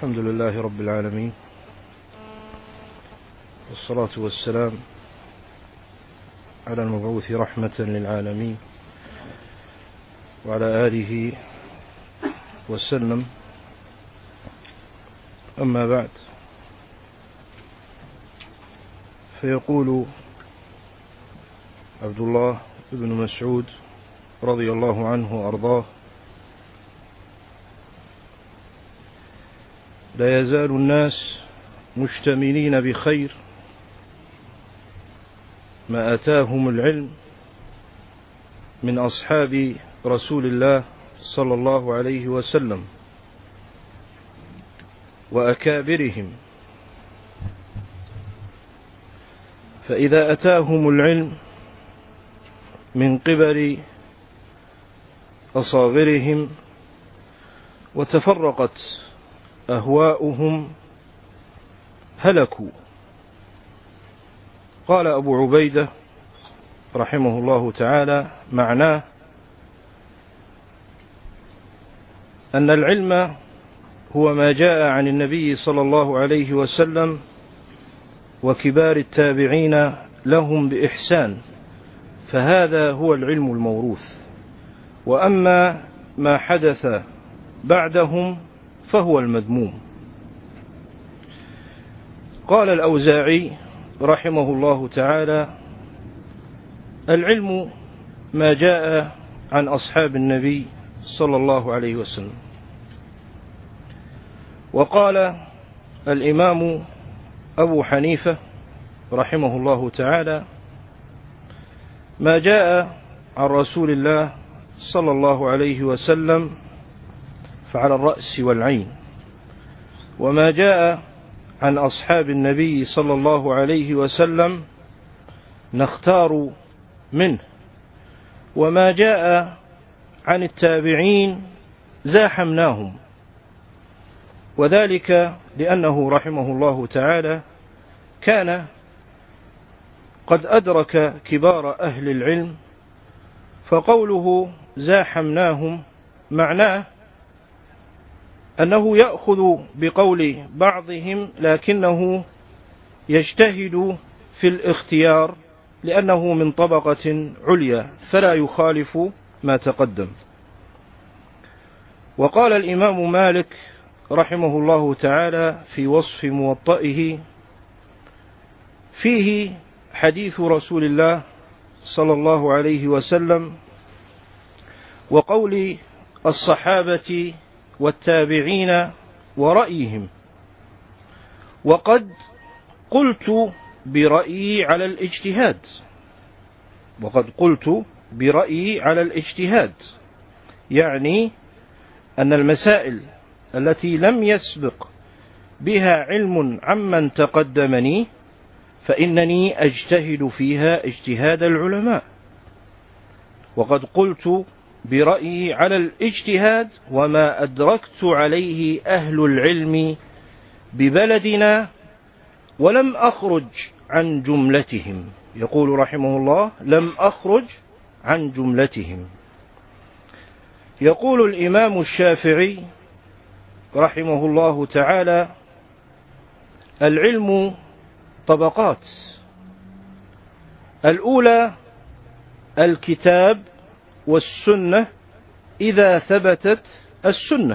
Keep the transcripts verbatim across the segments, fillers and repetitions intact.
الحمد لله رب العالمين، والصلاة والسلام على المبعوث رحمة للعالمين وعلى آله وسلم. أما بعد، فيقول عبد الله بن مسعود رضي الله عنه وأرضاه: لا يزال الناس مشتملين بخير ما أتاهم العلم من أصحاب رسول الله صلى الله عليه وسلم وأكابرهم، فإذا أتاهم العلم من قبل أصاغرهم وتفرقت أهواؤهم هلكوا. قال أبو عبيدة رحمه الله تعالى: معناه أن العلم هو ما جاء عن النبي صلى الله عليه وسلم وكبار التابعين لهم بإحسان، فهذا هو العلم الموروث. وأما ما حدث بعدهم فهو المذموم. قال الأوزاعي رحمه الله تعالى: العلم ما جاء عن أصحاب النبي صلى الله عليه وسلم. وقال الإمام أبو حنيفة رحمه الله تعالى: ما جاء عن رسول الله صلى الله عليه وسلم فعلى الرأس والعين، وما جاء عن أصحاب النبي صلى الله عليه وسلم نختار منه، وما جاء عن التابعين زاحمناهم. وذلك لأنه رحمه الله تعالى كان قد أدرك كبار أهل العلم، فقوله زاحمناهم معناه أنه يأخذ بقول بعضهم لكنه يجتهد في الاختيار لأنه من طبقة عليا فلا يخالف ما تقدم. وقال الإمام مالك رحمه الله تعالى في وصف موطئه: فيه حديث رسول الله صلى الله عليه وسلم وقول الصحابة والتابعين ورأيهم، وقد قلت برأيي على الاجتهاد وقد قلت برأيي على الاجتهاد يعني أن المسائل التي لم يسبق بها علم عمن تقدمني فإنني أجتهد فيها اجتهاد العلماء. وقد قلت برأيي على الاجتهاد وما أدركت عليه أهل العلم ببلدنا ولم أخرج عن جملتهم. يقول رحمه الله: لم أخرج عن جملتهم. يقول الإمام الشافعي رحمه الله تعالى: العلم طبقات، الأولى الكتاب والسنة إذا ثبتت السنة،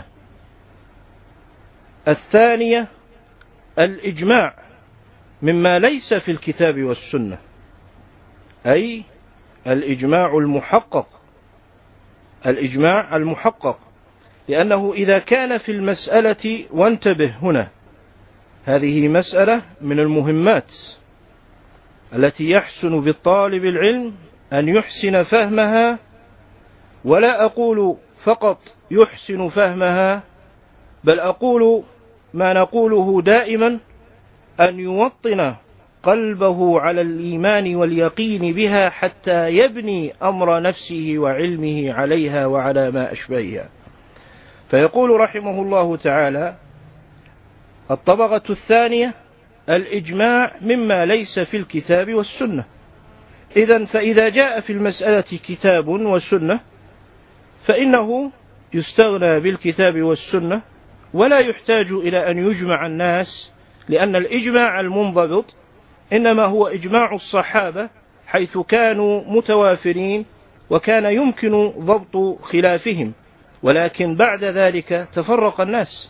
الثانية الإجماع مما ليس في الكتاب والسنة، أي الإجماع المحقق الإجماع المحقق لأنه إذا كان في المسألة، وانتبه هنا، هذه مسألة من المهمات التي يحسن بالطالب العلم أن يحسن فهمها، ولا أقول فقط يحسن فهمها، بل أقول ما نقوله دائما: أن يوطن قلبه على الإيمان واليقين بها حتى يبني أمر نفسه وعلمه عليها وعلى ما أشبهها. فيقول رحمه الله تعالى: الطبقة الثانية الإجماع مما ليس في الكتاب والسنة. إذن فإذا جاء في المسألة كتاب وسنة فإنه يستغنى بالكتاب والسنة ولا يحتاج إلى أن يجمع الناس، لأن الإجماع المنضبط إنما هو إجماع الصحابة حيث كانوا متوافرين وكان يمكن ضبط خلافهم، ولكن بعد ذلك تفرق الناس.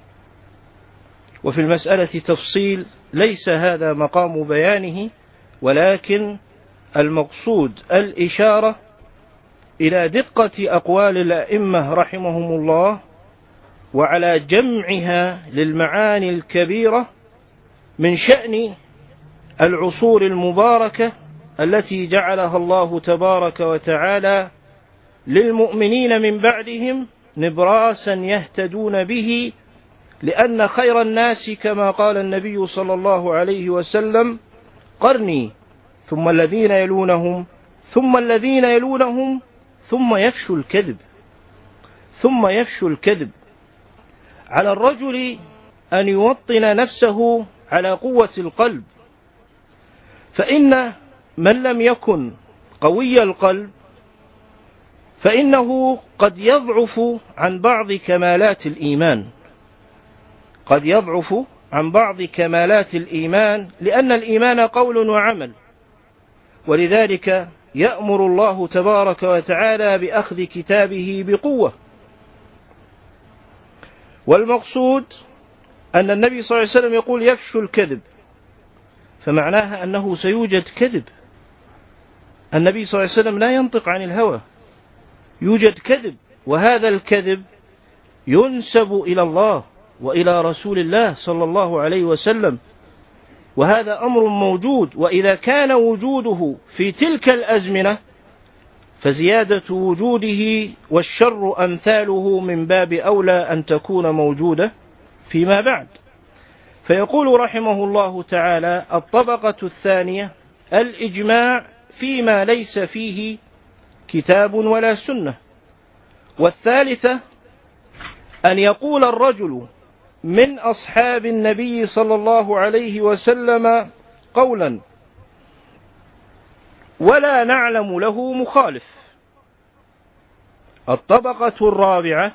وفي المسألة تفصيل ليس هذا مقام بيانه، ولكن المقصود الإشارة إلى دقة أقوال الأئمة رحمهم الله وعلى جمعها للمعاني الكبيرة من شأن العصور المباركة التي جعلها الله تبارك وتعالى للمؤمنين من بعدهم نبراسا يهتدون به، لأن خير الناس كما قال النبي صلى الله عليه وسلم قرني ثم الذين يلونهم ثم الذين يلونهم ثم يفشو الكذب ثم يفشو الكذب. على الرجل أن يوطن نفسه على قوة القلب، فإن من لم يكن قوي القلب فإنه قد يضعف عن بعض كمالات الإيمان قد يضعف عن بعض كمالات الإيمان لأن الإيمان قول وعمل، ولذلك يأمر الله تبارك وتعالى بأخذ كتابه بقوة. والمقصود أن النبي صلى الله عليه وسلم يقول يفشو الكذب، فمعناها أنه سيوجد كذب. النبي صلى الله عليه وسلم لا ينطق عن الهوى، يوجد كذب، وهذا الكذب ينسب إلى الله وإلى رسول الله صلى الله عليه وسلم، وهذا أمر موجود. وإذا كان وجوده في تلك الأزمنة فزيادة وجوده والشر أمثاله من باب أولى أن تكون موجودة فيما بعد. فيقول رحمه الله تعالى: الطبقة الثانية الإجماع فيما ليس فيه كتاب ولا سنة. والثالثة أن يقول الرجل من أصحاب النبي صلى الله عليه وسلم قولا ولا نعلم له مخالف. الطبقة الرابعة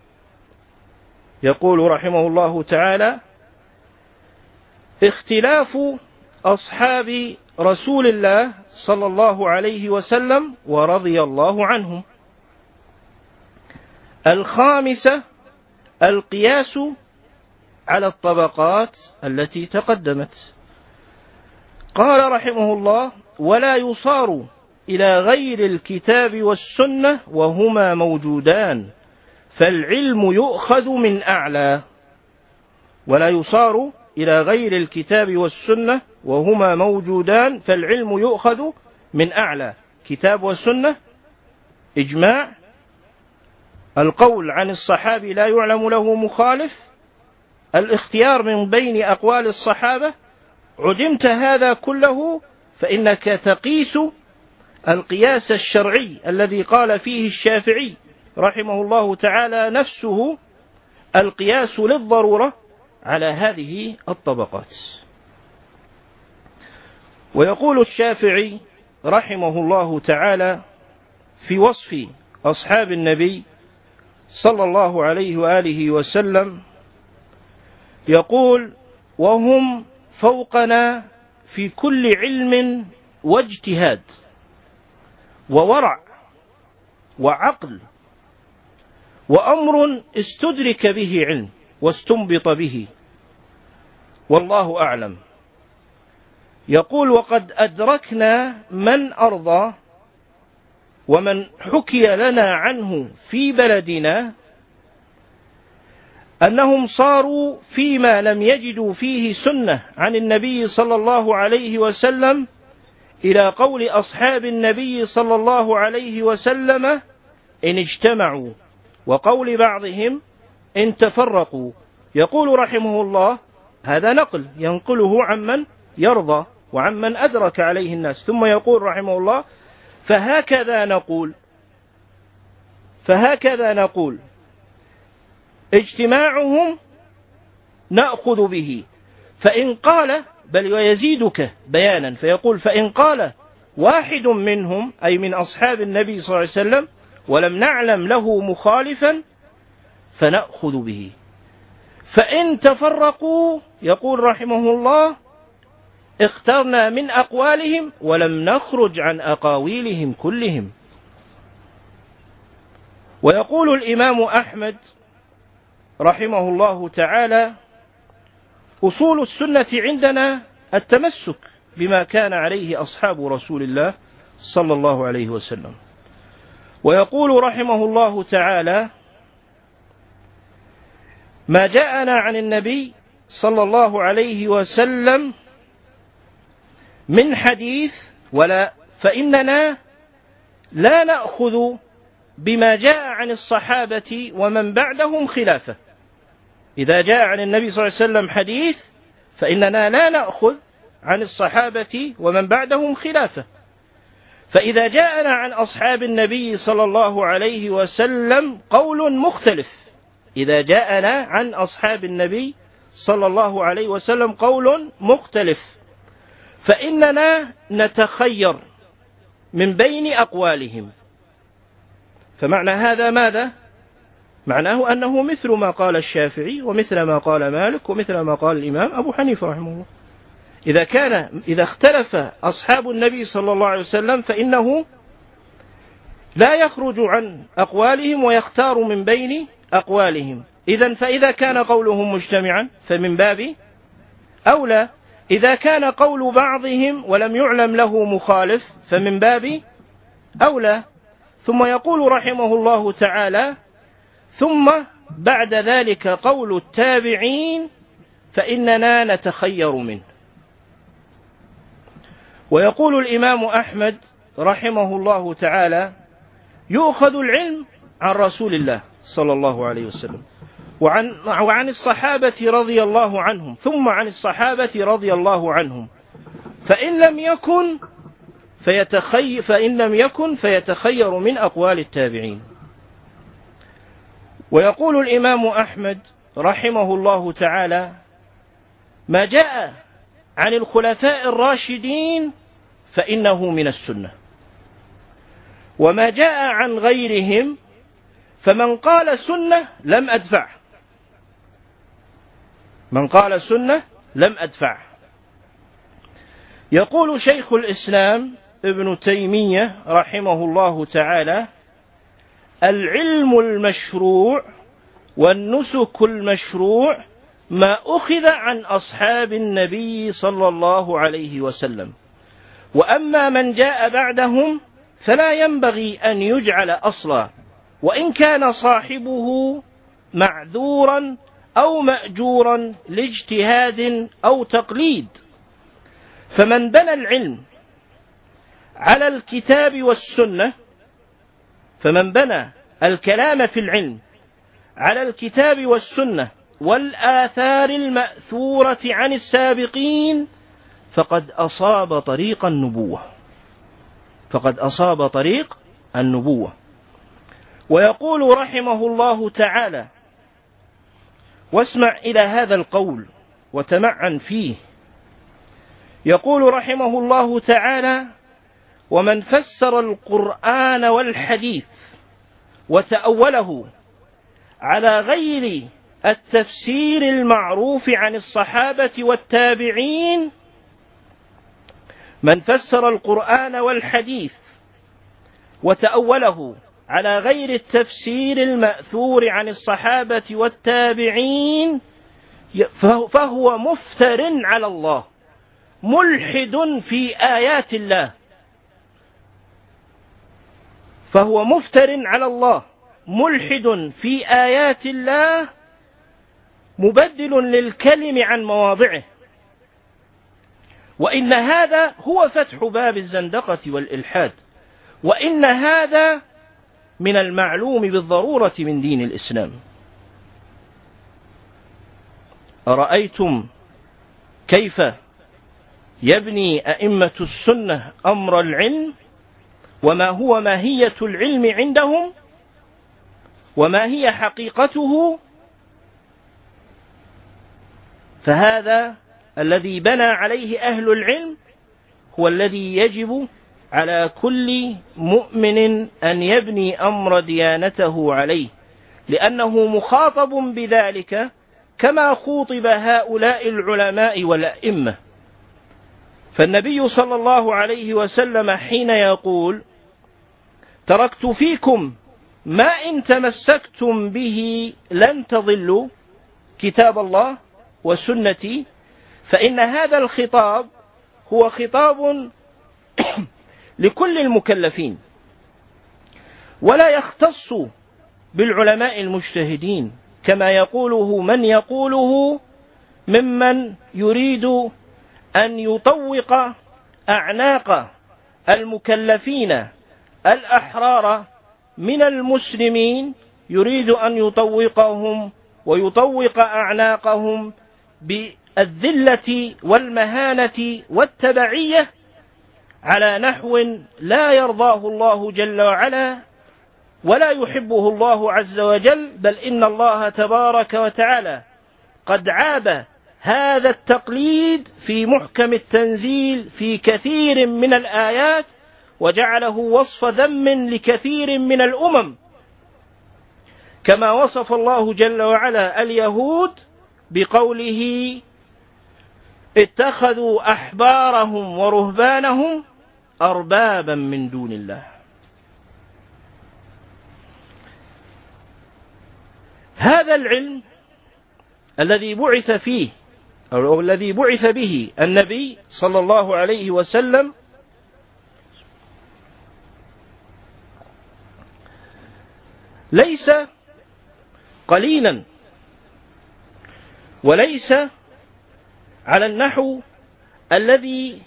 يقول رحمه الله تعالى: اختلاف أصحاب رسول الله صلى الله عليه وسلم ورضي الله عنهم. الخامسة القياس على الطبقات التي تقدمت. قال رحمه الله: ولا يصار إلى غير الكتاب والسنة وهما موجودان فالعلم يؤخذ من أعلى. ولا يصار إلى غير الكتاب والسنة وهما موجودان فالعلم يؤخذ من أعلى. كتاب والسنة إجماع، القول عن الصحابي لا يعلم له مخالف، الاختيار من بين أقوال الصحابة. عدمت هذا كله فإنك تقيس القياس الشرعي الذي قال فيه الشافعي رحمه الله تعالى نفسه القياس للضرورة على هذه الطبقات. ويقول الشافعي رحمه الله تعالى في وصف أصحاب النبي صلى الله عليه وآله وسلم، يقول: وهم فوقنا في كل علم واجتهاد وورع وعقل وأمر استدرك به علم واستنبط به، والله أعلم. يقول: وقد أدركنا من أرضى ومن حكي لنا عنه في بلدنا أنهم صاروا فيما لم يجدوا فيه سنة عن النبي صلى الله عليه وسلم إلى قول أصحاب النبي صلى الله عليه وسلم إن اجتمعوا، وقول بعضهم إن تفرقوا. يقول رحمه الله: هذا نقل ينقله عمن يرضى وعمن أدرك عليه الناس. ثم يقول رحمه الله: فهكذا نقول فهكذا نقول اجتماعهم نأخذ به، فإن قال، بل ويزيدك بيانا فيقول: فإن قال واحد منهم أي من أصحاب النبي صلى الله عليه وسلم ولم نعلم له مخالفا فنأخذ به. فإن تفرقوا يقول رحمه الله اخترنا من أقوالهم ولم نخرج عن أقاويلهم كلهم. ويقول الإمام أحمد رحمه الله تعالى أصول السنة عندنا التمسك بما كان عليه أصحاب رسول الله صلى الله عليه وسلم. ويقول رحمه الله تعالى ما جاءنا عن النبي صلى الله عليه وسلم من حديث ولا فإننا لا نأخذ بما جاء عن الصحابة ومن بعدهم خلافه. إذا جاء عن النبي صلى الله عليه وسلم حديث فإننا لا نأخذ عن الصحابة ومن بعدهم خلافه. فإذا جاءنا عن أصحاب النبي صلى الله عليه وسلم قول مختلف إذا جاءنا عن أصحاب النبي صلى الله عليه وسلم قول مختلف فإننا نتخير من بين أقوالهم. فمعنى هذا ماذا؟ معناه أنه مثل ما قال الشافعي ومثل ما قال مالك ومثل ما قال الإمام أبو حنيفة رحمه الله. إذا كان إذا اختلف أصحاب النبي صلى الله عليه وسلم فإنه لا يخرج عن أقوالهم ويختار من بين أقوالهم. إذن فإذا كان قولهم مجتمعا فمن باب أولى. إذا كان قول بعضهم ولم يعلم له مخالف فمن باب أولى. ثم يقول رحمه الله تعالى ثم بعد ذلك قول التابعين فإننا نتخير منه. ويقول الإمام أحمد رحمه الله تعالى يؤخذ العلم عن رسول الله صلى الله عليه وسلم وعن, وعن الصحابة رضي الله عنهم ثم عن الصحابة رضي الله عنهم فإن لم يكن فيتخي فإن لم يكن فيتخير من أقوال التابعين. ويقول الإمام أحمد رحمه الله تعالى ما جاء عن الخلفاء الراشدين فإنه من السنة وما جاء عن غيرهم فمن قال سنة لم أدفع من قال سنة لم أدفع. يقول شيخ الإسلام ابن تيمية رحمه الله تعالى العلم المشروع والنسك المشروع ما أخذ عن أصحاب النبي صلى الله عليه وسلم وأما من جاء بعدهم فلا ينبغي أن يجعل أصلا وإن كان صاحبه معذورا أو مأجورا لاجتهاد أو تقليد. فمن بنى العلم على الكتاب والسنة فمن بنى الكلام في العلم على الكتاب والسنة والآثار المأثورة عن السابقين فقد أصاب طريق النبوة فقد أصاب طريق النبوة. ويقول رحمه الله تعالى واسمع إلى هذا القول وتمعن فيه. يقول رحمه الله تعالى ومن فسر القرآن والحديث وتأوله على غير التفسير المعروف عن الصحابة والتابعين من فسر القرآن والحديث وتأوله على غير التفسير المأثور عن الصحابة والتابعين فهو مفتر على الله ملحد في آيات الله فهو مفتر على الله ملحد في آيات الله مبدل للكلم عن مواضعه. وإن هذا هو فتح باب الزندقة والإلحاد وإن هذا من المعلوم بالضرورة من دين الإسلام. أرأيتم كيف يبني أئمة السنة أمر العلم وما هو ماهية العلم عندهم وما هي حقيقته؟ فهذا الذي بنى عليه أهل العلم هو الذي يجب على كل مؤمن أن يبني أمر ديانته عليه لأنه مخاطب بذلك كما خوطب هؤلاء العلماء والأئمة. فالنبي صلى الله عليه وسلم حين يقول: تركت فيكم ما إن تمسكتم به لن تضلوا كتاب الله وسنتي، فإن هذا الخطاب هو خطاب لكل المكلفين، ولا يختص بالعلماء المجتهدين كما يقوله من يقوله ممن يريد أن يطوق أعناق المكلفين الأحرار من المسلمين، يريد أن يطوقهم ويطوق أعناقهم بالذلة والمهانة والتبعية على نحو لا يرضاه الله جل وعلا ولا يحبه الله عز وجل، بل إن الله تبارك وتعالى قد عاب هذا التقليد في محكم التنزيل في كثير من الآيات، وجعله وصف ذم لكثير من الأمم، كما وصف الله جل وعلا اليهود بقوله: اتخذوا أحبارهم ورهبانهم أربابا من دون الله. هذا العلم الذي بعث فيه أو الذي بعث به النبي صلى الله عليه وسلم ليس قليلا، وليس على النحو الذي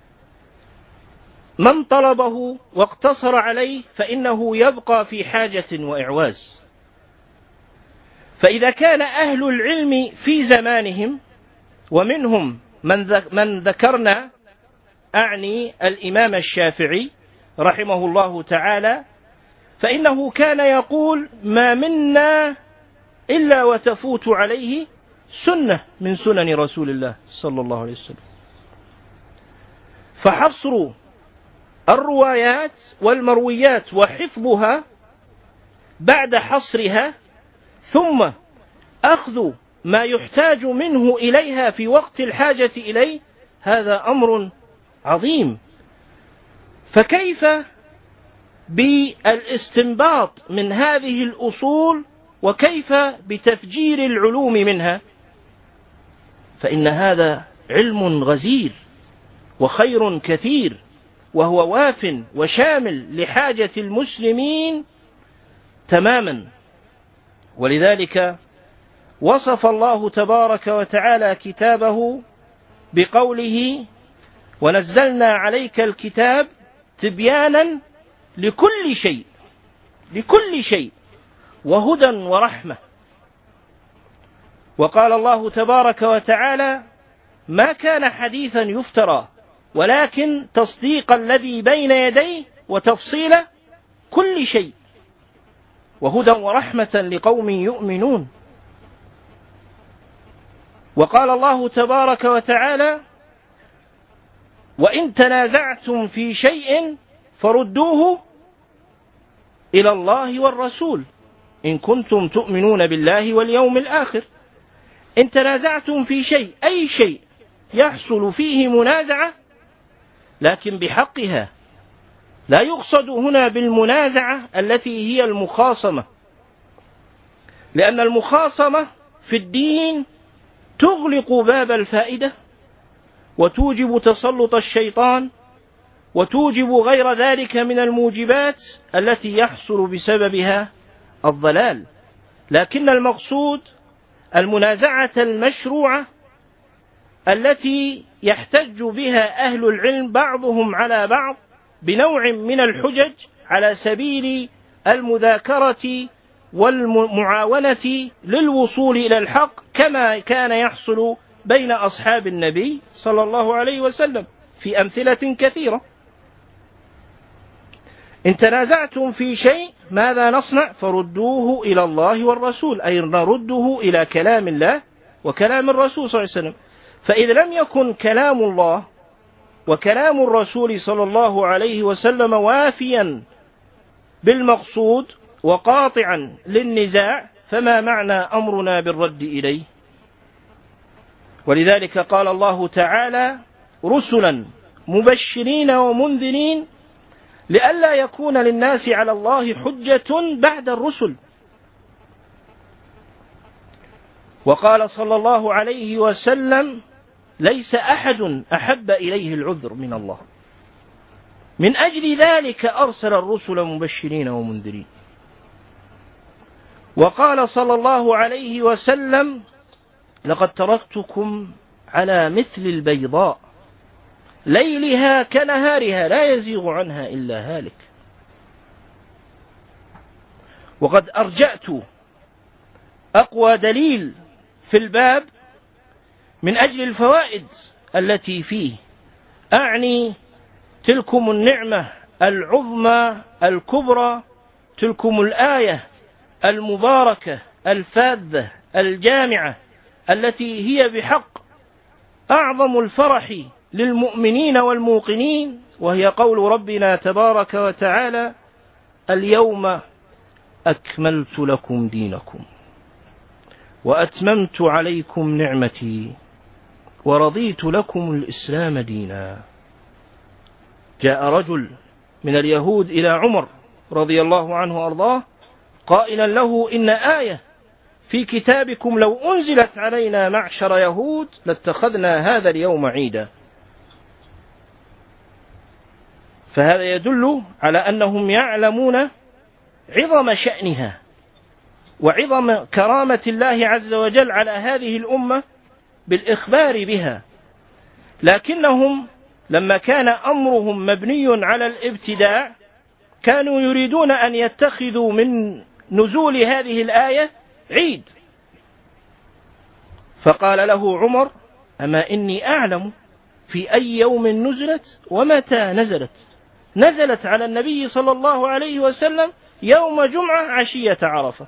من طلبه واقتصر عليه فإنه يبقى في حاجة وإعواز. فإذا كان أهل العلم في زمانهم، ومنهم من ذكرنا أعني الإمام الشافعي رحمه الله تعالى، فإنه كان يقول: ما منا إلا وتفوت عليه سنة من سنن رسول الله صلى الله عليه وسلم. فحصر الروايات والمرويات وحفظها بعد حصرها، ثم أخذ ما يحتاج منه إليها في وقت الحاجة إليه، هذا أمر عظيم. فكيف بالاستنباط من هذه الأصول، وكيف بتفجير العلوم منها؟ فإن هذا علم غزير وخير كثير، وهو واف وشامل لحاجة المسلمين تماما. ولذلك وصف الله تبارك وتعالى كتابه بقوله: ونزلنا عليك الكتاب تبيانا لكل شيء لكل شيء وهدى ورحمة. وقال الله تبارك وتعالى: ما كان حديثا يفترى ولكن تصديق الذي بين يديه وتفصيل كل شيء وهدى ورحمة لقوم يؤمنون. وقال الله تبارك وتعالى: وإن تنازعتم في شيء فردوه إلى الله والرسول إن كنتم تؤمنون بالله واليوم الآخر. إن تنازعتم في شيء، أي شيء يحصل فيه منازعة لكن بحقها، لا يقصد هنا بالمنازعة التي هي المخاصمة، لأن المخاصمة في الدين تغلق باب الفائدة وتوجب تسلط الشيطان وتوجب غير ذلك من الموجبات التي يحصل بسببها الضلال. لكن المقصود المنازعة المشروعة التي يحتج بها أهل العلم بعضهم على بعض بنوع من الحجج على سبيل المذاكرة والمعاونة للوصول إلى الحق، كما كان يحصل بين أصحاب النبي صلى الله عليه وسلم في أمثلة كثيرة. إن تنازعتم في شيء ماذا نصنع؟ فردوه إلى الله والرسول، أي نرده إلى كلام الله وكلام الرسول صلى الله عليه وسلم. فإذا لم يكن كلام الله وكلام الرسول صلى الله عليه وسلم وافيا بالمقصود وقاطعا للنزاع، فما معنى أمرنا بالرد إليه؟ ولذلك قال الله تعالى رسلا مبشرين ومنذرين لئلا يكون للناس على الله حجة بعد الرسل. وقال صلى الله عليه وسلم ليس أحد أحب إليه العذر من الله، من أجل ذلك أرسل الرسل مبشرين ومنذرين. وقال صلى الله عليه وسلم لقد تركتكم على مثل البيضاء ليلها كنهارها لا يزيغ عنها إلا هالك. وقد أرجأت أقوى دليل في الباب من أجل الفوائد التي فيه، أعني تلكم النعمة العظمى الكبرى، تلكم الآية المباركة الفاذة الجامعة التي هي بحق أعظم الفرح للمؤمنين والموقنين، وهي قول ربنا تبارك وتعالى اليوم أكملت لكم دينكم وأتممت عليكم نعمتي ورضيت لكم الإسلام دينا. جاء رجل من اليهود إلى عمر رضي الله عنه وأرضاه قائلا له إن آية في كتابكم لو أنزلت علينا معشر يهود لاتخذنا هذا اليوم عيدا. فهذا يدل على أنهم يعلمون عظم شأنها وعظم كرامة الله عز وجل على هذه الأمة بالإخبار بها، لكنهم لما كان أمرهم مبني على الابتداع كانوا يريدون أن يتخذوا من نزول هذه الآية عيد. فقال له عمر أما إني أعلم في أي يوم نزلت ومتى نزلت. نزلت على النبي صلى الله عليه وسلم يوم جمعة عشية عرفة،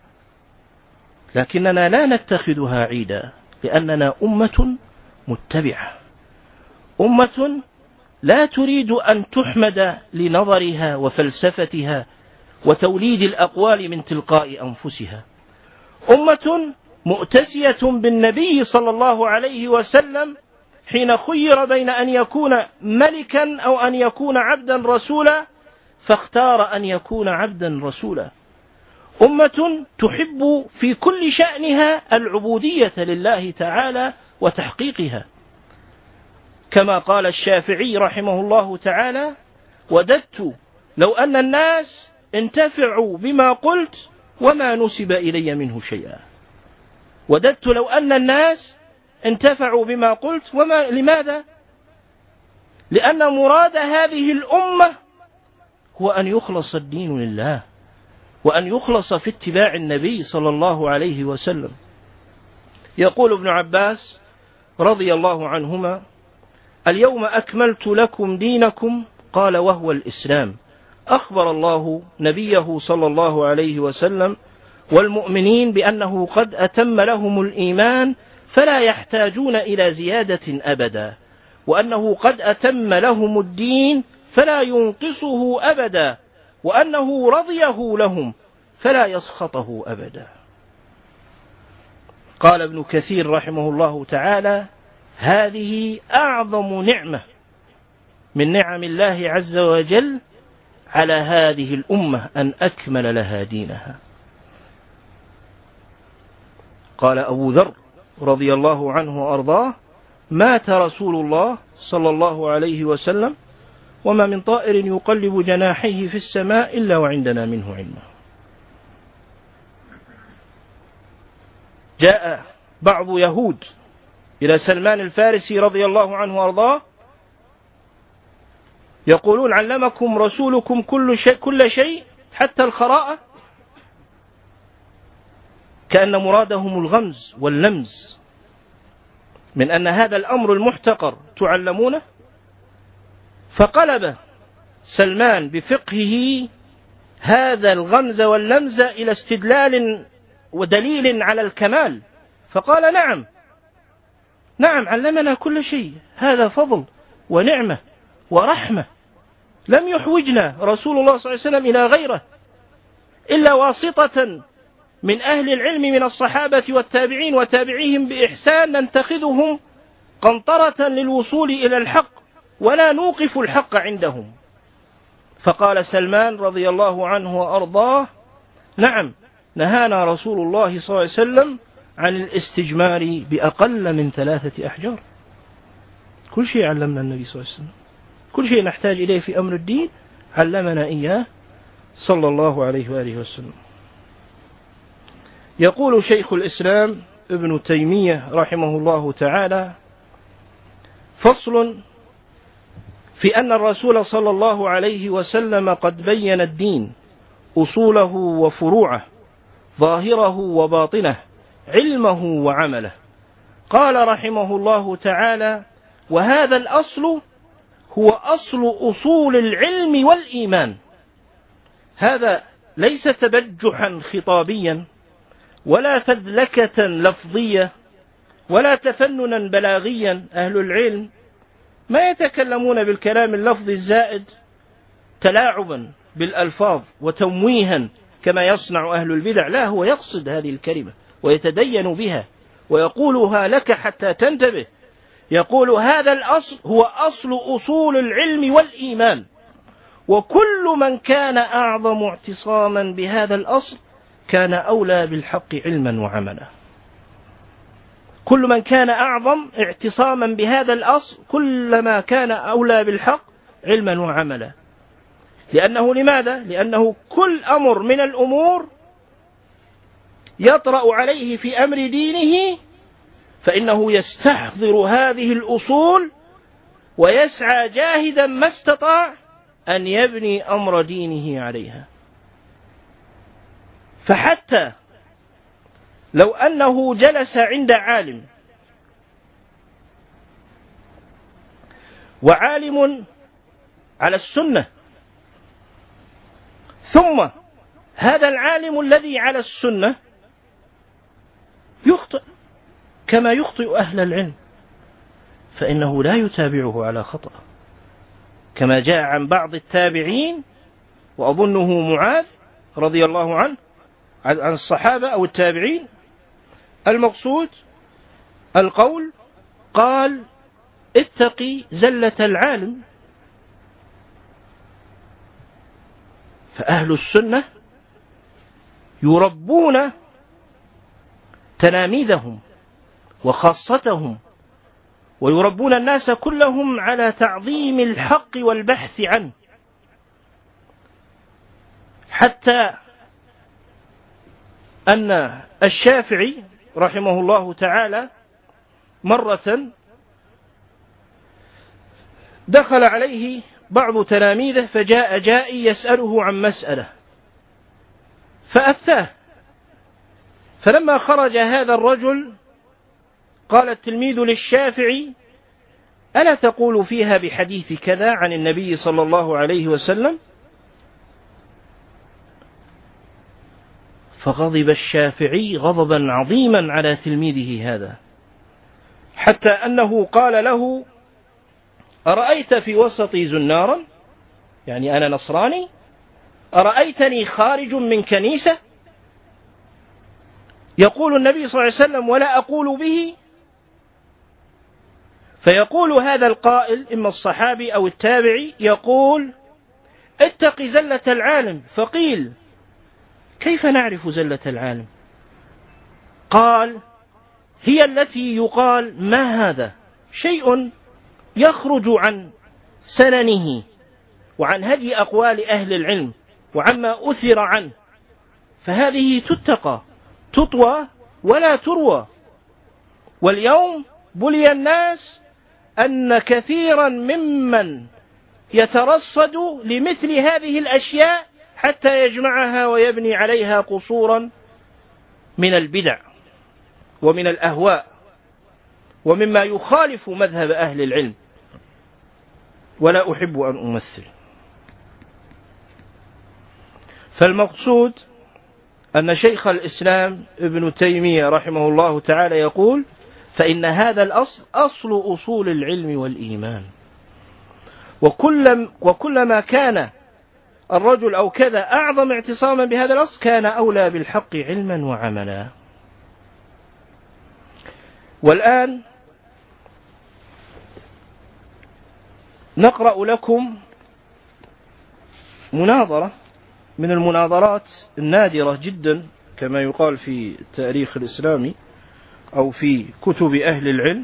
لكننا لا نتخذها عيدا لأننا أمة متبعة، أمة لا تريد أن تحمد لنظرها وفلسفتها وتوليد الأقوال من تلقاء أنفسها، أمة مؤتسية بالنبي صلى الله عليه وسلم حين خير بين أن يكون ملكا أو أن يكون عبدا رسولا فاختار أن يكون عبدا رسولا، أمة تحب في كل شأنها العبودية لله تعالى وتحقيقها، كما قال الشافعي رحمه الله تعالى وددت لو أن الناس انتفعوا بما قلت وما نسب إلي منه شيئا. وددت لو أن الناس انتفعوا بما قلت وما لماذا؟ لأن مراد هذه الأمة هو أن يخلص الدين لله وأن يخلص في اتباع النبي صلى الله عليه وسلم. يقول ابن عباس رضي الله عنهما اليوم أكملت لكم دينكم قال وهو الإسلام. أخبر الله نبيه صلى الله عليه وسلم والمؤمنين بأنه قد أتم لهم الإيمان فلا يحتاجون إلى زيادة أبدا، وأنه قد أتم لهم الدين فلا ينقصه أبدا، وأنه رضيه لهم فلا يسخطه أبدا. قال ابن كثير رحمه الله تعالى هذه أعظم نعمة من نعم الله عز وجل على هذه الأمة أن أكمل لها دينها. قال أبو ذر رضي الله عنه وأرضاه مات رسول الله صلى الله عليه وسلم وما من طائر يقلب جناحيه في السماء إلا وعندنا منه علما. جاء بعض يهود إلى سلمان الفارسي رضي الله عنه وأرضاه يقولون علمكم رسولكم كل شيء, كل شيء حتى الخراءة، كأن مرادهم الغمز واللمز من أن هذا الأمر المحتقر تعلمونه. فقلب سلمان بفقهه هذا الغمز واللمز إلى استدلال ودليل على الكمال، فقال نعم نعم علمنا كل شيء، هذا فضل ونعمة ورحمة لم يحوجنا رسول الله صلى الله عليه وسلم إلى غيره إلا واسطة من أهل العلم من الصحابة والتابعين وتابعيهم بإحسان ننتخذهم قنطرة للوصول إلى الحق ولا نوقف الحق عندهم. فقال سلمان رضي الله عنه وأرضاه: نعم، نهانا رسول الله صلى الله عليه وسلم عن الاستجمار بأقل من ثلاثة أحجار. كل شيء علمنا النبي صلى الله عليه وسلم، كل شيء نحتاج إليه في أمر الدين علمنا إياه صلى الله عليه وآله وسلم. يقول شيخ الإسلام ابن تيمية رحمه الله تعالى: فصل في أن الرسول صلى الله عليه وسلم قد بين الدين أصوله وفروعه، ظاهره وباطنه، علمه وعمله. قال رحمه الله تعالى: وهذا الأصل هو أصل أصول العلم والإيمان. هذا ليس تبجحا خطابيا ولا فذلكة لفظية ولا تفننا بلاغيا. أهل العلم ما يتكلمون بالكلام اللفظي الزائد تلاعبا بالألفاظ وتمويها كما يصنع أهل البدع، لا، هو يقصد هذه الكلمة ويتدين بها ويقولها لك حتى تنتبه. يقول: هذا الأصل هو أصل أصول العلم والإيمان، وكل من كان أعظم اعتصاما بهذا الأصل كان أولى بالحق علما وعملا. كل من كان أعظم اعتصاما بهذا الأصل كلما كان أولى بالحق علما وعملا. لأنه لماذا؟ لأنه كل أمر من الأمور يطرأ عليه في أمر دينه فإنه يستحضر هذه الأصول ويسعى جاهدا ما استطاع أن يبني أمر دينه عليها. فحتى لو أنه جلس عند عالم، وعالم على السنة، ثم هذا العالم الذي على السنة يخطئ كما يخطئ أهل العلم، فإنه لا يتابعه على خطأ، كما جاء عن بعض التابعين، وأظنه معاذ رضي الله عنه، عن الصحابة أو التابعين. المقصود القول، قال: اتقي زلة العالم. فأهل السنة يربون تلاميذهم وخاصتهم، ويربون الناس كلهم على تعظيم الحق والبحث عنه، حتى أن الشافعي رحمه الله تعالى مرة دخل عليه بعض تلاميذه فجاء جائي يسأله عن مسألة فأفتاه. فلما خرج هذا الرجل قال التلميذ للشافعي: ألا تقول فيها بحديث كذا عن النبي صلى الله عليه وسلم؟ فغضب الشافعي غضبا عظيما على تلميذه هذا، حتى أنه قال له: أرأيت في وسطي زنارا، يعني أنا نصراني، أرأيتني خارج من كنيسة يقول النبي صلى الله عليه وسلم ولا أقول به؟ فيقول هذا القائل، إما الصحابي أو التابعي، يقول: اتق زلة العالم. فقيل: كيف نعرف زلة العالم؟ قال: هي التي يقال ما هذا شيء يخرج عن سننه وعن هدي أقوال أهل العلم وعما أثر عنه، فهذه تتقى تطوى ولا تروى. واليوم بلي الناس أن كثيرا ممن يترصد لمثل هذه الأشياء حتى يجمعها ويبني عليها قصورا من البدع ومن الأهواء ومما يخالف مذهب أهل العلم، ولا أحب أن أمثل. فالمقصود أن شيخ الإسلام ابن تيمية رحمه الله تعالى يقول: فإن هذا الأصل أصل أصول العلم والإيمان، وكل وكلما كان الرجل أو كذا أعظم اعتصاما بهذا الأصل كان أولى بالحق علما وعملا. والآن نقرأ لكم مناظرة من المناظرات النادرة جدا كما يقال في التاريخ الإسلامي أو في كتب أهل العلم،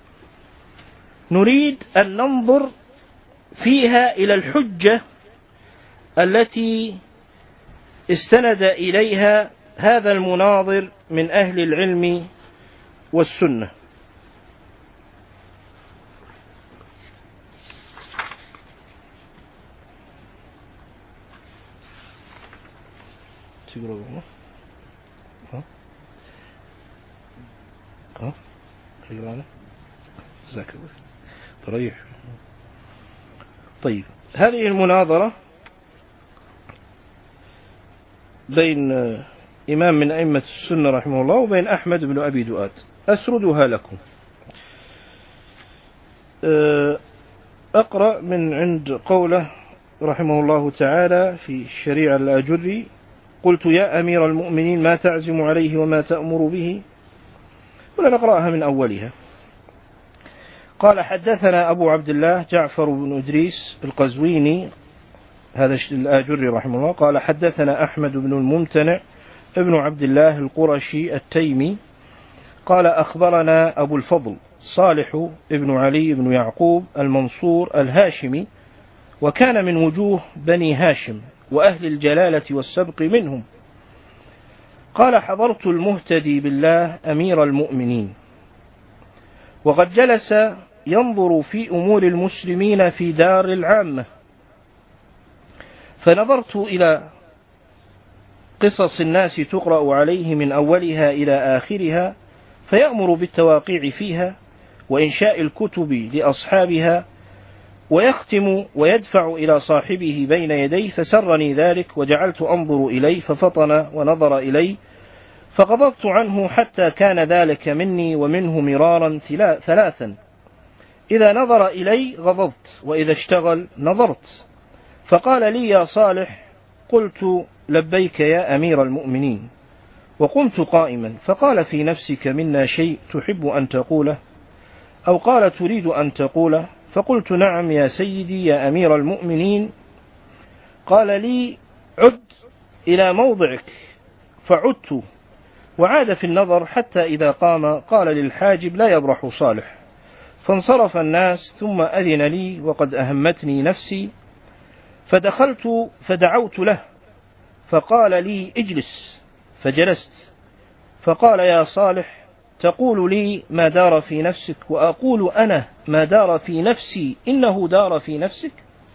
نريد أن ننظر فيها إلى الحجة التي استند إليها هذا المناظر من أهل العلم والسنة. ها ها طيب طيب هذه المناظرة بين إمام من أئمة السنة رحمه الله وبين أحمد بن أبي دؤاد، أسردها لكم. أقرأ من عند قوله رحمه الله تعالى في الشريعة الآجري: قلت يا أمير المؤمنين ما تعزم عليه وما تأمر به. ولا نقرأها من أولها. قال: حدثنا أبو عبد الله جعفر بن إدريس القزويني، هذا الآجري رحمه الله، قال: حدثنا أحمد بن الممتنع ابن عبد الله القرشي التيمي قال: أخبرنا أبو الفضل صالح ابن علي بن يعقوب المنصور الهاشمي، وكان من وجوه بني هاشم وأهل الجلالة والسبق منهم. قال: حضرت المهتدي بالله أمير المؤمنين، وقد جلس ينظر في أمور المسلمين في دار العامة، فنظرت إلى قصص الناس تقرأ عليه من أولها إلى آخرها، فيأمر بالتواقيع فيها وإنشاء الكتب لأصحابها، ويختم ويدفع إلى صاحبه بين يديه، فسرني ذلك وجعلت أنظر إليه، ففطن ونظر إلي، فغضبت عنه حتى كان ذلك مني ومنه مرارا ثلاثا: إذا نظر إلي غضبت، وإذا اشتغل نظرت. فقال لي: يا صالح. قلت: لبيك يا أمير المؤمنين. وقمت قائما، فقال: في نفسك منا شيء تحب أن تقوله؟ أو قال: تريد أن تقوله؟ فقلت: نعم يا سيدي يا أمير المؤمنين. قال لي: عد إلى موضعك. فعدت وعاد في النظر حتى إذا قام قال للحاجب: لا يبرح صالح. فانصرف الناس، ثم أذن لي وقد أهمتني نفسي، فدخلت فدعوت له، فقال لي: اجلس. فجلست. فقال: يا صالح، تقول لي ما دار في نفسك، وأقول أنا ما دار في نفسي إنه دار في نفسك.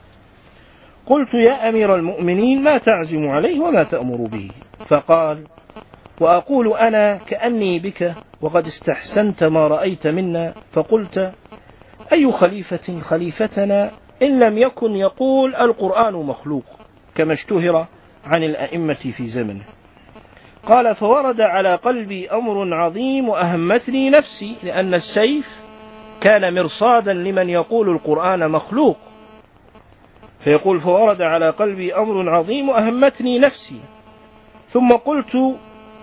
قلت: يا أمير المؤمنين ما تعزم عليه وما تأمر به؟ فقال: وأقول أنا كأني بك وقد استحسنت ما رأيت منا، فقلت: أي خليفة خليفتنا إن لم يكن يقول القرآن مخلوق، كما اشتهر عن الأئمة في زمنه. قال: فورد على قلبي أمر عظيم وأهمتني نفسي، لأن السيف كان مرصادا لمن يقول القرآن مخلوق، فيقول: فورد على قلبي أمر عظيم وأهمتني نفسي. ثم قلت: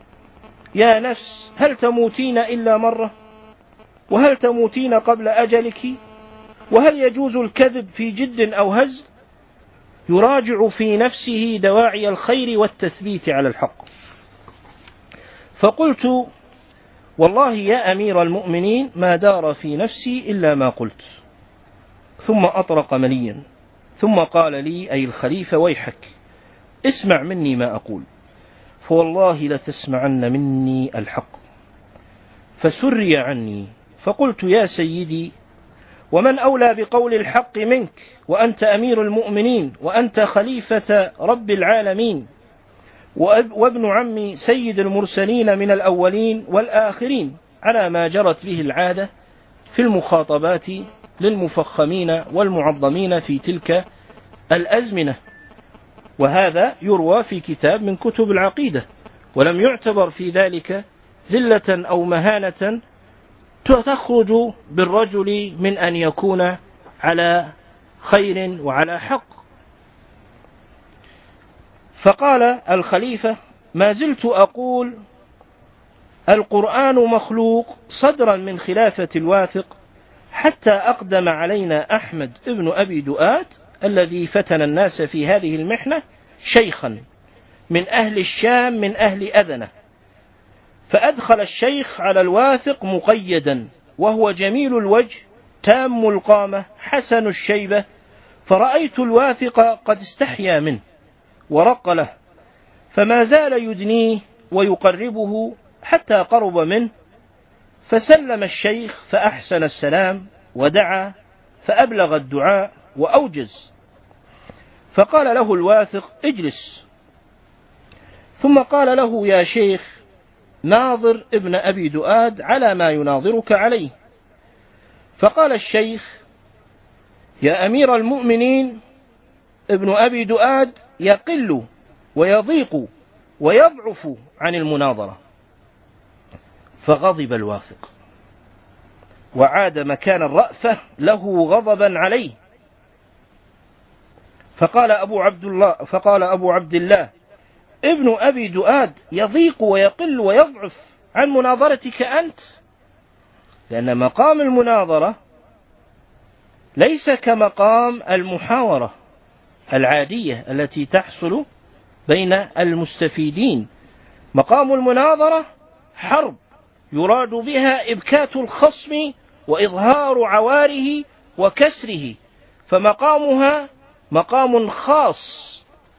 يا نفس، هل تموتين إلا مرة؟ وهل تموتين قبل أجلك؟ وهل يجوز الكذب في جد أو هزل؟ يراجع في نفسه دواعي الخير والتثبيت على الحق. فقلت: والله يا أمير المؤمنين ما دار في نفسي إلا ما قلت. ثم أطرق مليا، ثم قال لي: أي الخليفة، ويحك، اسمع مني ما أقول، فوالله لتسمعن مني الحق. فسري عني، فقلت: يا سيدي، ومن أولى بقول الحق منك، وأنت أمير المؤمنين، وأنت خليفة رب العالمين، وابن عم سيد المرسلين من الأولين والآخرين، على ما جرت به العادة في المخاطبات للمفخمين والمعظمين في تلك الأزمنة. وهذا يروى في كتاب من كتب العقيدة، ولم يعتبر في ذلك ذلة أو مهانة تخرج بالرجل من أن يكون على خير وعلى حق. فقال الخليفة: ما زلت أقول القرآن مخلوق صدرا من خلافة الواثق حتى أقدم علينا أحمد ابن أبي دؤاد الذي فتن الناس في هذه المحنة شيخا من أهل الشام من أهل أذنة، فأدخل الشيخ على الواثق مقيدا وهو جميل الوجه تام القامة حسن الشيبة، فرأيت الواثق قد استحيا منه ورق له، فما زال يدنيه ويقربه حتى قرب منه، فسلم الشيخ فأحسن السلام ودعا فأبلغ الدعاء وأوجز، فقال له الواثق: اجلس. ثم قال له: يا شيخ، ناظر ابن أبي دؤاد على ما يناظرك عليه. فقال الشيخ: يا أمير المؤمنين، ابن أبي دؤاد يقل ويضيق ويضعف عن المناظرة. فغضب الواثق وعاد مكان الرأفة له غضبا عليه. فقال أبو عبد الله فقال أبو عبد الله ابن أبي دؤاد يضيق ويقل ويضعف عن مناظرتك أنت، لأن مقام المناظرة ليس كمقام المحاورة العادية التي تحصل بين المستفيدين. مقام المناظرة حرب يراد بها إبكات الخصم وإظهار عواره وكسره، فمقامها مقام خاص.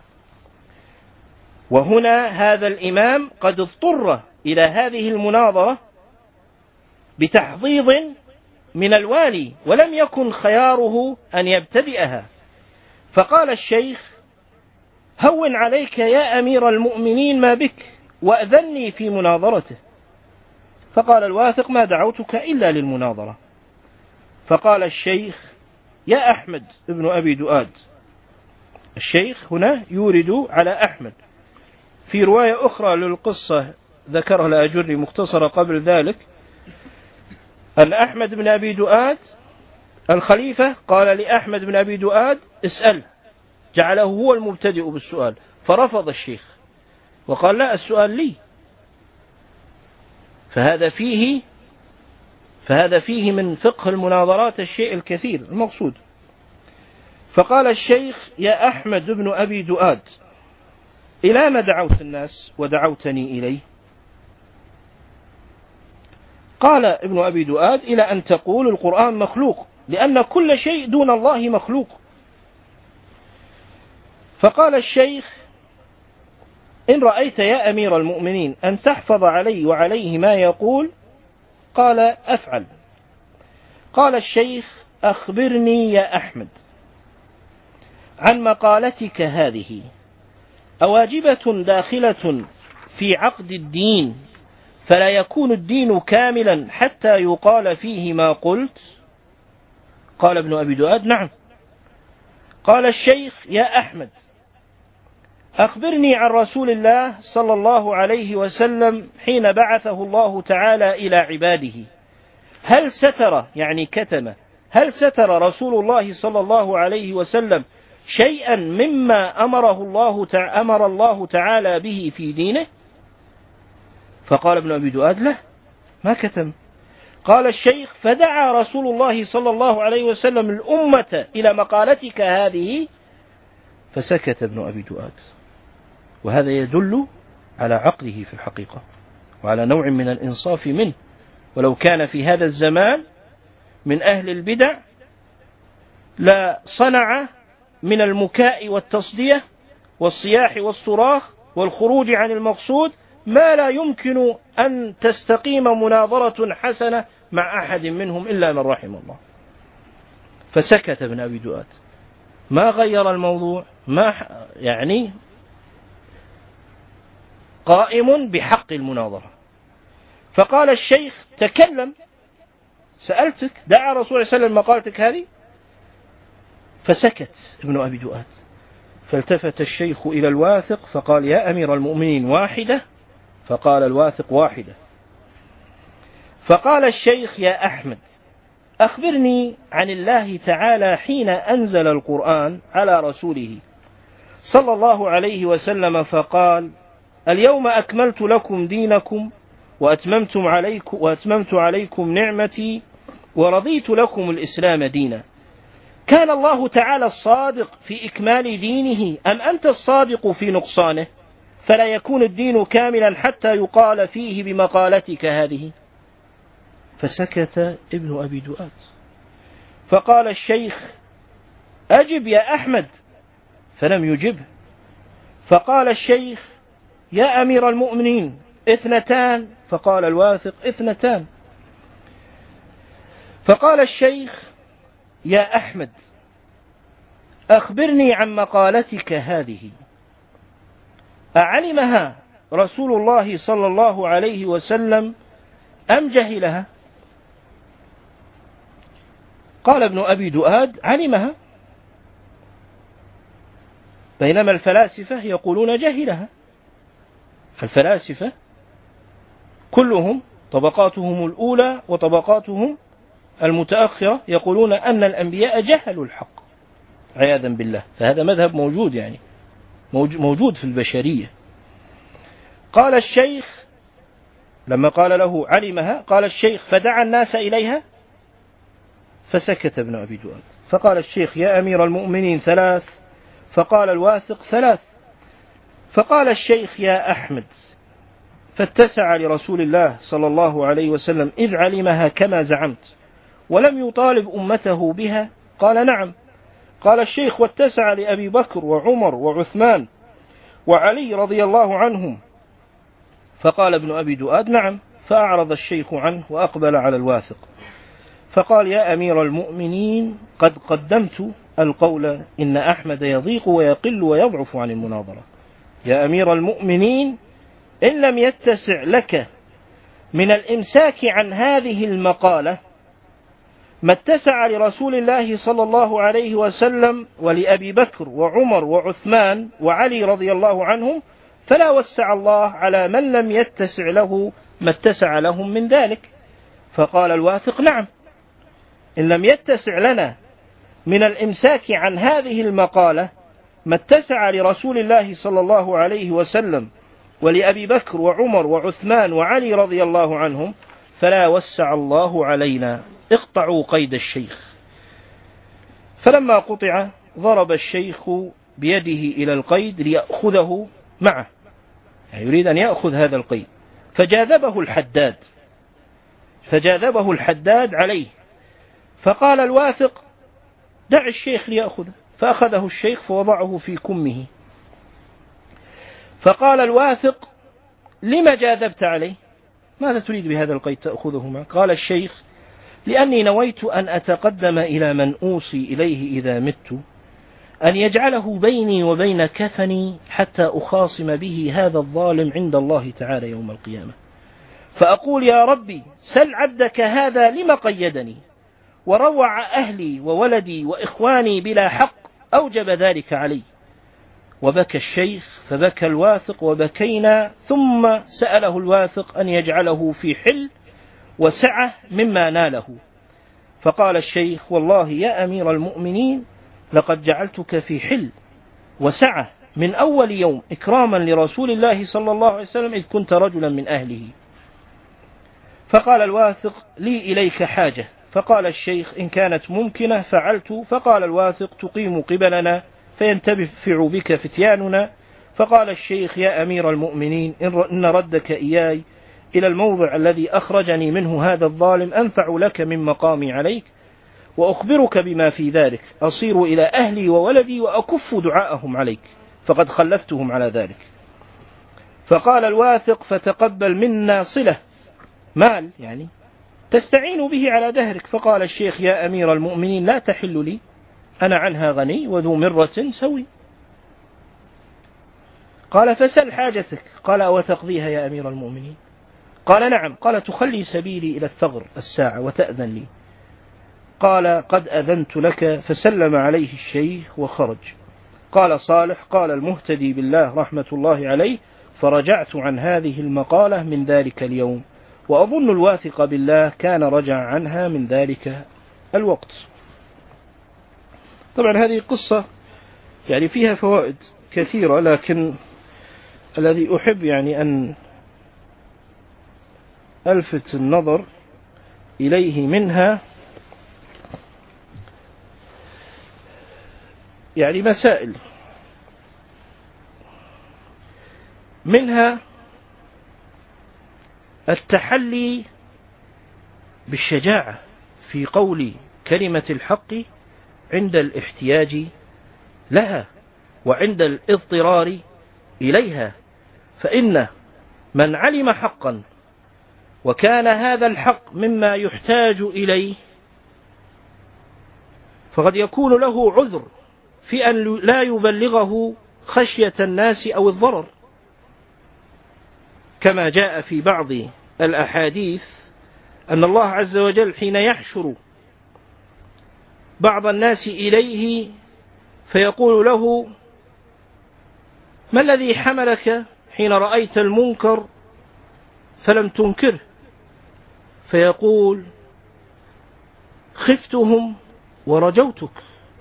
وهنا هذا الإمام قد اضطر إلى هذه المناظرة بتحضيض من الوالي، ولم يكن خياره أن يبتدئها. فقال الشيخ: هون عليك يا أمير المؤمنين ما بك، وأذني في مناظرته. فقال الواثق: ما دعوتك إلا للمناظرة. فقال الشيخ: يا أحمد ابن أبي دؤاد. الشيخ هنا يورد على أحمد. في رواية أخرى للقصة ذكرها الآجري مختصرة قبل ذلك، أن أحمد بن أبي دؤاد الخليفة قال لأحمد بن أبي دؤاد: اسأل، جعله هو المبتدئ بالسؤال، فرفض الشيخ وقال: لا، السؤال لي. فهذا فيه فهذا فيه من فقه المناظرات الشيء الكثير المقصود. فقال الشيخ: يا أحمد بن أبي دؤاد، إلى ما دعوت الناس ودعوتني إليه؟ قال ابن أبي دؤاد: إلى أن تقول القرآن مخلوق، لأن كل شيء دون الله مخلوق. فقال الشيخ: إن رأيت يا أمير المؤمنين أن تحفظ علي وعليه ما يقول، قال: أفعل. قال الشيخ: أخبرني يا أحمد عن مقالتك هذه، أواجبة داخلة في عقد الدين فلا يكون الدين كاملا حتى يقال فيه ما قلت؟ قال ابن أبي دؤاد: نعم. قال الشيخ: يا أحمد، أخبرني عن رسول الله صلى الله عليه وسلم حين بعثه الله تعالى إلى عباده، هل ستر، يعني كتم، هل ستر رسول الله صلى الله عليه وسلم شيئا مما أمره الله تع... أمر الله تعالى به في دينه؟ فقال ابن أبي دؤاد: لا، ما كتم. قال الشيخ: فدعا رسول الله صلى الله عليه وسلم الأمة إلى مقالتك هذه، فسكت ابن أبي دؤاد. وهذا يدل على عقله في الحقيقة وعلى نوع من الإنصاف منه. ولو كان في هذا الزمان من أهل البدع لا صنع من المكاء والتصدية والصياح والصراخ والخروج عن المقصود ما لا يمكن أن تستقيم مناظرة حسنة مع أحد منهم إلا من رحم الله. فسكت ابن أبي دؤاد، ما غير الموضوع، ما يعني قائم بحق المناظرة. فقال الشيخ: تكلم، سألتك، دعا رسول الله صلى الله عليه وسلم مقالتك هذه؟ فسكت ابن أبي دؤاد. فالتفت الشيخ إلى الواثق فقال: يا أمير المؤمنين، واحدة؟ فقال الواثق: واحدة. فقال الشيخ: يا أحمد، أخبرني عن الله تعالى حين أنزل القرآن على رسوله صلى الله عليه وسلم فقال: اليوم أكملت لكم دينكم وأتممت عليكم, وأتممت عليكم نعمتي ورضيت لكم الإسلام دينا. كان الله تعالى الصادق في إكمال دينه أم أنت الصادق في نقصانه؟ فلا يكون الدين كاملا حتى يقال فيه بمقالتك هذه. فسكت ابن أبي دؤاد. فقال الشيخ: أجب يا أحمد، فلم يجبه. فقال الشيخ: يا أمير المؤمنين، اثنتان. فقال الواثق: اثنتان. فقال الشيخ: يا أحمد، أخبرني عن مقالتك هذه، أعلمها رسول الله صلى الله عليه وسلم أم جهلها؟ قال ابن أبي دؤاد: علمها، بينما الفلاسفة يقولون جهلها. الفلاسفة كلهم طبقاتهم الأولى وطبقاتهم المتأخرة يقولون أن الأنبياء جهلوا الحق عياذا بالله. فهذا مذهب موجود يعني موجود في البشرية. قال الشيخ لما قال له علمها، قال الشيخ: فدعا الناس إليها. فسكت ابن أبي دؤاد. فقال الشيخ: يا أمير المؤمنين، ثلاث. فقال الواثق: ثلاث. فقال الشيخ: يا أحمد، فاتسع لرسول الله صلى الله عليه وسلم إذ علمها كما زعمت ولم يطالب أمته بها؟ قال: نعم. قال الشيخ: واتسع لأبي بكر وعمر وعثمان وعلي رضي الله عنهم؟ فقال ابن أبي دؤاد: نعم. فأعرض الشيخ عنه وأقبل على الواثق فقال: يا أمير المؤمنين، قد قدمت القول إن أحمد يضيق ويقل ويضعف عن المناظرة. يا أمير المؤمنين، إن لم يتسع لك من الإمساك عن هذه المقالة ما اتسع لرسول الله صلى الله عليه وسلم ولأبي بكر وعمر وعثمان وعلي رضي الله عنهم، فلا وسع الله على من لم يتسع له ما اتسع لهم من ذلك. فقال الواثق: نعم، إن لم يتسع لنا من الإمساك عن هذه المقالة ما اتسع لرسول الله صلى الله عليه وسلم ولأبي بكر وعمر وعثمان وعلي رضي الله عنهم، فلا وسع الله علينا. اقطعوا قيد الشيخ. فلما قطع ضرب الشيخ بيده إلى القيد ليأخذه معه، يعني يريد أن يأخذ هذا القيد. فجاذبه الحداد فجاذبه الحداد عليه. فقال الواثق: دع الشيخ ليأخذه. فأخذه الشيخ فوضعه في كمه. فقال الواثق: لما جاذبت عليه؟ ماذا تريد بهذا القيد تأخذه معك؟ قال الشيخ: لأني نويت أن أتقدم إلى من أوصي إليه إذا مت أن يجعله بيني وبين كفني حتى أخاصم به هذا الظالم عند الله تعالى يوم القيامة، فأقول: يا ربي، سل عبدك هذا لما قيدني وروع أهلي وولدي وإخواني بلا حق أوجب ذلك علي. وبكى الشيخ فبكى الواثق وبكينا، ثم سأله الواثق أن يجعله في حل وسعة مما ناله. فقال الشيخ: والله يا أمير المؤمنين، لقد جعلتك في حل وسعة من أول يوم إكراما لرسول الله صلى الله عليه وسلم إذ كنت رجلا من أهله. فقال الواثق: لي إليك حاجة. فقال الشيخ: إن كانت ممكنة فعلت. فقال الواثق: تقيم قبلنا فينتفع بك فتياننا. فقال الشيخ: يا أمير المؤمنين، إن ردك إياي إلى الموضع الذي أخرجني منه هذا الظالم أنفع لك من مقامي عليك، وأخبرك بما في ذلك، أصير إلى أهلي وولدي وأكف دعاءهم عليك، فقد خلفتهم على ذلك. فقال الواثق: فتقبل منا صلة، مال يعني تستعين به على دهرك. فقال الشيخ: يا أمير المؤمنين، لا تحل لي، أنا عنها غني وذو مرة سوي. قال: فسل حاجتك. قال: وتقضيها يا أمير المؤمنين؟ قال: نعم. قال: تخلي سبيلي إلى الثغر الساعة وتأذن لي. قال: قد أذنت لك. فسلم عليه الشيخ وخرج. قال صالح: قال المهتدي بالله رحمة الله عليه: فرجعت عن هذه المقالة من ذلك اليوم، وأظن الواثق بالله كان رجع عنها من ذلك الوقت. طبعا هذه قصة يعني فيها فوائد كثيرة، لكن الذي أحب يعني أن ألفت النظر إليه منها يعني مسائل، منها التحلي بالشجاعة في قول كلمة الحق عند الاحتياج لها وعند الاضطرار إليها، فإن من علم حقا وكان هذا الحق مما يحتاج إليه فقد يكون له عذر في أن لا يبلغه خشية الناس أو الضرر، كما جاء في بعض الأحاديث أن الله عز وجل حين يحشر بعض الناس إليه فيقول له: ما الذي حملك حين رأيت المنكر فلم تنكره؟ فيقول: خفتهم ورجوتك،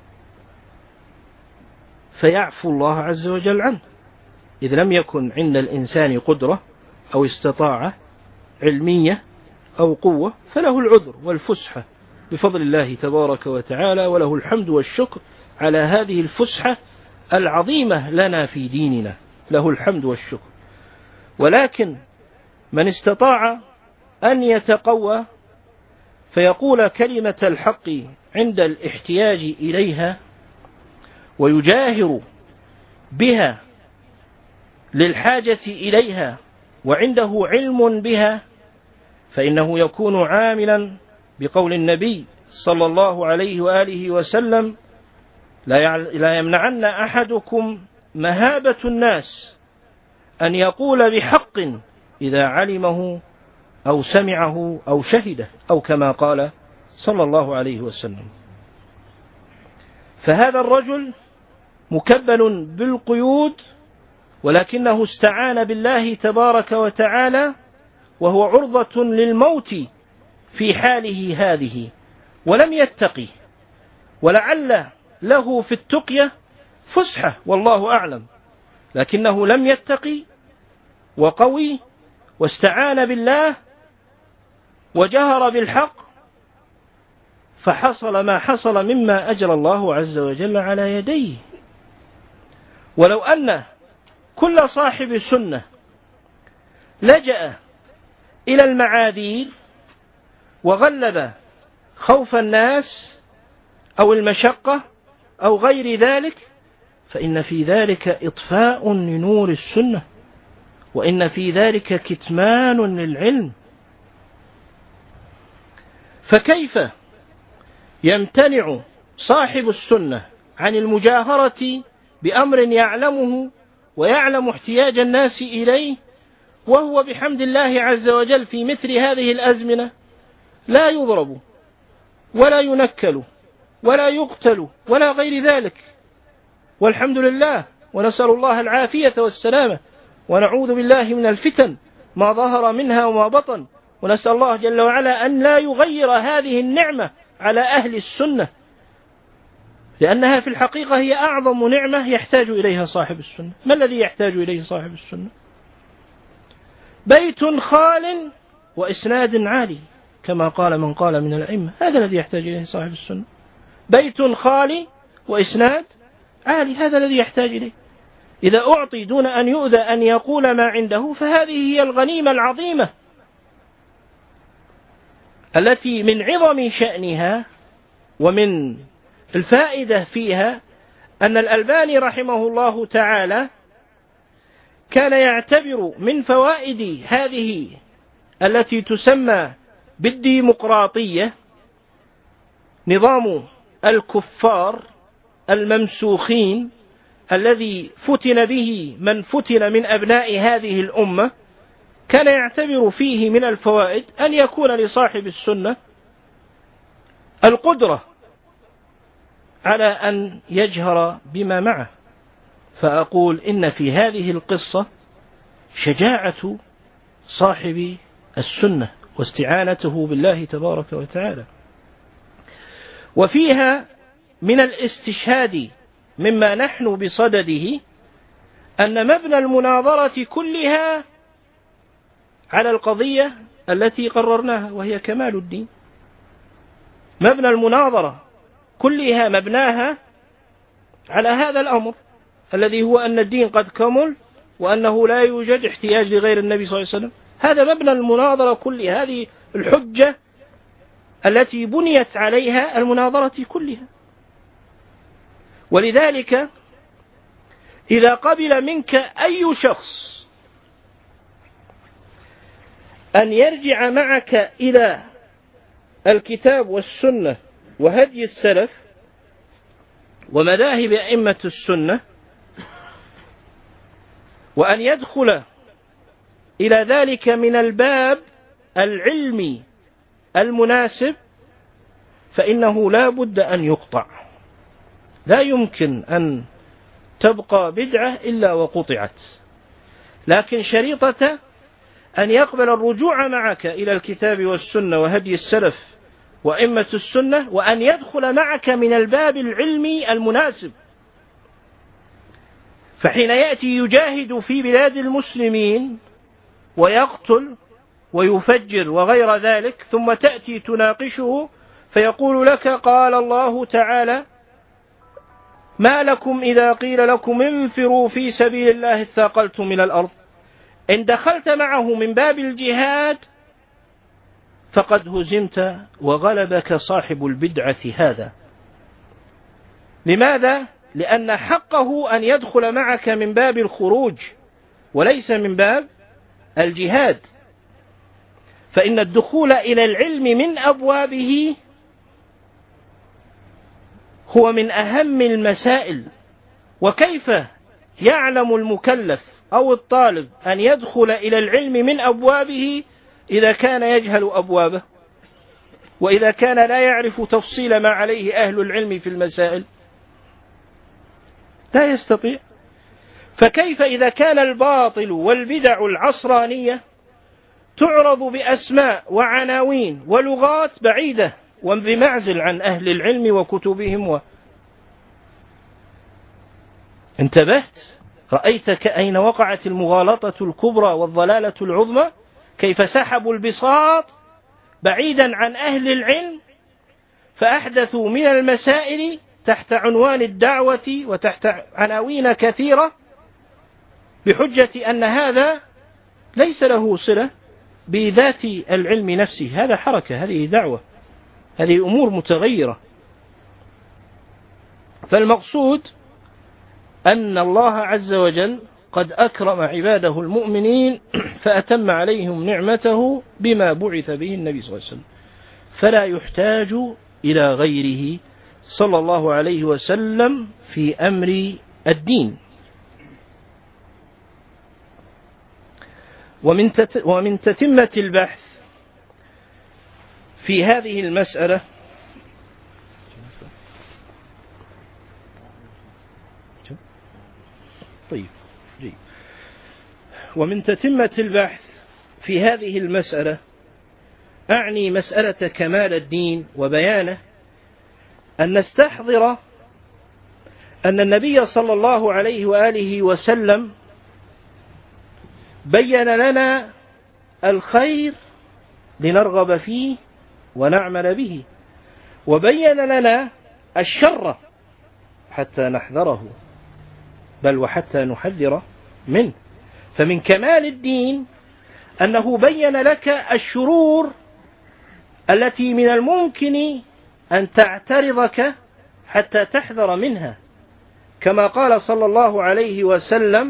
فيعفو الله عز وجل عنه، إذ لم يكن عند الإنسان قدرة أو استطاعة علمية أو قوة فله العذر والفسحة بفضل الله تبارك وتعالى، وله الحمد والشكر على هذه الفسحة العظيمة لنا في ديننا، له الحمد والشكر. ولكن من استطاع أن يتقوى فيقول كلمة الحق عند الاحتياج إليها ويجاهر بها للحاجة إليها وعنده علم بها، فإنه يكون عاملا بقول النبي صلى الله عليه وآله وسلم: لا يمنعن أحدكم مهابة الناس أن يقول بحق إذا علمه أو سمعه أو شهده، أو كما قال صلى الله عليه وسلم. فهذا الرجل مكبل بالقيود، ولكنه استعان بالله تبارك وتعالى وهو عرضة للموت في حاله هذه، ولم يتقي، ولعل له في التقية فسحة والله أعلم، لكنه لم يتقي وقوي واستعان بالله وجهر بالحق، فحصل ما حصل مما أجرى الله عز وجل على يديه. ولو أن كل صاحب سنة لجأ إلى المعاذير وغلب خوف الناس أو المشقة أو غير ذلك، فإن في ذلك إطفاء لنور السنة، وإن في ذلك كتمان للعلم. فكيف يمتنع صاحب السنة عن المجاهرة بأمر يعلمه ويعلم احتياج الناس إليه، وهو بحمد الله عز وجل في مثل هذه الأزمنة لا يضرب ولا ينكل ولا يقتل ولا غير ذلك، والحمد لله، ونسأل الله العافية والسلامة، ونعوذ بالله من الفتن ما ظهر منها وما بطن، ونسأل الله جل وعلا أن لا يغير هذه النعمة على أهل السنة، لأنها في الحقيقة هي أعظم نعمة يحتاج إليها صاحب السنة. ما الذي يحتاج إليه صاحب السنة؟ بيت خال وإسناد عالي، كما قال من قال من الأئمة، هذا الذي يحتاج إليه صاحب السنة، بيت خالي وإسناد عالي، هذا الذي يحتاج إليه. إذا أعطي دون أن يؤذى أن يقول ما عنده، فهذه هي الغنيمة العظيمة التي من عظم شأنها ومن الفائدة فيها أن الألباني رحمه الله تعالى كان يعتبر من فوائد هذه التي تسمى بالديمقراطية نظام الكفار الممسوخين الذي فتن به من فتن من أبناء هذه الأمة، كان يعتبر فيه من الفوائد أن يكون لصاحب السنة القدرة على أن يجهر بما معه. فأقول إن في هذه القصة شجاعة صاحب السنة واستعانته بالله تبارك وتعالى، وفيها من الاستشهاد مما نحن بصدده أن مبنى المناظرة كلها على القضية التي قررناها وهي كمال الدين. مبنى المناظرة كلها مبناها على هذا الأمر الذي هو أن الدين قد كمل وأنه لا يوجد احتياج لغير النبي صلى الله عليه وسلم. هذا مبنى المناظرة كلها، هذه الحجة التي بنيت عليها المناظرة كلها. ولذلك إذا قبل منك أي شخص أن يرجع معك إلى الكتاب والسنة وهدي السلف ومذاهب أئمة السنة، وأن يدخل إلى ذلك من الباب العلمي المناسب، فإنه لا بد أن يقطع. لا يمكن أن تبقى بدعة إلا وقطعت، لكن شريطة أن يقبل الرجوع معك إلى الكتاب والسنة وهدي السلف وأئمة السنة، وأن يدخل معك من الباب العلمي المناسب. فحين يأتي يجاهد في بلاد المسلمين ويقتل ويفجر وغير ذلك، ثم تأتي تناقشه فيقول لك قال الله تعالى ما لكم إذا قيل لكم انفروا في سبيل الله اثاقلتم إلى الأرض. إن دخلت معه من باب الجهاد فقد هزمت وغلبك صاحب البدعة هذا. لماذا؟ لأن حقه أن يدخل معك من باب الخروج وليس من باب الجهاد. فإن الدخول إلى العلم من أبوابه هو من أهم المسائل. وكيف يعلم المكلف أو الطالب أن يدخل إلى العلم من أبوابه إذا كان يجهل أبوابه، وإذا كان لا يعرف تفصيل ما عليه أهل العلم في المسائل؟ لا يستطيع. فكيف إذا كان الباطل والبدع العصرانية تعرض بأسماء وعناوين ولغات بعيدة وبمعزل عن أهل العلم وكتبهم و... انتبهت؟ رأيت أين وقعت المغالطة الكبرى والضلالة العظمى؟ كيف سحبوا البساط بعيدا عن أهل العلم فأحدثوا من المسائل تحت عنوان الدعوة وتحت عناوين كثيرة بحجة أن هذا ليس له صلة بذات العلم نفسه. هذا حركة، هذه دعوة، هذه أمور متغيرة. فالمقصود أن الله عز وجل قد أكرم عباده المؤمنين فأتم عليهم نعمته بما بعث به النبي صلى الله عليه وسلم، فلا يحتاج إلى غيره صلى الله عليه وسلم في أمر الدين. ومن ومن تتمة البحث في هذه المسألة طيب جيد. ومن تتمة البحث في هذه المسألة أعني مسألة كمال الدين وبيانه، أن نستحضر أن النبي صلى الله عليه وآله وسلم بين لنا الخير لنرغب فيه ونعمل به، وبين لنا الشر حتى نحذره، بل وحتى نحذر منه. فمن كمال الدين أنه بين لك الشرور التي من الممكن أن تعترضك حتى تحذر منها، كما قال صلى الله عليه وسلم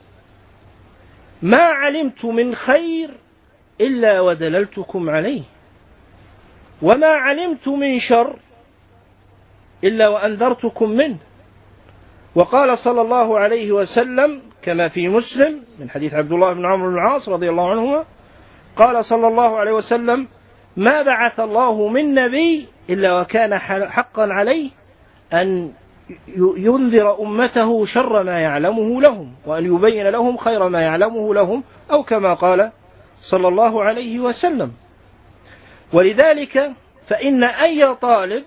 ما علمت من خير إلا ودللتكم عليه، وما علمت من شر إلا وأنذرتكم منه. وقال صلى الله عليه وسلم كما في مسلم من حديث عبد الله بن عمرو بن العاص رضي الله عنهما قال صلى الله عليه وسلم ما بعث الله من نبي إلا وكان حقا عليه أن ينذر أمته شر ما يعلمه لهم وأن يبين لهم خير ما يعلمه لهم، أو كما قال صلى الله عليه وسلم. ولذلك فإن أي طالب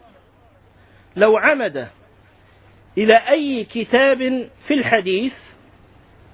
لو عمد إلى أي كتاب في الحديث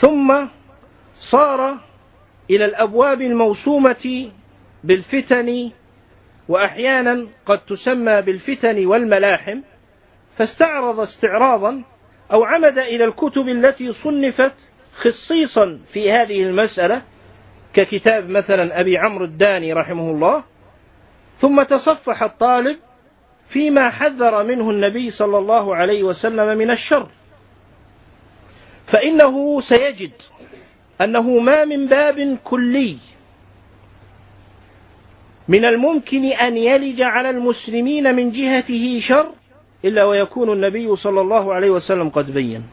ثم صار إلى الأبواب الموسومة بالفتن، وأحيانا قد تسمى بالفتن والملاحم، فاستعرض استعراضا أو عمد إلى الكتب التي صنفت خصيصا في هذه المسألة، ككتاب مثلا أبي عمرو الداني رحمه الله. ثم تصفح الطالب فيما حذر منه النبي صلى الله عليه وسلم من الشر، فإنه سيجد أنه ما من باب كلي من الممكن أن يلج على المسلمين من جهته شر إلا ويكون النبي صلى الله عليه وسلم قد بين.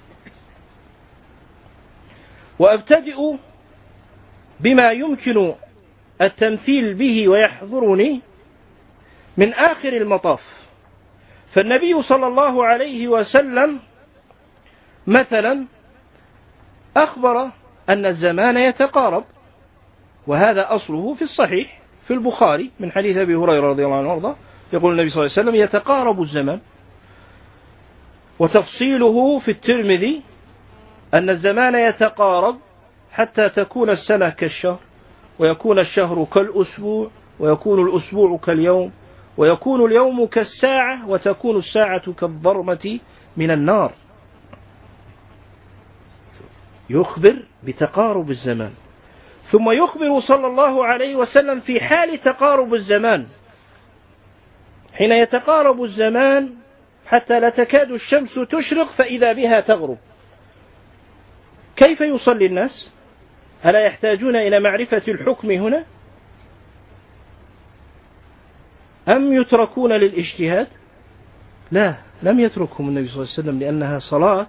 وأبتدئ بما يمكن التمثيل به ويحضرني من آخر المطاف. فالنبي صلى الله عليه وسلم مثلا أخبر أن الزمان يتقارب، وهذا أصله في الصحيح في البخاري من حديث أبي هريرة رضي الله عنه وارضاه، يقول النبي صلى الله عليه وسلم: يتقارب الزمان. وتفصيله في الترمذي أن الزمان يتقارب حتى تكون السنة كالشهر، ويكون الشهر كالأسبوع، ويكون الأسبوع كاليوم، ويكون اليوم كالساعة، وتكون الساعة كالضرمة من النار. يخبر بتقارب الزمان. ثم يخبر صلى الله عليه وسلم في حال تقارب الزمان، حين يتقارب الزمان حتى لا تكاد الشمس تشرق فإذا بها تغرب، كيف يصلي الناس؟ ألا يحتاجون إلى معرفة الحكم هنا؟ أم يتركون للاجتهاد؟ لا، لم يتركهم النبي صلى الله عليه وسلم، لأنها صلاة،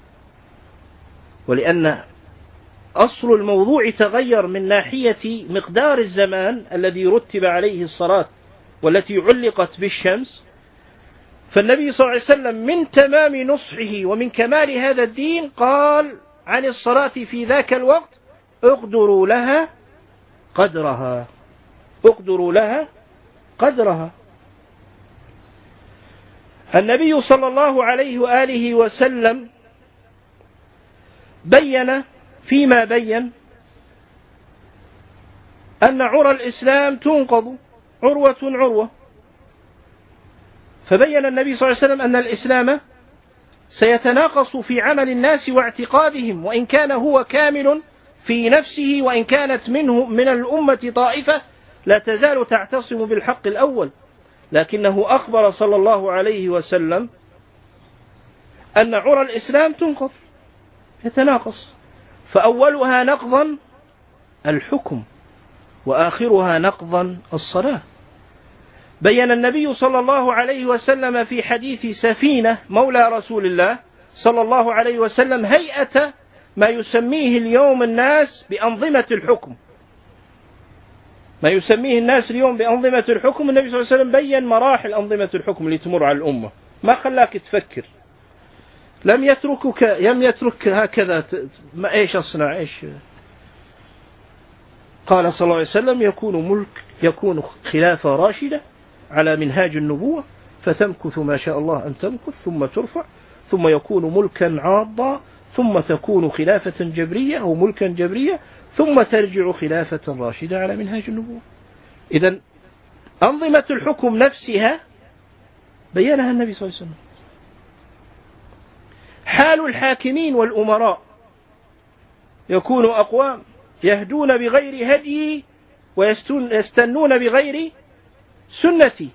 ولأن أصل الموضوع تغير من ناحية مقدار الزمان الذي رتب عليه الصلاة والتي علقت بالشمس. فالنبي صلى الله عليه وسلم من تمام نصحه ومن كمال هذا الدين قال عن الصلاة في ذاك الوقت: اقدروا لها قدرها، اقدروا لها قدرها. النبي صلى الله عليه وآله وسلم بين فيما بين أن عرى الإسلام تنقض عروة عروة، فبين النبي صلى الله عليه وسلم أن الإسلام سيتناقص في عمل الناس واعتقادهم، وإن كان هو كامل في نفسه، وإن كانت منه من الأمة طائفة لا تزال تعتصم بالحق الأول، لكنه أخبر صلى الله عليه وسلم أن عرى الإسلام تنقض، يتناقص، فأولها نقضا الحكم، وآخرها نقضا الصلاة. بين النبي صلى الله عليه وسلم في حديث سفينة مولى رسول الله صلى الله عليه وسلم هيئة ما يسميه اليوم الناس بأنظمة الحكم، ما يسميه الناس اليوم بأنظمة الحكم. النبي صلى الله عليه وسلم بين مراحل أنظمة الحكم اللي تمر على الأمة، ما خلاك تفكر، لم يتركك لم يترك هكذا ما إيش أصنع إيش. قال صلى الله عليه وسلم: يكون ملك يكون خلافة راشدة على منهاج النبوة، فتمكث ما شاء الله أن تمكث ثم ترفع، ثم يكون ملكا عاضا، ثم تكون خلافة جبرية أو ملكا جبرية، ثم ترجع خلافة راشدة على منهاج النبوة. إذن أنظمة الحكم نفسها بينها النبي صلى الله عليه وسلم. حال الحاكمين والأمراء: يكون أقوام يهدون بغير هدي ويستنون بغير سنتي.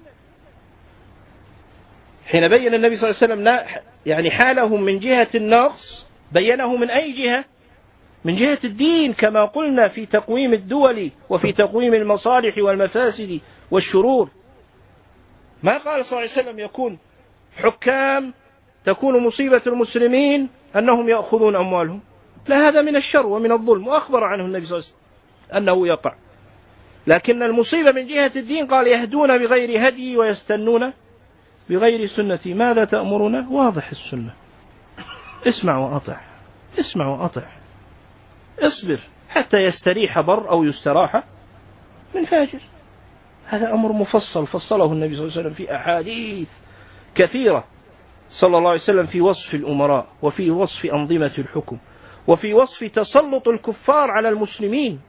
حين بين النبي صلى الله عليه وسلم يعني حالهم من جهة النقص، بينه من أي جهة؟ من جهة الدين، كما قلنا في تقويم الدول وفي تقويم المصالح والمفاسد والشرور. ما قال صلى الله عليه وسلم يكون حكام تكون مصيبة المسلمين أنهم يأخذون أموالهم، لا، هذا من الشر ومن الظلم، وأخبر عنه النبي صلى الله عليه وسلم أنه يقع. لكن المصيبة من جهة الدين قال: يهدون بغير هدي ويستنون بغير سنتي. ماذا تأمرنا؟ واضح السنة، اسمع وأطع، اسمع وأطع، اصبر حتى يستريح بر أو يستراح من فاجر. هذا أمر مفصل فصله النبي صلى الله عليه وسلم في أحاديث كثيرة صلى الله عليه وسلم في وصف الأمراء وفي وصف أنظمة الحكم وفي وصف تسلط الكفار على المسلمين.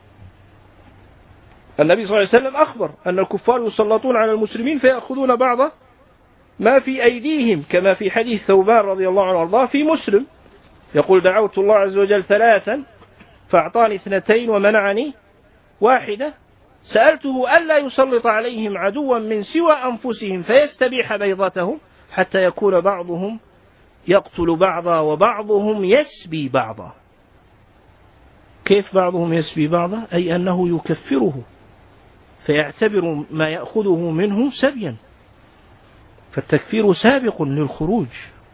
النبي صلى الله عليه وسلم أخبر أن الكفار يسلطون على المسلمين فيأخذون بعض ما في أيديهم، كما في حديث ثوبان رضي الله عنه وارضاه في مسلم، يقول: دعوت الله عز وجل ثلاثا فأعطاني اثنتين ومنعني واحدة، سألته ألا يسلط عليهم عدوا من سوى أنفسهم فيستبيح بيضتهم، حتى يكون بعضهم يقتل بعضا وبعضهم يسبي بعضا. كيف بعضهم يسبي بعضا؟ أي أنه يكفره فيعتبر ما يأخذه منه سبيا، فالتكفير سابق للخروج.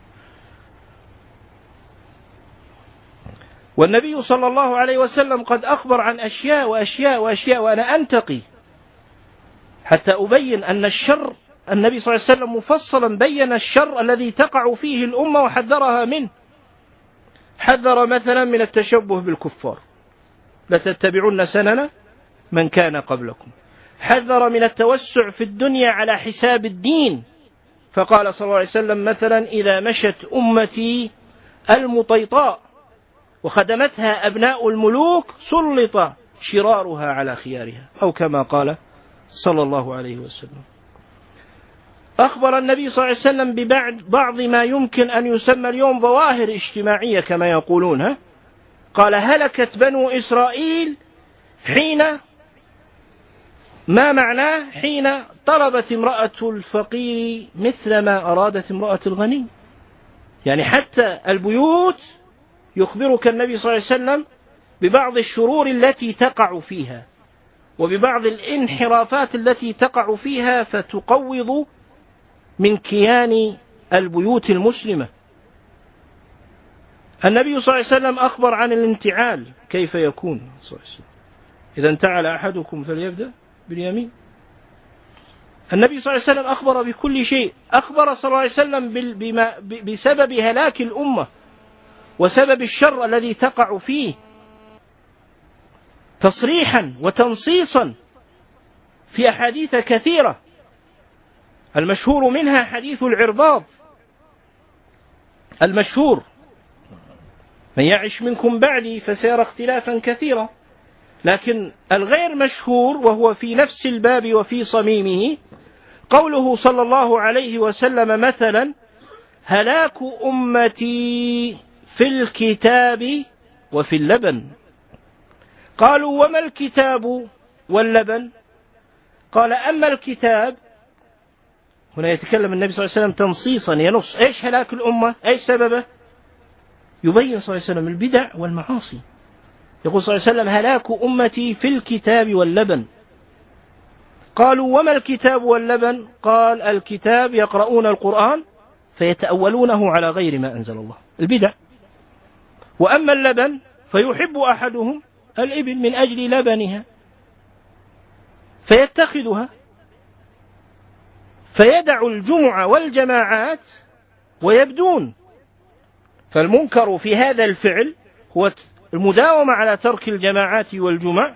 والنبي صلى الله عليه وسلم قد أخبر عن أشياء وأشياء وأشياء، وأنا أنتقي حتى أبين أن الشر، النبي صلى الله عليه وسلم مفصلا بين الشر الذي تقع فيه الأمة وحذرها منه. حذر مثلا من التشبه بالكفار، لتتبعن سنن من كان قبلكم. حذر من التوسع في الدنيا على حساب الدين، فقال صلى الله عليه وسلم مثلا: إذا مشت أمتي المطيطاء وخدمتها أبناء الملوك سلط شرارها على خيارها، أو كما قال صلى الله عليه وسلم. أخبر النبي صلى الله عليه وسلم ببعض ما يمكن أن يسمى اليوم ظواهر اجتماعية كما يقولونها. قال: هلكت بنو إسرائيل حين، ما معناه؟ حين طلبت امرأة الفقير مثل ما أرادت امرأة الغني. يعني حتى البيوت يخبرك النبي صلى الله عليه وسلم ببعض الشرور التي تقع فيها وببعض الانحرافات التي تقع فيها، فتقوض من كيان البيوت المسلمة. النبي صلى الله عليه وسلم أخبر عن الانتعال كيف يكون صلى الله عليه وسلم: إذا انتعل أحدكم فليبدأ باليمين. النبي صلى الله عليه وسلم أخبر بكل شيء. أخبر صلى الله عليه وسلم بما بسبب هلاك الأمة وسبب الشر الذي تقع فيه تصريحا وتنصيصا في أحاديث كثيرة، المشهور منها حديث العرباض المشهور: من يعش منكم بعدي فسيرى اختلافا كثيرا. لكن الغير مشهور وهو في نفس الباب وفي صميمه قوله صلى الله عليه وسلم مثلا: هلاك أمتي في الكتاب وفي اللبن. قالوا: وما الكتاب واللبن؟ قال: أما الكتاب، هنا يتكلم النبي صلى الله عليه وسلم تنصيصا ينص إيش هلاك الأمة، إيش سببه، يبين صلى الله عليه وسلم البدع والمعاصي. يقول صلى الله عليه وسلم: هلاك أمتي في الكتاب واللبن. قالوا: وما الكتاب واللبن؟ قال: الكتاب يقرؤون القرآن فيتأولونه على غير ما أنزل الله، البدع. وأما اللبن فيحب أحدهم الإبل من أجل لبنها فيتخذها، فيدع الجمع والجماعات ويبدون. فالمنكر في هذا الفعل هو المداومة على ترك الجماعات والجمع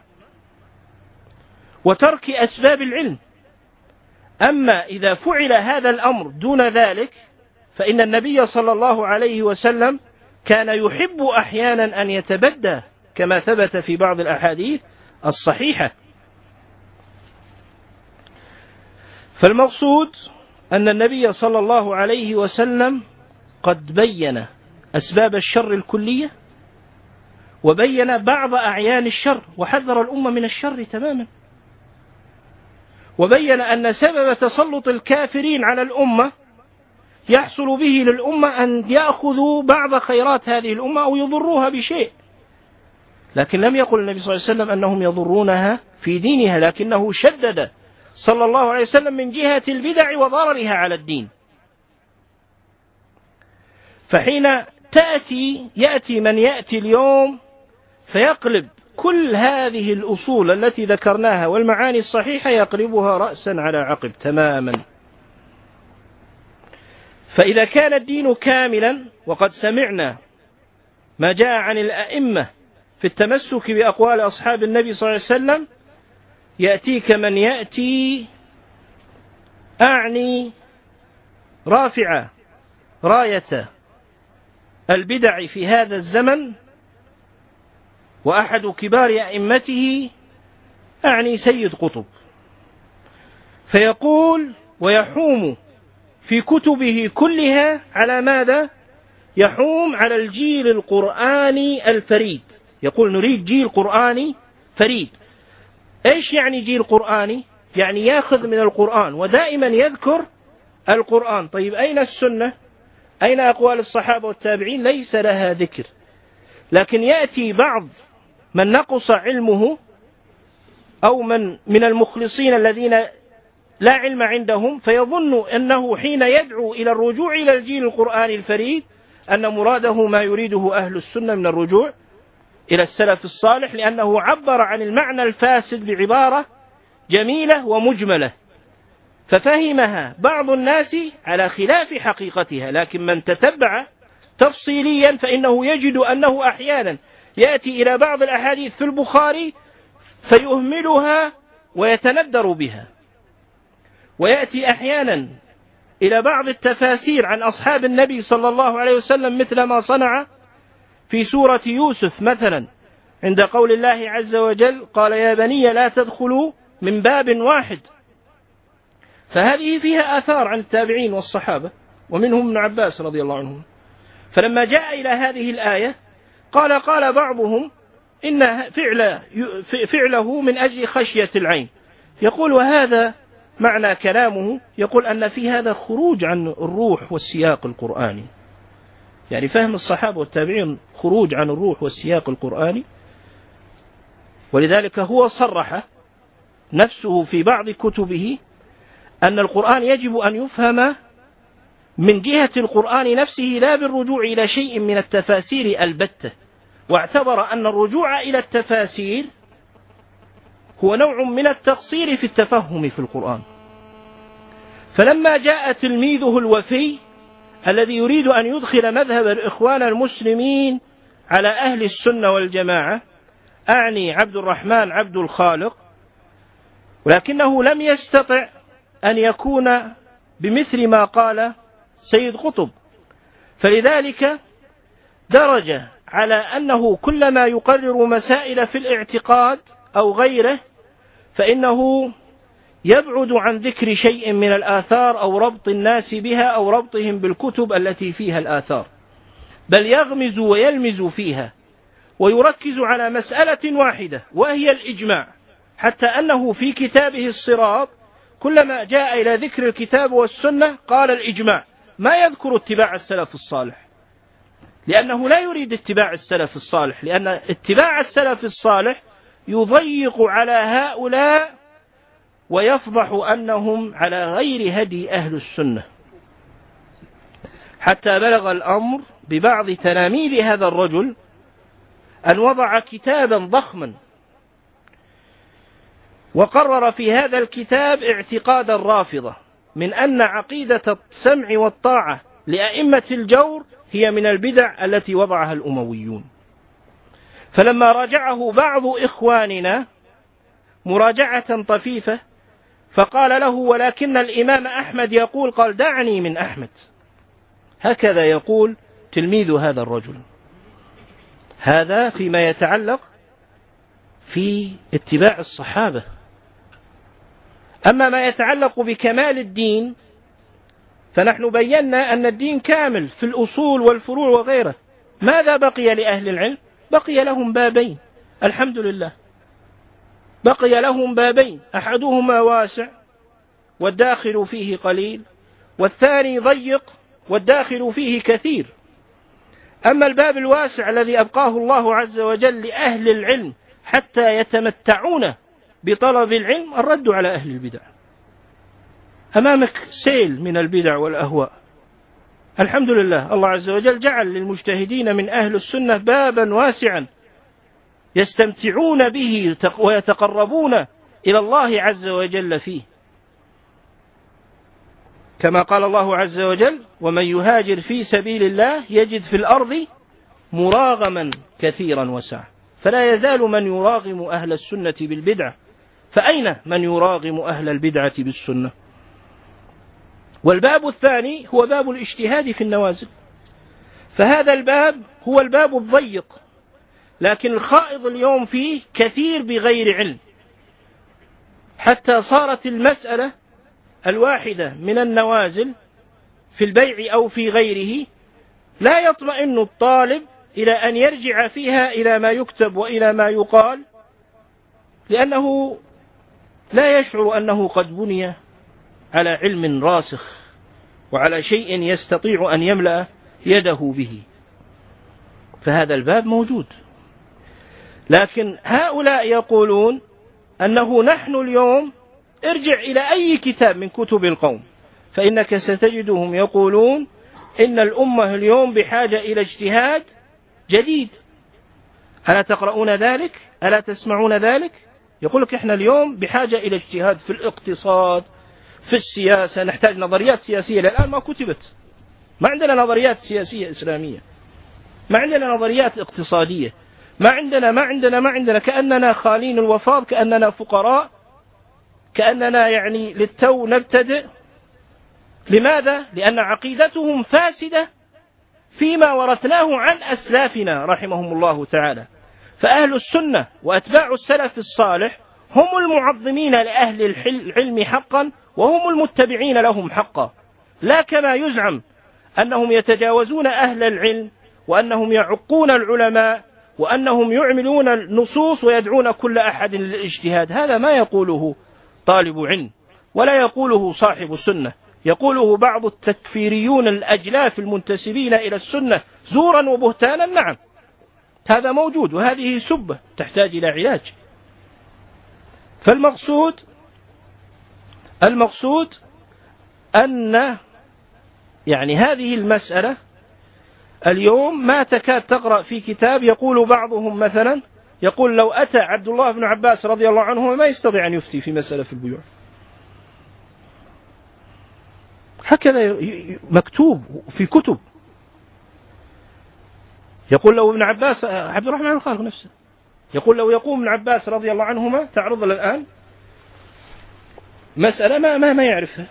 وترك أسباب العلم. أما إذا فعل هذا الأمر دون ذلك فإن النبي صلى الله عليه وسلم كان يحب أحيانا أن يتبدى، كما ثبت في بعض الأحاديث الصحيحة. فالمقصود أن النبي صلى الله عليه وسلم قد بين أسباب الشر الكلية وبين بعض أعيان الشر وحذر الأمة من الشر تماما، وبين أن سبب تسلط الكافرين على الأمة يحصل به للأمة أن يأخذوا بعض خيرات هذه الأمة أو يضروها بشيء. لكن لم يقل النبي صلى الله عليه وسلم أنهم يضرونها في دينها، لكنه شدد صلى الله عليه وسلم من جهة البدع وضررها على الدين. فحين تأتي يأتي من يأتي اليوم فيقلب كل هذه الأصول التي ذكرناها والمعاني الصحيحة يقلبها رأسا على عقب تماما. فإذا كان الدين كاملا، وقد سمعنا ما جاء عن الأئمة في التمسك بأقوال أصحاب النبي صلى الله عليه وسلم، يأتيك من يأتي أعني رافع راية البدع في هذا الزمن وأحد كبار أئمته أعني سيد قطب، فيقول ويحوم في كتبه كلها على ماذا؟ يحوم على الجيل القرآني الفريد. يقول نريد جيل قرآني فريد. إيش يعني جيل قرآني؟ يعني يأخذ من القرآن ودائما يذكر القرآن. طيب أين السنة؟ أين أقوال الصحابة والتابعين؟ ليس لها ذكر. لكن يأتي بعض من نقص علمه أو من من المخلصين الذين لا علم عندهم، فيظن أنه حين يدعو إلى الرجوع إلى الجيل القرآني الفريد أن مراده ما يريده أهل السنة من الرجوع إلى السلف الصالح، لأنه عبر عن المعنى الفاسد بعبارة جميلة ومجملة ففهمها بعض الناس على خلاف حقيقتها. لكن من تتبع تفصيليا فإنه يجد أنه أحيانا يأتي إلى بعض الأحاديث في البخاري فيهملها ويتندر بها، ويأتي أحيانا إلى بعض التفاسير عن أصحاب النبي صلى الله عليه وسلم مثل ما صنع في سورة يوسف مثلا عند قول الله عز وجل قال يا بني لا تدخلوا من باب واحد. فهذه فيها آثار عن التابعين والصحابة ومنهم ابن عباس رضي الله عنهم. فلما جاء إلى هذه الآية قال قال بعضهم إن فعل فعله من أجل خشية العين. يقول وهذا معنى كلامه، يقول أن في هذا خروج عن الروح والسياق القرآني، يعني فهم الصحابة والتابعين خروج عن الروح والسياق القرآني. ولذلك هو صرح نفسه في بعض كتبه أن القرآن يجب أن يفهم من جهة القرآن نفسه لا بالرجوع إلى شيء من التفاسير البتة، واعتبر أن الرجوع إلى التفاسير هو نوع من التقصير في التفهم في القرآن. فلما جاء تلميذه الوفي الذي يريد أن يدخل مذهب الإخوان المسلمين على أهل السنة والجماعة، أعني عبد الرحمن عبد الخالق، ولكنه لم يستطع أن يكون بمثل ما قال سيد قطب، فلذلك درج على أنه كلما يقرر مسائل في الاعتقاد أو غيره فإنه يبعد عن ذكر شيء من الآثار أو ربط الناس بها أو ربطهم بالكتب التي فيها الآثار، بل يغمز ويلمز فيها ويركز على مسألة واحدة وهي الإجماع، حتى أنه في كتابه الصراط كلما جاء إلى ذكر الكتاب والسنة قال الإجماع، ما يذكر اتباع السلف الصالح، لأنه لا يريد اتباع السلف الصالح، لأن اتباع السلف الصالح يضيق على هؤلاء ويفضح أنهم على غير هدي أهل السنة. حتى بلغ الأمر ببعض تلاميذ هذا الرجل أن وضع كتابا ضخما وقرر في هذا الكتاب اعتقاد الرافضة من أن عقيدة السمع والطاعة لأئمة الجور هي من البدع التي وضعها الأمويون. فلما راجعه بعض إخواننا مراجعة طفيفة فقال له ولكن الإمام أحمد يقول، قال دعني من أحمد. هكذا يقول تلميذ هذا الرجل. هذا فيما يتعلق في اتباع الصحابة. أما ما يتعلق بكمال الدين فنحن بينا أن الدين كامل في الأصول والفروع وغيره. ماذا بقي لأهل العلم؟ بقي لهم بابين، الحمد لله، بقي لهم بابين، أحدهما واسع والداخل فيه قليل، والثاني ضيق والداخل فيه كثير. أما الباب الواسع الذي أبقاه الله عز وجل لأهل العلم حتى يتمتعون بطلب العلم، الرد على أهل البدع. أمامك سيل من البدع والأهواء، الحمد لله، الله عز وجل جعل للمجتهدين من أهل السنة بابا واسعا يستمتعون به ويتقربون إلى الله عز وجل فيه، كما قال الله عز وجل ومن يهاجر في سبيل الله يجد في الأرض مراغما كثيرا وسعا. فلا يزال من يراغم أهل السنة بالبدعة، فأين من يراغم أهل البدعة بالسنة؟ والباب الثاني هو باب الاجتهاد في النوازل، فهذا الباب هو الباب الضيق، لكن الخائض اليوم فيه كثير بغير علم، حتى صارت المسألة الواحدة من النوازل في البيع أو في غيره لا يطمئن الطالب إلى أن يرجع فيها إلى ما يكتب وإلى ما يقال، لأنه لا يشعر أنه قد بني على علم راسخ وعلى شيء يستطيع أن يملأ يده به. فهذا الباب موجود. لكن هؤلاء يقولون أنه نحن اليوم ارجع إلى أي كتاب من كتب القوم فإنك ستجدهم يقولون إن الأمة اليوم بحاجة إلى اجتهاد جديد. ألا تقرؤون ذلك؟ ألا تسمعون ذلك؟ يقول لك إحنا اليوم بحاجة إلى اجتهاد في الاقتصاد، في السياسة، نحتاج نظريات سياسية. الآن ما كتبت، ما عندنا نظريات سياسية إسلامية، ما عندنا نظريات اقتصادية، ما عندنا ما عندنا ما عندنا كأننا خالين الوفاض، كأننا فقراء، كأننا يعني للتو نبتدئ. لماذا؟ لأن عقيدتهم فاسدة فيما ورثناه عن أسلافنا رحمهم الله تعالى. فأهل السنة وأتباع السلف الصالح هم المعظمين لأهل العلم حقا، وهم المتبعين لهم حقا، لا كما يزعم أنهم يتجاوزون أهل العلم، وأنهم يعقون العلماء، وأنهم يعملون النصوص ويدعون كل أحد للاجتهاد. هذا ما يقوله طالب علم، ولا يقوله صاحب السنة، يقوله بعض التكفيريون الأجلاف المنتسبين إلى السنة زورا وبهتانا. نعم، هذا موجود، وهذه سبة تحتاج إلى علاج. فالمقصود المقصود أن يعني هذه المسألة اليوم ما تكاد تقرأ في كتاب يقول بعضهم مثلا، يقول لو أتى عبد الله بن عباس رضي الله عنه ما يستطيع أن يفتي في مسألة في البيوع. هكذا مكتوب في كتب. يقول لو ابن عباس، عبد الرحمن الخالق نفسه يقول لو يقوم ابن عباس رضي الله عنهما تعرض الآن مسألة ما ما ما يعرفها.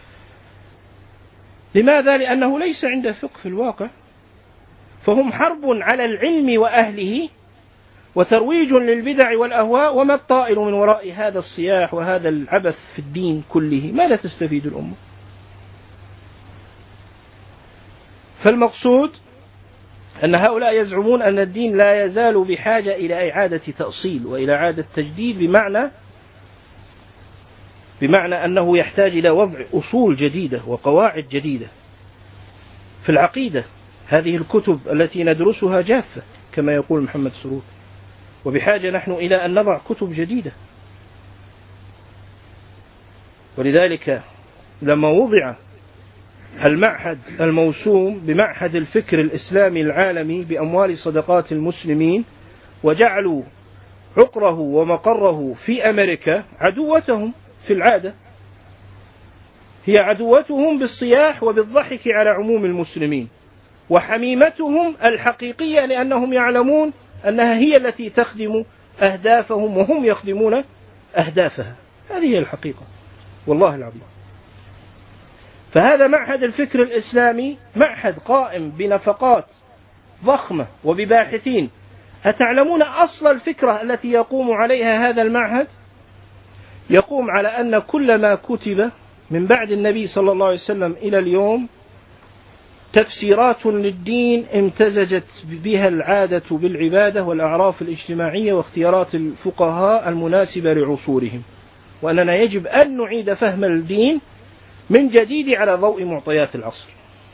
لماذا؟ لأنه ليس عنده فقه في الواقع. فهم حرب على العلم وأهله، وترويج للبدع والأهواء. وما الطائل من وراء هذا الصياح وهذا العبث في الدين كله؟ ماذا تستفيد الأمة؟ فالمقصود أن هؤلاء يزعمون أن الدين لا يزال بحاجة إلى إعادة تأصيل وإلى إعادة تجديد، بمعنى بمعنى أنه يحتاج إلى وضع أصول جديدة وقواعد جديدة في العقيدة. هذه الكتب التي ندرسها جافة كما يقول محمد سرور، وبحاجة نحن إلى أن نضع كتب جديدة. ولذلك لما وضع المعهد الموسوم بمعهد الفكر الإسلامي العالمي بأموال صدقات المسلمين، وجعلوا عقره ومقره في أمريكا، عدوتهم في العادة هي عدوتهم بالصياح وبالضحك على عموم المسلمين، وحميمتهم الحقيقية لأنهم يعلمون أنها هي التي تخدم أهدافهم وهم يخدمون أهدافها. هذه هي الحقيقة والله العظيم. فهذا معهد الفكر الإسلامي معهد قائم بنفقات ضخمة وبباحثين. أتعلمون أصل الفكرة التي يقوم عليها هذا المعهد؟ يقوم على أن كل ما كتب من بعد النبي صلى الله عليه وسلم إلى اليوم تفسيرات للدين امتزجت بها العادة بالعبادة والأعراف الاجتماعية واختيارات الفقهاء المناسبة لعصورهم، وأننا يجب أن نعيد فهم الدين من جديد على ضوء معطيات العصر.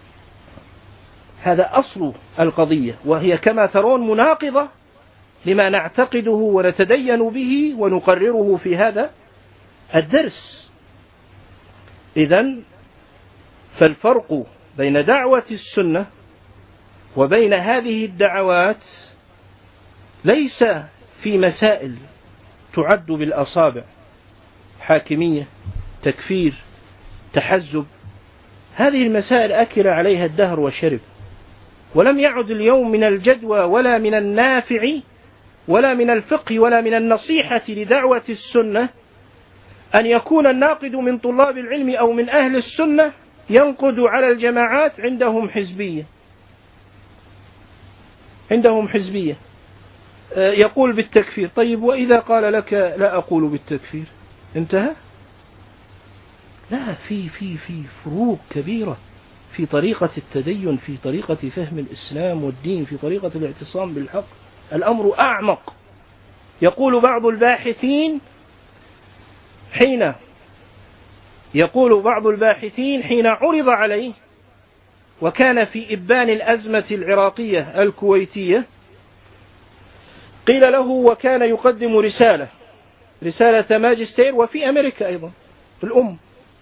هذا أصل القضية، وهي كما ترون مناقضة لما نعتقده ونتدين به ونقرره في هذا الدرس. إذن فالفرق بين دعوة السنة وبين هذه الدعوات ليس في مسائل تعد بالأصابع، حاكمية، تكفير، تحزب. هذه المسائل أكل عليها الدهر وشرب، ولم يعد اليوم من الجدوى ولا من النافع ولا من الفقه ولا من النصيحة لدعوة السنة أن يكون الناقد من طلاب العلم أو من أهل السنة ينقد على الجماعات. عندهم حزبية عندهم حزبية يقول بالتكفير. طيب وإذا قال لك لا أقول بالتكفير انتهى؟ لا، في في في فروق كبيرة في طريقة التدين، في طريقة فهم الإسلام والدين، في طريقة الاعتصام بالحق. الأمر أعمق. يقول بعض الباحثين حين يقول بعض الباحثين حين عرض عليه وكان في إبان الأزمة العراقية الكويتية، قيل له وكان يقدم رسالة رسالة ماجستير وفي أمريكا أيضا، الأم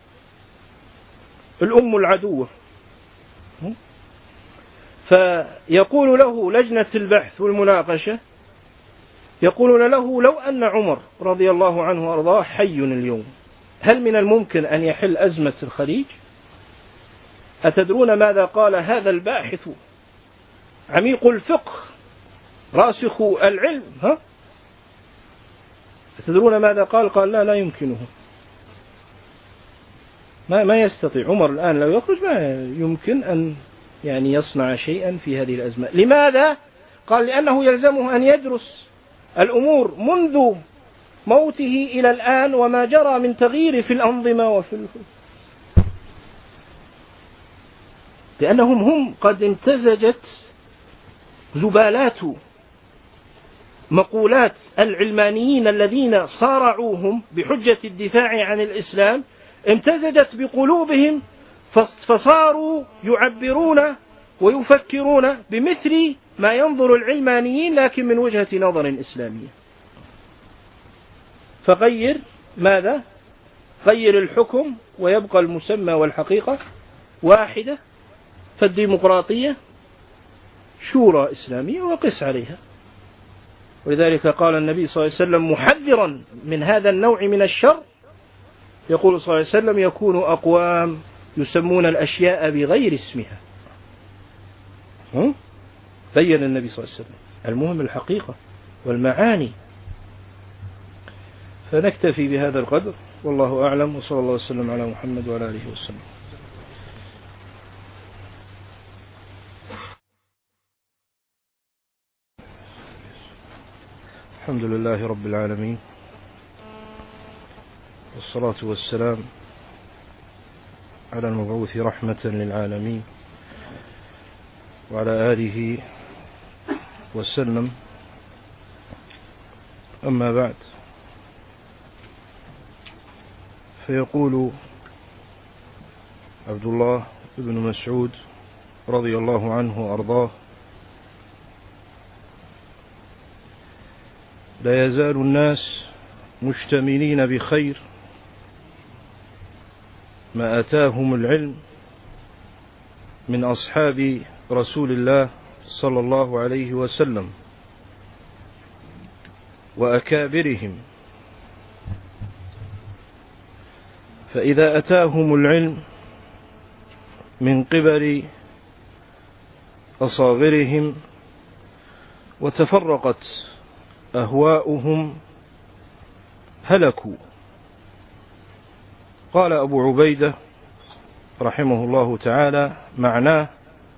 الأم العدوة، فيقول له لجنة البحث والمناقشة يقولون له لو أن عمر رضي الله عنه وأرضاه حي اليوم هل من الممكن أن يحل أزمة الخليج؟ أتدرون ماذا قال هذا الباحث عميق الفقه راسخ العلم؟ ها؟ أتدرون ماذا قال؟ قال لا لا يمكنه، ما ما يستطيع عمر الآن لو يخرج ما يمكن أن يعني يصنع شيئا في هذه الأزمة. لماذا؟ قال لأنه يلزمه أن يدرس الأمور منذ موته إلى الآن وما جرى من تغيير في الأنظمة وفي الف... لأنهم هم قد امتزجت زبالات مقولات العلمانيين الذين صارعوهم بحجة الدفاع عن الإسلام، امتزجت بقلوبهم فصاروا يعبرون ويفكرون بمثل ما ينظر العلمانيين لكن من وجهة نظر إسلامية. فغير ماذا؟ غير الحكم ويبقى المسمى والحقيقة واحدة، فالديمقراطية شورى إسلامية وقس عليها. ولذلك قال النبي صلى الله عليه وسلم محذرا من هذا النوع من الشر، يقول صلى الله عليه وسلم يكون أقوام يسمون الأشياء بغير اسمها. بين النبي صلى الله عليه وسلم المهم الحقيقة والمعاني. فنكتفي بهذا القدر والله أعلم، وصلى الله وسلم على محمد وعلى آله وسلم. الحمد لله رب العالمين، والصلاة والسلام على المبعوث رحمة للعالمين وعلى آله وسلم. أما بعد، فيقول عبد الله بن مسعود رضي الله عنه وأرضاه: لا يزال الناس مشتملين بخير ما أتاهم العلم من أصحاب رسول الله صلى الله عليه وسلم وأكابرهم، فإذا أتاهم العلم من قبل أصاغرهم وتفرقت أهواؤهم هلكوا. قال أبو عبيدة رحمه الله تعالى: معناه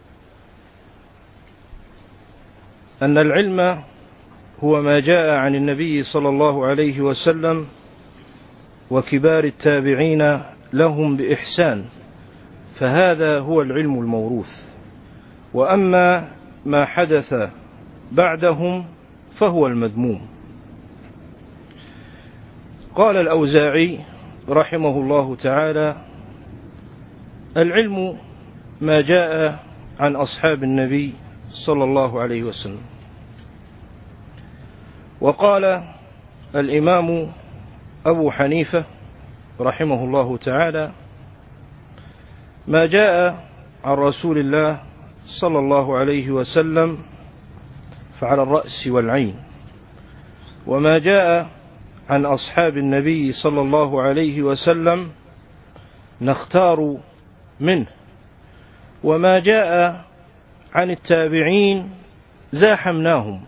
أن العلم هو ما جاء عن النبي صلى الله عليه وسلم وكبار التابعين لهم بإحسان، فهذا هو العلم الموروث. وأما ما حدث بعدهم فهو المذموم. قال الأوزاعي رحمه الله تعالى: العلم ما جاء عن أصحاب النبي صلى الله عليه وسلم. وقال الإمام أبو حنيفة رحمه الله تعالى: ما جاء عن رسول الله صلى الله عليه وسلم فعلى الرأس والعين، وما جاء عن أصحاب النبي صلى الله عليه وسلم نختار منه، وما جاء عن التابعين زاحمناهم.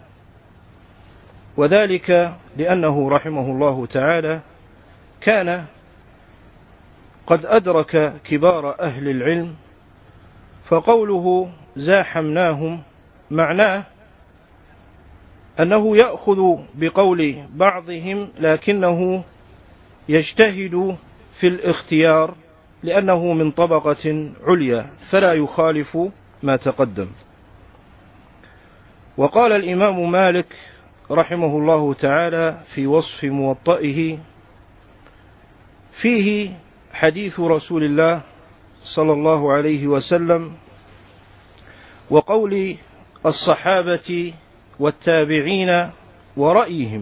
وذلك لأنه رحمه الله تعالى كان قد أدرك كبار أهل العلم، فقوله زاحمناهم معناه أنه يأخذ بقول بعضهم لكنه يجتهد في الاختيار لأنه من طبقة عليا فلا يخالف ما تقدم. وقال الإمام مالك رحمه الله تعالى في وصف موطئه فيه حديث رسول الله صلى الله عليه وسلم وقول الصحابة والتابعين ورأيهم،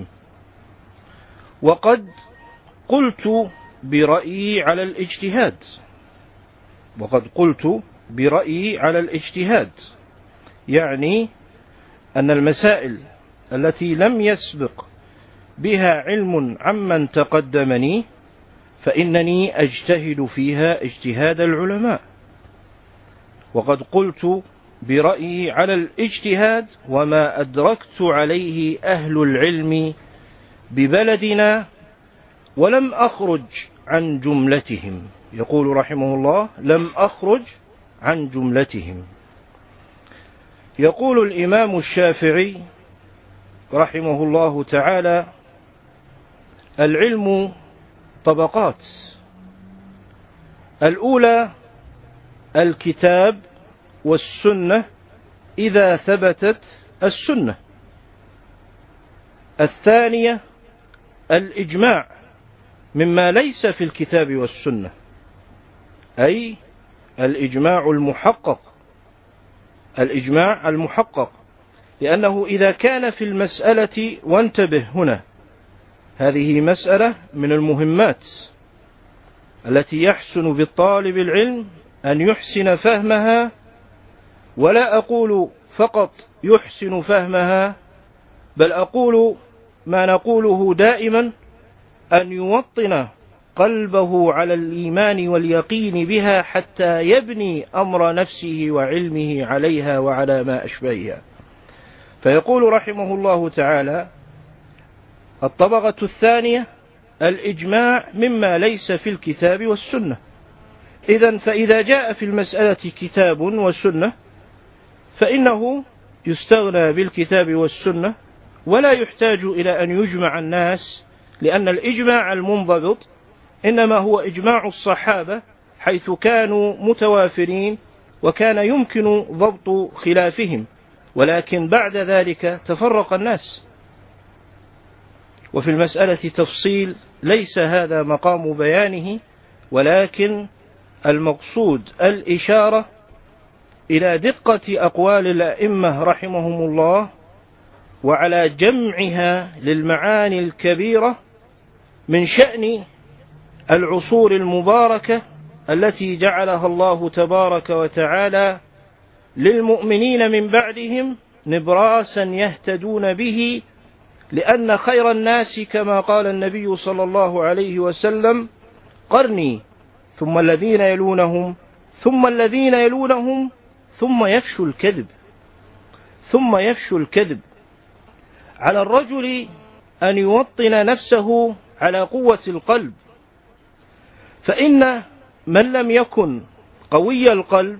وقد قلت برأيي على الاجتهاد وقد قلت برأيي على الاجتهاد يعني أن المسائل التي لم يسبق بها علم عمن تقدمني فإنني أجتهد فيها اجتهاد العلماء. وقد قلت برأيي على الاجتهاد وما أدركت عليه أهل العلم ببلدنا ولم أخرج عن جملتهم. يقول رحمه الله لم أخرج عن جملتهم. يقول الإمام الشافعي رحمه الله تعالى العلم طبقات، الأولى الكتاب والسنة إذا ثبتت السنة، الثانية الإجماع مما ليس في الكتاب والسنة أي الإجماع المحقق الإجماع المحقق لأنه إذا كان في المسألة، وانتبه هنا هذه مسألة من المهمات التي يحسن بالطالب العلم أن يحسن فهمها، ولا أقول فقط يحسن فهمها بل أقول ما نقوله دائما أن يوطن قلبه على الإيمان واليقين بها حتى يبني أمر نفسه وعلمه عليها وعلى ما أشبهها. فيقول رحمه الله تعالى الطبقة الثانية الإجماع مما ليس في الكتاب والسنة. إذن فإذا جاء في المسألة كتاب وسنة فإنه يستغنى بالكتاب والسنة ولا يحتاج إلى أن يجمع الناس، لأن الإجماع المنضبط إنما هو إجماع الصحابة حيث كانوا متوافرين وكان يمكن ضبط خلافهم، ولكن بعد ذلك تفرق الناس. وفي المسألة تفصيل ليس هذا مقام بيانه، ولكن المقصود الإشارة إلى دقة أقوال الأئمة رحمهم الله وعلى جمعها للمعاني الكبيرة من شأن العصور المباركة التي جعلها الله تبارك وتعالى للمؤمنين من بعدهم نبراسا يهتدون به، لأن خير الناس كما قال النبي صلى الله عليه وسلم قرني ثم الذين يلونهم ثم الذين يلونهم ثم يفشو الكذب ثم يفشو الكذب. على الرجل أن يوطن نفسه على قوة القلب، فإن من لم يكن قوي القلب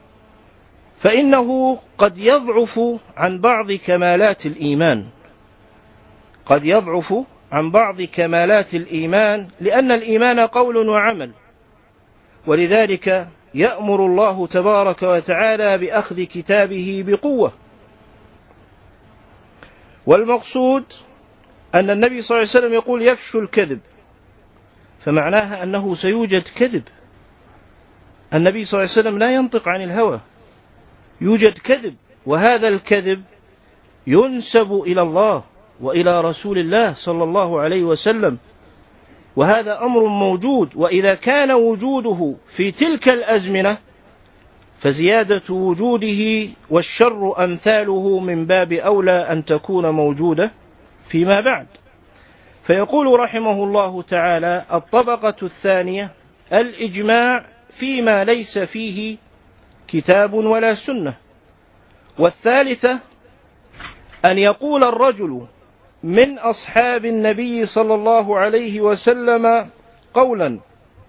فإنه قد يضعف عن بعض كمالات الإيمان قد يضعف عن بعض كمالات الإيمان لأن الإيمان قول وعمل، ولذلك يأمر الله تبارك وتعالى بأخذ كتابه بقوة. والمقصود أن النبي صلى الله عليه وسلم يقول يفشو الكذب، فمعناها أنه سيوجد كذب. النبي صلى الله عليه وسلم لا ينطق عن الهوى، يوجد كذب، وهذا الكذب ينسب إلى الله وإلى رسول الله صلى الله عليه وسلم، وهذا أمر موجود. وإذا كان وجوده في تلك الأزمنة فزيادة وجوده والشر أمثاله من باب أولى أن تكون موجودة فيما بعد. فيقول رحمه الله تعالى الطبقة الثانية الإجماع فيما ليس فيه كتاب ولا سنة. والثالثة أن يقول الرجل من أصحاب النبي صلى الله عليه وسلم قولا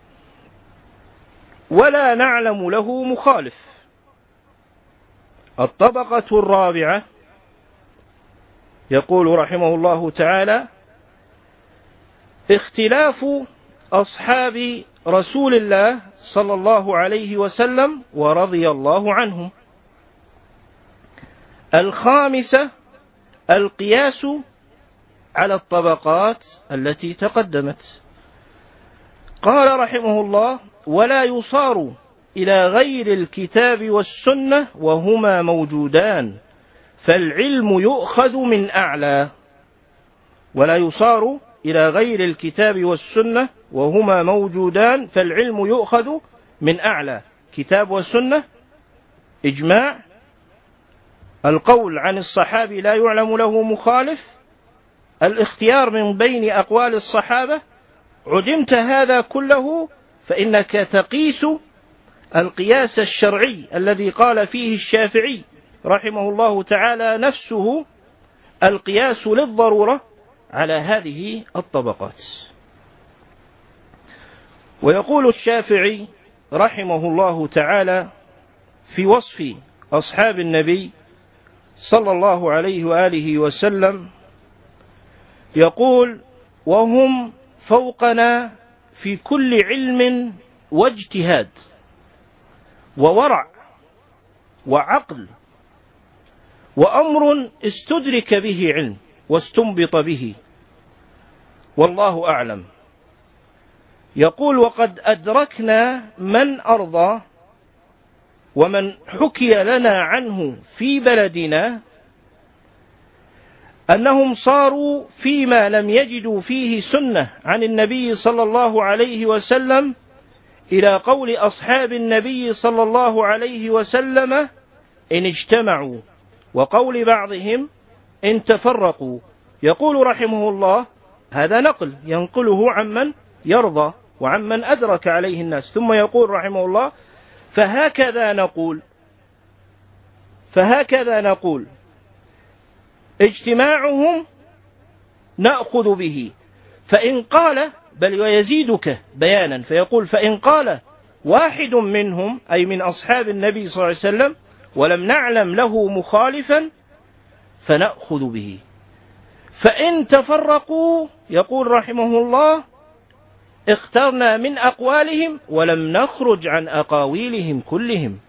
ولا نعلم له مخالف. الطبقة الرابعة يقول رحمه الله تعالى: اختلاف أصحاب رسول الله صلى الله عليه وسلم ورضي الله عنهم. الخامسة القياس على الطبقات التي تقدمت. قال رحمه الله: ولا يصار إلى غير الكتاب والسنة وهما موجودان فالعلم يؤخذ من أعلى. ولا يصار إلى غير الكتاب والسنة وهما موجودان فالعلم يؤخذ من أعلى. كتاب والسنة إجماع، القول عن الصحابي لا يعلم له مخالف، الاختيار من بين أقوال الصحابة. عدمت هذا كله فإنك تقيس القياس الشرعي الذي قال فيه الشافعي رحمه الله تعالى نفسه القياس للضرورة على هذه الطبقات. ويقول الشافعي رحمه الله تعالى في وصف أصحاب النبي صلى الله عليه وآله وسلم، يقول: وهم فوقنا في كل علم واجتهاد وورع وعقل وأمر استدرك به علم واستنبط به، والله أعلم. يقول: وقد أدركنا من أرضى ومن حكي لنا عنه في بلدنا أنهم صاروا فيما لم يجدوا فيه سنة عن النبي صلى الله عليه وسلم إلى قول أصحاب النبي صلى الله عليه وسلم إن اجتمعوا، وقول بعضهم إن تفرقوا. يقول رحمه الله: هذا نقل ينقله عمن يرضى وعمن أدرك عليه الناس. ثم يقول رحمه الله: فهكذا نقول فهكذا نقول اجتماعهم نأخذ به، فإن قال، بل ويزيدك بيانا فيقول: فإن قال واحد منهم أي من أصحاب النبي صلى الله عليه وسلم ولم نعلم له مخالفا فنأخذ به، فإن تفرقوا يقول رحمه الله اخترنا من أقوالهم ولم نخرج عن أقاويلهم كلهم.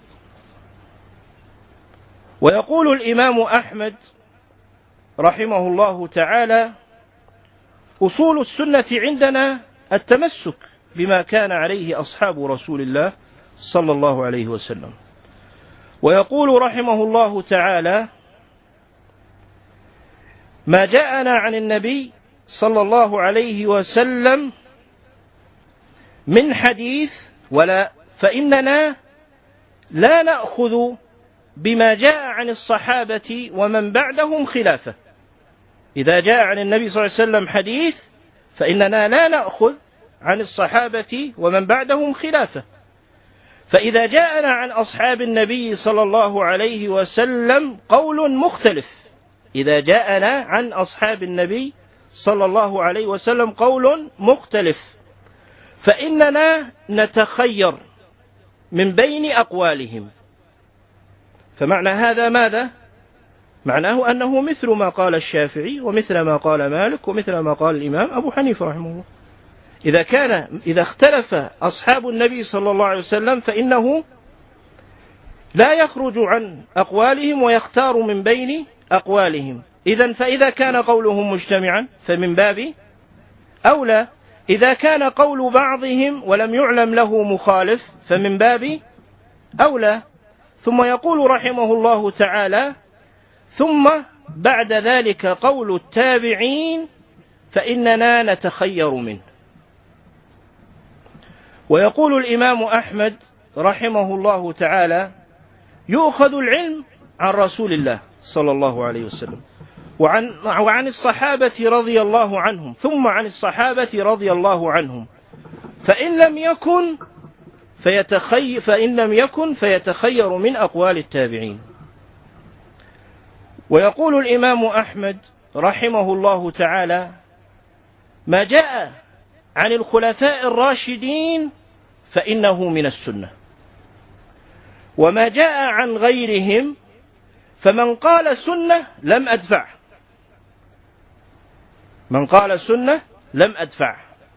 ويقول الإمام أحمد رحمه الله تعالى: أصول السنة عندنا التمسك بما كان عليه أصحاب رسول الله صلى الله عليه وسلم. ويقول رحمه الله تعالى: ما جاءنا عن النبي صلى الله عليه وسلم من حديث ولا فإننا لا نأخذ بما جاء عن الصحابة ومن بعدهم خلافه. إذا جاء عن النبي صلى الله عليه وسلم حديث فإننا لا نأخذ عن الصحابة ومن بعدهم خلافه. فإذا جاءنا عن أصحاب النبي صلى الله عليه وسلم قول مختلف، إذا جاءنا عن أصحاب النبي صلى الله عليه وسلم قول مختلف فإننا نتخير من بين أقوالهم. فمعنى هذا ماذا؟ معناه أنه مثل ما قال الشافعي ومثل ما قال مالك ومثل ما قال الإمام أبو حنيفة رحمه الله. إذا كان إذا اختلف أصحاب النبي صلى الله عليه وسلم فإنه لا يخرج عن أقوالهم ويختار من بين أقوالهم. إذن فإذا كان قولهم مجتمعا فمن باب أولى، إذا كان قول بعضهم ولم يعلم له مخالف فمن باب أولى. ثم يقول رحمه الله تعالى: ثم بعد ذلك قول التابعين فإننا نتخير منه. ويقول الإمام أحمد رحمه الله تعالى: يؤخذ العلم عن رسول الله صلى الله عليه وسلم وعن, وعن الصحابة رضي الله عنهم ثم عن الصحابة رضي الله عنهم، فإن لم يكن فيتخي فإن لم يكن فيتخير من أقوال التابعين. ويقول الإمام أحمد رحمه الله تعالى: ما جاء عن الخلفاء الراشدين فإنه من السنة، وما جاء عن غيرهم فمن قال سنة لم أدفع. من قال سنة لم أدفع.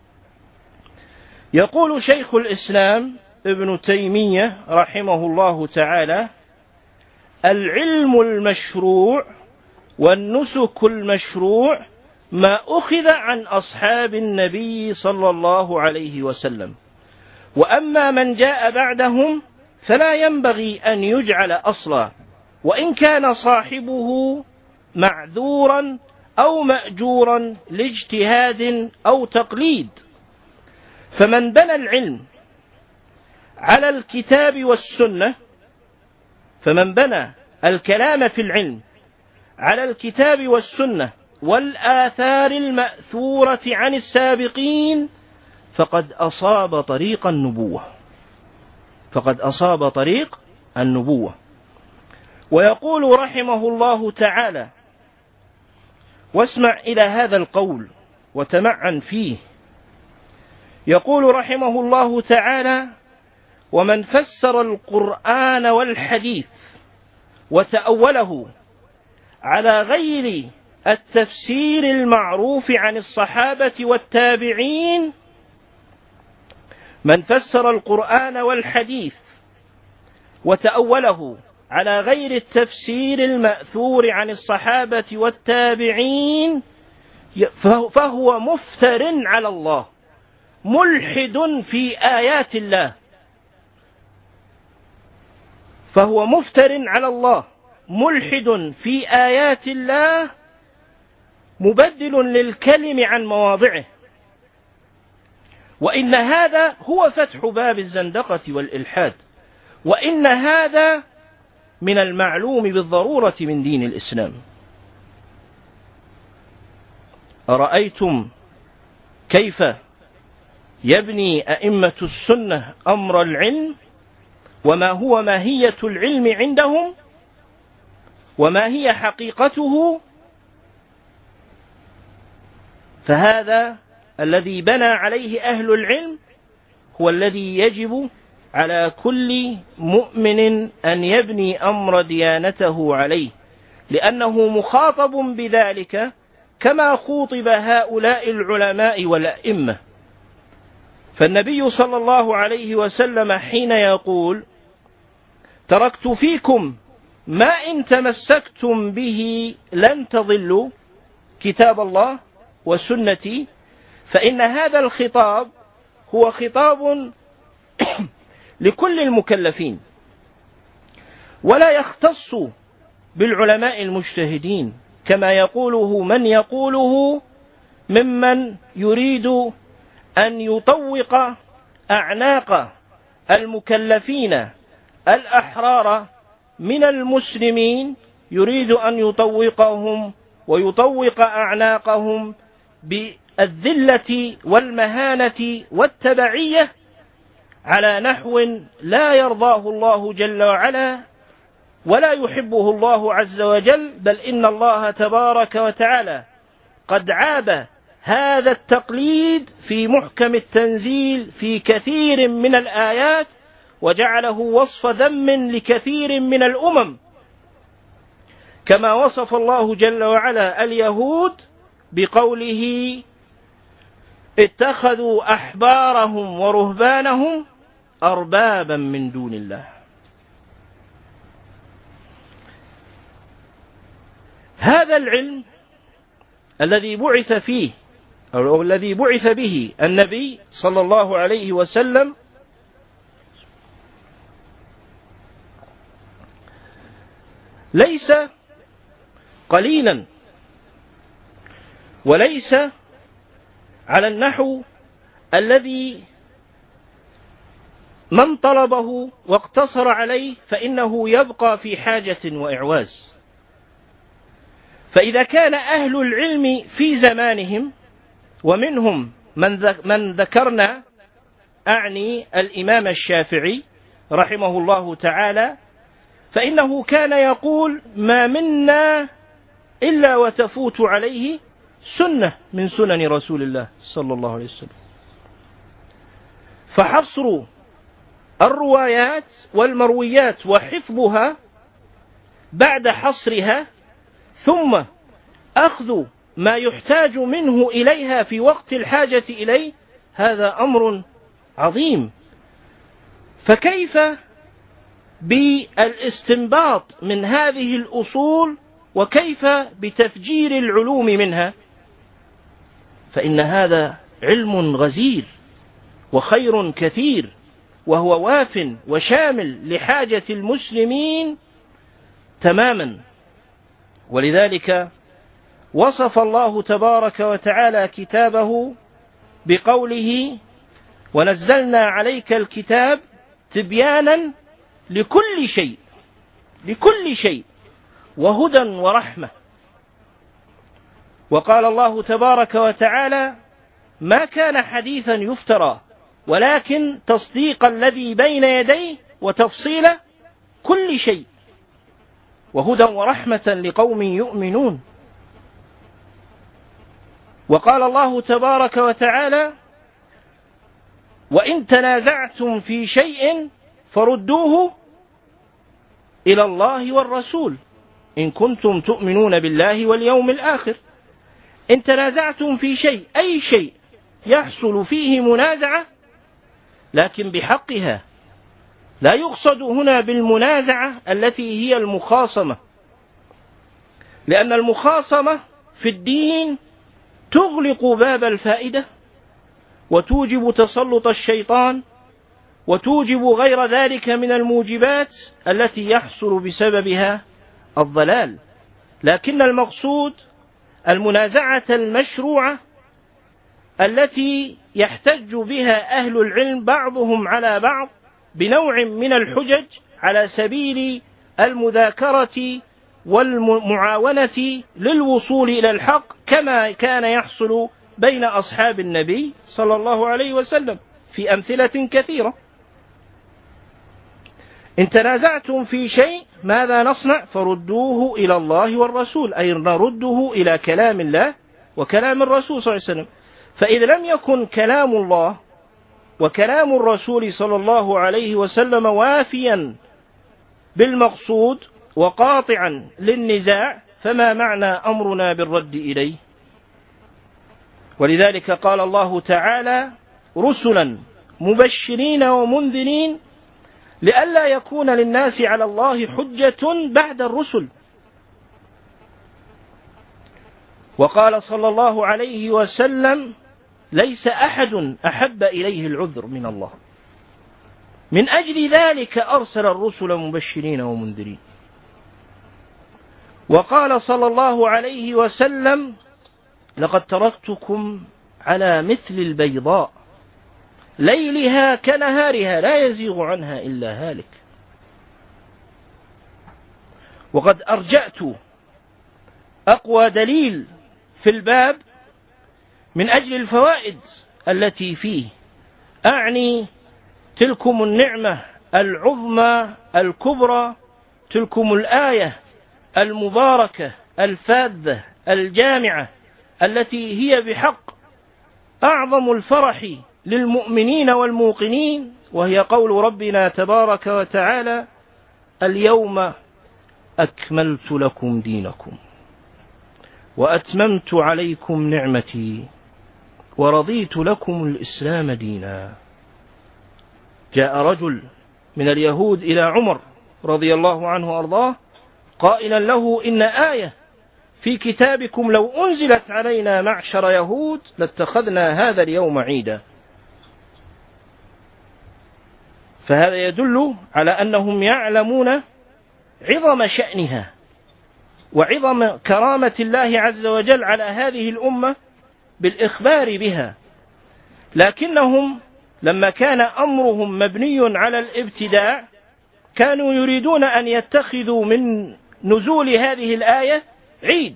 يقول شيخ الإسلام ابن تيمية رحمه الله تعالى: العلم المشروع والنسك المشروع ما أخذ عن أصحاب النبي صلى الله عليه وسلم، وأما من جاء بعدهم فلا ينبغي أن يجعل أصلا، وإن كان صاحبه معذورا أو مأجورا لاجتهاد أو تقليد. فمن بنى العلم على الكتاب والسنة فمن بنى الكلام في العلم على الكتاب والسنة والآثار المأثورة عن السابقين فقد أصاب طريق النبوة فقد أصاب طريق النبوة. ويقول رحمه الله تعالى، واسمع إلى هذا القول وتمعن فيه، يقول رحمه الله تعالى: ومن فسر القرآن والحديث وتأوله على غير التفسير المعروف عن الصحابة والتابعين من فسر القرآن والحديث وتأوله على غير التفسير المأثور عن الصحابة والتابعين فهو مفتر على الله ملحد في آيات الله فهو مفتر على الله ملحد في آيات الله مبدل للكلم عن مواضعه. وإن هذا هو فتح باب الزندقة والإلحاد، وإن هذا من المعلوم بالضرورة من دين الإسلام. أرأيتم كيف يبني أئمة السنة أمر العلم، وما هو ماهية العلم عندهم، وما هي حقيقته؟ فهذا الذي بنى عليه أهل العلم هو الذي يجب على كل مؤمن أن يبني أمر ديانته عليه، لأنه مخاطب بذلك كما خوطب هؤلاء العلماء والأئمة. فالنبي صلى الله عليه وسلم حين يقول: تركت فيكم ما إن تمسكتم به لن تضلوا كتاب الله وسنتي، فإن هذا الخطاب هو خطاب لكل المكلفين، ولا يختص بالعلماء المجتهدين كما يقوله من يقوله ممن يريد أن يطوق أعناق المكلفين الأحرار من المسلمين، يريد أن يطوقهم ويطوق أعناقهم بالذلة والمهانة والتبعية على نحو لا يرضاه الله جل وعلا ولا يحبه الله عز وجل، بل إن الله تبارك وتعالى قد عاب هذا التقليد في محكم التنزيل في كثير من الآيات، وجعله وصف ذم لكثير من الأمم، كما وصف الله جل وعلا اليهود بقوله: اتخذوا أحبارهم ورهبانهم أربابا من دون الله. هذا العلم الذي بعث فيه أو الذي بعث به النبي صلى الله عليه وسلم ليس قليلا، وليس على النحو الذي من طلبه واقتصر عليه فإنه يبقى في حاجة وإعواز. فإذا كان أهل العلم في زمانهم، ومنهم من ذكرنا أعني الإمام الشافعي رحمه الله تعالى، فإنه كان يقول: ما منا إلا وتفوت عليه سنة من سنن رسول الله صلى الله عليه وسلم. فحصر الروايات والمرويات وحفظها بعد حصرها، ثم أخذ ما يحتاج منه إليها في وقت الحاجة إليه، هذا أمر عظيم. فكيف بالاستنباط من هذه الأصول، وكيف بتفجير العلوم منها؟ فإن هذا علم غزير وخير كثير، وهو واف وشامل لحاجة المسلمين تماما. ولذلك وصف الله تبارك وتعالى كتابه بقوله: ونزلنا عليك الكتاب تبيانا لكل شيء، لكل شيء، وهدى ورحمة. وقال الله تبارك وتعالى: ما كان حديثا يفترى ولكن تصديق الذي بين يديه وتفصيل كل شيء وهدى ورحمة لقوم يؤمنون. وقال الله تبارك وتعالى: وإن تنازعتم في شيء فردوه إلى الله والرسول إن كنتم تؤمنون بالله واليوم الآخر. إن تنازعتم في شيء، أي شيء يحصل فيه منازعة لكن بحقها، لا يقصد هنا بالمنازعة التي هي المخاصمة، لأن المخاصمة في الدين تغلق باب الفائدة وتوجب تسلط الشيطان وتوجب غير ذلك من الموجبات التي يحصل بسببها الضلال. لكن المقصود المنازعة المشروعة التي يحتج بها أهل العلم بعضهم على بعض بنوع من الحجج على سبيل المذاكرة والمعاونة للوصول إلى الحق، كما كان يحصل بين أصحاب النبي صلى الله عليه وسلم في أمثلة كثيرة. إن تنازعتم في شيء ماذا نصنع؟ فردوه إلى الله والرسول، أي نرده إلى كلام الله وكلام الرسول صلى الله عليه وسلم. فإذا لم يكن كلام الله وكلام الرسول صلى الله عليه وسلم وافيا بالمقصود وقاطعا للنزاع، فما معنى أمرنا بالرد إليه؟ ولذلك قال الله تعالى: رسلا مبشرين ومنذرين لئلا يكون للناس على الله حجة بعد الرسل. وقال صلى الله عليه وسلم: ليس أحد أحب إليه العذر من الله، من أجل ذلك أرسل الرسل مبشرين ومنذرين. وقال صلى الله عليه وسلم: لقد تركتكم على مثل البيضاء ليلها كنهارها لا يزيغ عنها إلا هالك. وقد أرجأت أقوى دليل في الباب من أجل الفوائد التي فيه، أعني تلكم النعمة العظمى الكبرى، تلكم الآية المباركة الفاذة الجامعة التي هي بحق أعظم الفرح للمؤمنين والموقنين، وهي قول ربنا تبارك وتعالى: اليوم أكملت لكم دينكم وأتممت عليكم نعمتي ورضيت لكم الإسلام دينا. جاء رجل من اليهود إلى عمر رضي الله عنه وأرضاه قائلا له: إن آية في كتابكم لو أنزلت علينا معشر يهود لاتخذنا هذا اليوم عيدا. فهذا يدل على أنهم يعلمون عظم شأنها وعظم كرامة الله عز وجل على هذه الأمة بالإخبار بها، لكنهم لما كان أمرهم مبني على الابتداع كانوا يريدون أن يتخذوا من نزول هذه الآية عيد.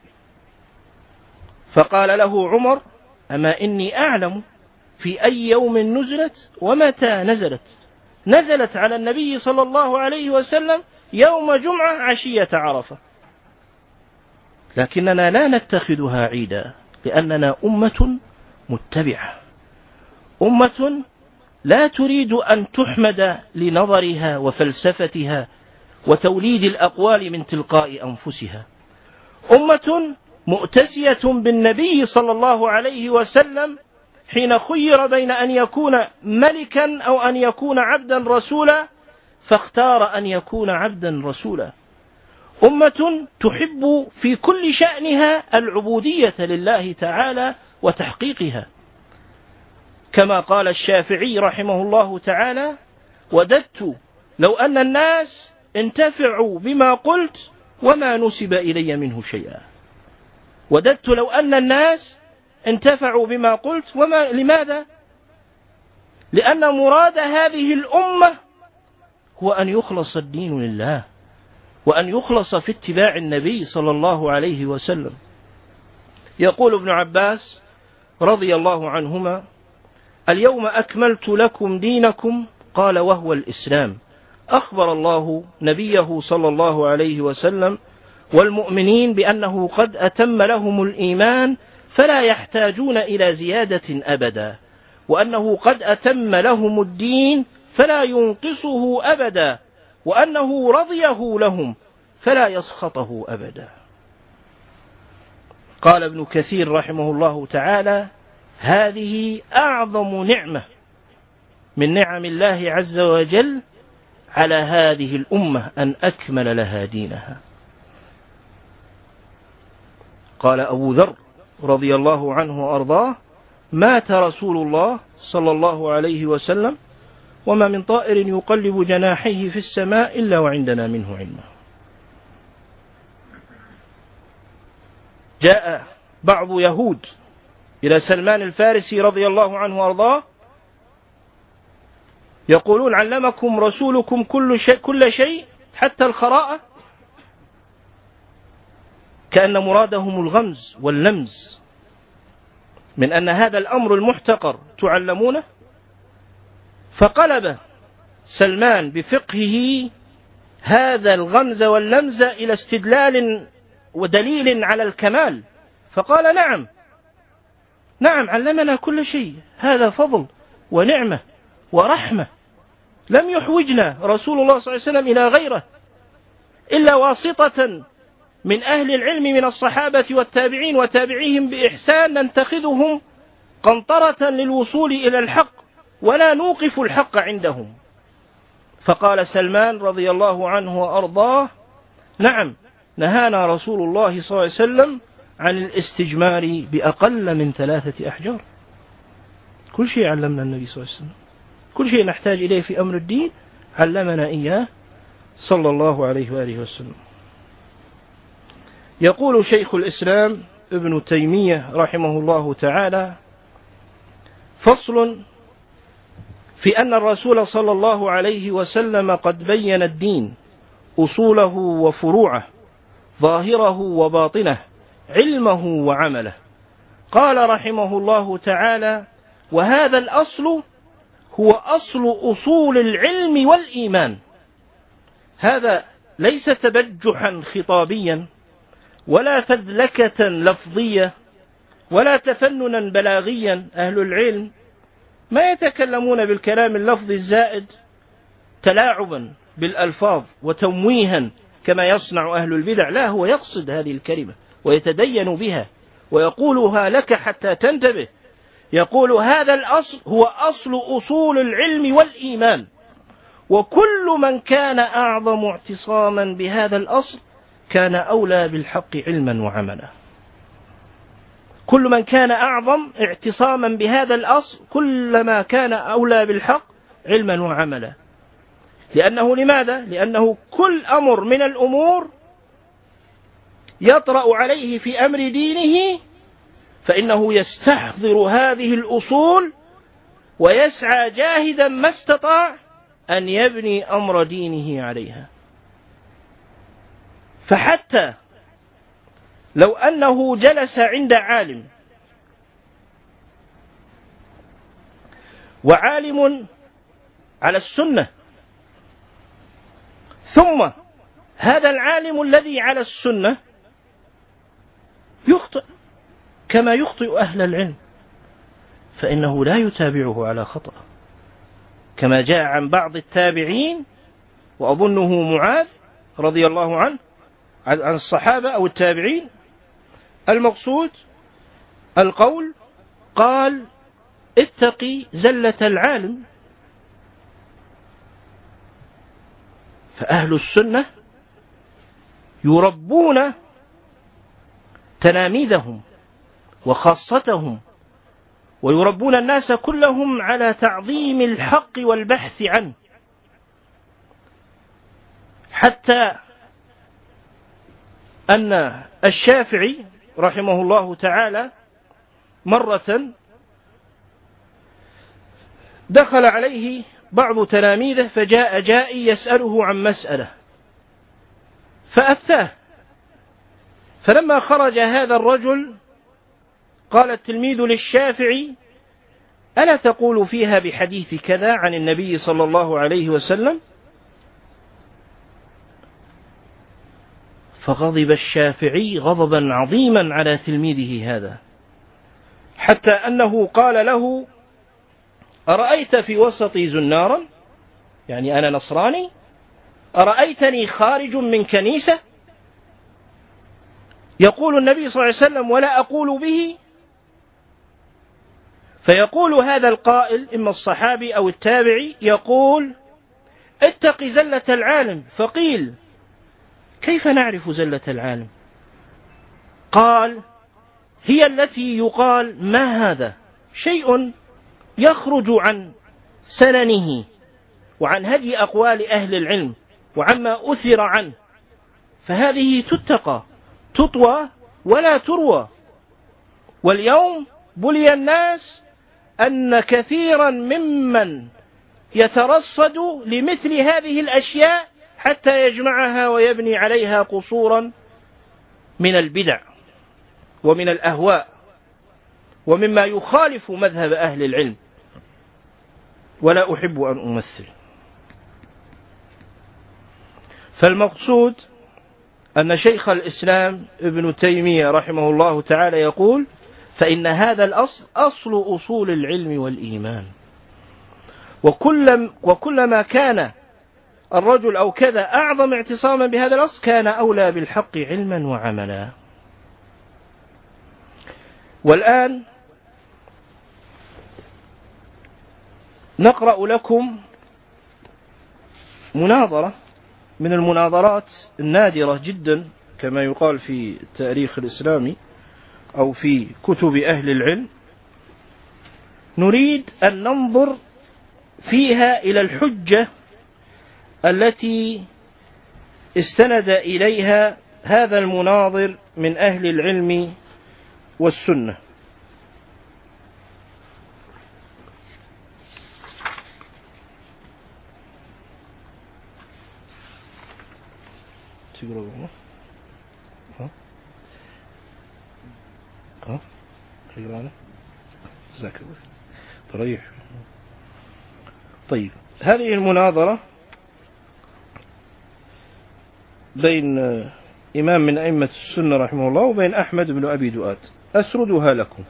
فقال له عمر: أما إني أعلم في أي يوم نزلت ومتى نزلت. نزلت على النبي صلى الله عليه وسلم يوم جمعة عشية عرفة، لكننا لا نتخذها عيدا لأننا أمة متبعة، أمة لا تريد أن تحمد لنظرها وفلسفتها وتوليد الأقوال من تلقاء أنفسها، أمة مؤتسية بالنبي صلى الله عليه وسلم حين خير بين أن يكون ملكا أو أن يكون عبدا رسولا، فاختار أن يكون عبدا رسولا. أمة تحب في كل شأنها العبودية لله تعالى وتحقيقها، كما قال الشافعي رحمه الله تعالى: وددت لو أن الناس انتفعوا بما قلت وما نسب إلي منه شيئا. وددت لو أن الناس انتفعوا بما قلت وما لماذا؟ لأن مراد هذه الأمة هو أن يخلص الدين لله، وأن يخلص في اتباع النبي صلى الله عليه وسلم. يقول ابن عباس رضي الله عنهما: اليوم أكملت لكم دينكم، قال وهو الإسلام. أخبر الله نبيه صلى الله عليه وسلم والمؤمنين بأنه قد أتم لهم الإيمان فلا يحتاجون إلى زيادة أبدا، وأنه قد أتم لهم الدين فلا ينقصه أبدا، وأنه رضيه لهم فلا يسخطه أبدا. قال ابن كثير رحمه الله تعالى: هذه أعظم نعمة من نعم الله عز وجل على هذه الأمة أن أكمل لها دينها. قال أبو ذر رضي الله عنه وأرضاه: مات رسول الله صلى الله عليه وسلم وما من طائر يقلب جناحيه في السماء إلا وعندنا منه علما. جاء بعض يهود إلى سلمان الفارسي رضي الله عنه وأرضاه يقولون: علمكم رسولكم كل شيء, كل شيء حتى الخراءة، كأن مرادهم الغمز واللمز من أن هذا الأمر المحتقر تعلمونه. فقلب سلمان بفقهه هذا الغمز واللمز إلى استدلال ودليل على الكمال، فقال: نعم نعم علمنا كل شيء، هذا فضل ونعمة ورحمة لم يحوجنا رسول الله صلى الله عليه وسلم إلى غيره إلا واسطة من أهل العلم من الصحابة والتابعين وتابعيهم بإحسان ننتخذهم قنطرة للوصول إلى الحق ولا نوقف الحق عندهم. فقال سلمان رضي الله عنه وأرضاه: نعم نهانا رسول الله صلى الله عليه وسلم عن الاستجمار بأقل من ثلاثة أحجار. كل شيء علمنا النبي صلى الله عليه وسلم، كل شيء نحتاج إليه في أمر الدين علمنا إياه صلى الله عليه وآله وسلم. يقول شيخ الإسلام ابن تيمية رحمه الله تعالى: فصل في أن الرسول صلى الله عليه وسلم قد بين الدين أصوله وفروعه، ظاهره وباطنه، علمه وعمله. قال رحمه الله تعالى: وهذا الأصل هو أصل أصول العلم والإيمان. هذا ليس تبجحا خطابيا ولا فذلكة لفظية ولا تفننا بلاغيا. أهل العلم ما يتكلمون بالكلام اللفظي الزائد تلاعبا بالألفاظ وتمويها كما يصنع أهل البدع، لا، هو يقصد هذه الكلمة ويتدين بها ويقولها لك حتى تنتبه. يقول: هذا الأصل هو أصل أصول العلم والإيمان، وكل من كان أعظم اعتصاما بهذا الأصل كان أولى بالحق علما وعملا. كل من كان أعظم اعتصاما بهذا الأصل كلما كان أولى بالحق علما وعملا. لأنه لماذا؟ لأنه كل أمر من الأمور يطرأ عليه في أمر دينه فإنه يستحضر هذه الأصول ويسعى جاهدا ما استطاع أن يبني أمر دينه عليها. فحتى لو أنه جلس عند عالم وعالم على السنة، ثم هذا العالم الذي على السنة يخطئ كما يخطئ أهل العلم، فإنه لا يتابعه على خطأ، كما جاء عن بعض التابعين وأظنه معاذ رضي الله عنه عن الصحابة أو التابعين المقصود القول قال اتقي زلة العالم. فأهل السنة يربون تلاميذهم وخاصتهم، ويربون الناس كلهم على تعظيم الحق والبحث عنه، حتى أن الشافعي رحمه الله تعالى مرة دخل عليه بعض تلاميذه فجاء جائي يسأله عن مسألة فأفتاه، فلما خرج هذا الرجل قال التلميذ للشافعي: ألا تقول فيها بحديث كذا عن النبي صلى الله عليه وسلم؟ فغضب الشافعي غضبا عظيما على تلميذه هذا، حتى أنه قال له: أرأيت في وسطي زنارا، يعني أنا نصراني، أرأيتني خارج من كنيسة يقول النبي صلى الله عليه وسلم ولا أقول به؟ فيقول هذا القائل، إما الصحابي أو التابعي، يقول: اتق زلة العالم. فقيل: كيف نعرف زلة العالم؟ قال: هي التي يقال ما هذا شيء يخرج عن سننه وعن هدي أقوال أهل العلم وعما أثر عنه، فهذه تتقى تطوى ولا تروى. واليوم بلي الناس أن كثيرا ممن يترصد لمثل هذه الأشياء حتى يجمعها ويبني عليها قصورا من البدع ومن الأهواء ومما يخالف مذهب أهل العلم، ولا أحب أن أمثل. فالمقصود أن شيخ الإسلام ابن تيمية رحمه الله تعالى يقول: فإن هذا الأصل أصل أصول العلم والإيمان، وكل وكلما كان الرجل أو كذا أعظم اعتصاما بهذا الأصل كان أولى بالحق علما وعملا. والآن نقرأ لكم مناظرة من المناظرات النادرة جدا كما يقال في التاريخ الإسلامي أو في كتب أهل العلم، نريد أن ننظر فيها إلى الحجة التي استند إليها هذا المناظر من أهل العلم والسنة. ها ها تقرأنا ذاكر طريح. طيب، هذه المناظرة بين إمام من أئمة السنة رحمه الله وبين أحمد بن أبي دؤاد، أسردها لكم.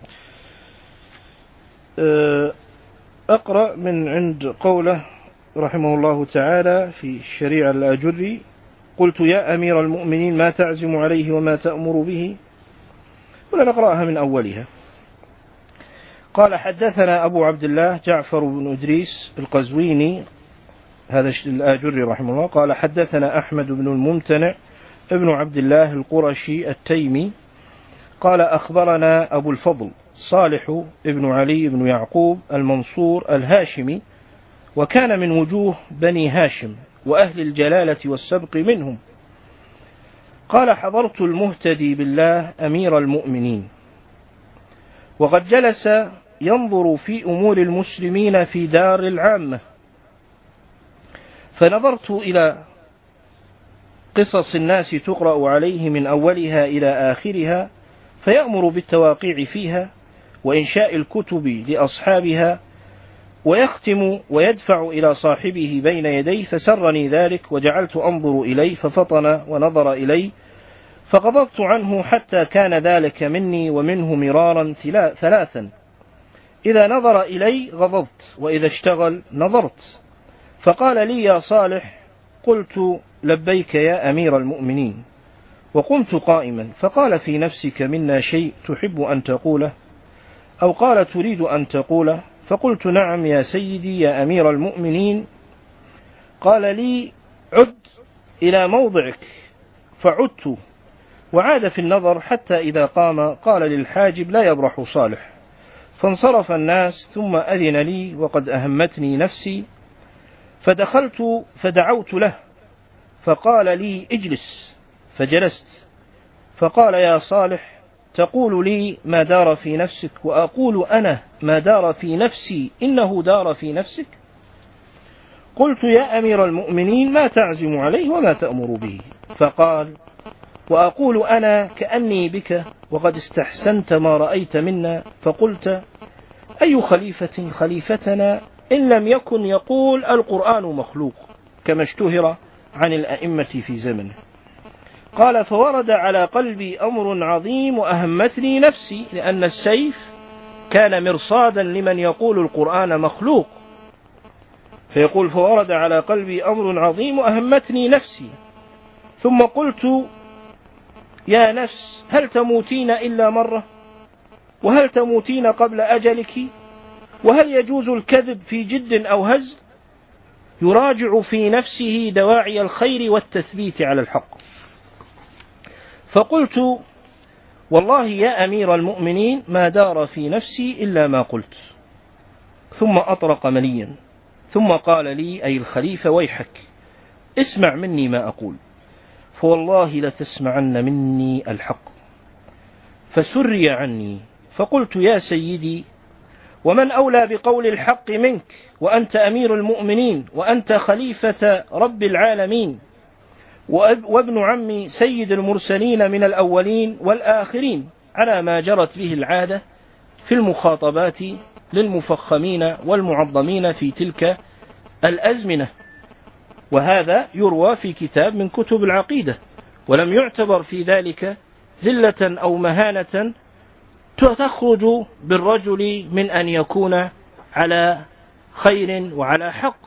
أقرأ من عند قوله رحمه الله تعالى في الشريعة الآجري: قلت يا أمير المؤمنين ما تعزم عليه وما تأمر به؟ ولا نقرأها من أولها. قال: حدثنا أبو عبد الله جعفر بن إدريس القزويني، هذا الآجري رحمه الله، قال: حدثنا أحمد بن الممتنع ابن عبد الله القرشي التيمي قال: أخبرنا أبو الفضل صالح ابن علي بن يعقوب المنصور الهاشمي، وكان من وجوه بني هاشم وأهل الجلالة والسبق منهم. قال: حضرت المهتدي بالله أمير المؤمنين، وقد جلس ينظر في أمور المسلمين في دار العامة، فنظرت إلى قصص الناس تقرأ عليه من أولها إلى آخرها، فيأمر بالتواقيع فيها وإنشاء الكتب لأصحابها، ويختم ويدفع إلى صاحبه بين يديه، فسرني ذلك وجعلت أنظر إليه، ففطن ونظر إلي فغضبت عنه حتى كان ذلك مني ومنه مرارا ثلاثا: إذا نظر إلي غضبت، وإذا اشتغل نظرت. فقال لي: يا صالح. قلت: لبيك يا أمير المؤمنين. وقمت قائما فقال في نفسك منا شيء تحب أن تقوله أو قال تريد أن تقوله؟ فقلت نعم يا سيدي يا أمير المؤمنين. قال لي عد إلى موضعك، فعدت وعاد في النظر حتى إذا قام قال للحاجب لا يبرح صالح، فانصرف الناس ثم أذن لي وقد أهمتني نفسي، فدخلت فدعوت له فقال لي اجلس، فجلست، فقال يا صالح تقول لي ما دار في نفسك وأقول أنا ما دار في نفسي إنه دار في نفسك؟ قلت يا أمير المؤمنين ما تعزم عليه وما تأمر به؟ فقال وأقول أنا كأني بك وقد استحسنت ما رأيت منا، فقلت أي خليفة خليفتنا إن لم يكن يقول القرآن مخلوق كما اشتهر عن الأئمة في زمنه. قال فورد على قلبي أمر عظيم وأهمتني نفسي، لأن السيف كان مرصادا لمن يقول القرآن مخلوق، فيقول فورد على قلبي أمر عظيم وأهمتني نفسي، ثم قلت يا نفس هل تموتين إلا مرة؟ وهل تموتين قبل أجلك؟ وهل يجوز الكذب في جد أو هزل؟ يراجع في نفسه دواعي الخير والتثبيت على الحق. فقلت والله يا أمير المؤمنين ما دار في نفسي إلا ما قلت. ثم أطرق مليا ثم قال لي أي الخليفة ويحك اسمع مني ما أقول، فوالله لتسمعن مني الحق. فسري عني، فقلت يا سيدي ومن أولى بقول الحق منك وأنت أمير المؤمنين وأنت خليفة رب العالمين وابن عم سيد المرسلين من الأولين والآخرين، على ما جرت به العادة في المخاطبات للمفخمين والمعظمين في تلك الأزمنة. وهذا يروى في كتاب من كتب العقيدة، ولم يعتبر في ذلك ذلة أو مهانة تخرج بالرجل من أن يكون على خير وعلى حق.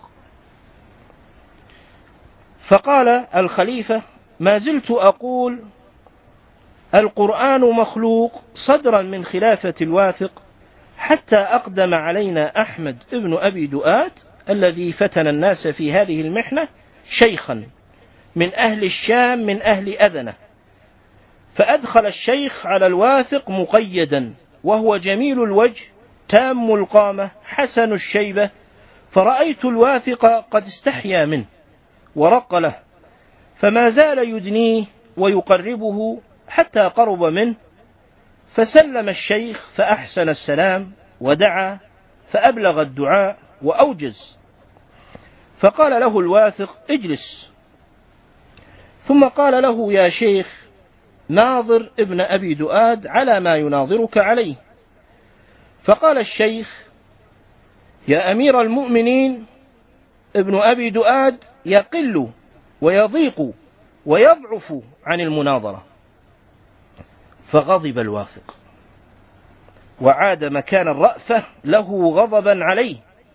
فقال الخليفة ما زلت أقول القرآن مخلوق صدرا من خلافة الواثق حتى أقدم علينا أحمد ابن أبي دؤاد الذي فتن الناس في هذه المحنة شيخا من أهل الشام من أهل أذنة، فأدخل الشيخ على الواثق مقيدا وهو جميل الوجه تام القامة حسن الشيبة، فرأيت الواثق قد استحيا منه ورق له، فما زال يدنيه ويقربه حتى قرب منه، فسلم الشيخ فأحسن السلام ودعا فأبلغ الدعاء وأوجز، فقال له الواثق اجلس، ثم قال له يا شيخ ناظر ابن أبي دؤاد على ما يناظرك عليه. فقال الشيخ يا أمير المؤمنين ابن أبي دؤاد يقل ويضيق ويضعف عن المناظرة. فغضب الواثق وعاد مكان الرأفة له غضبا عليه،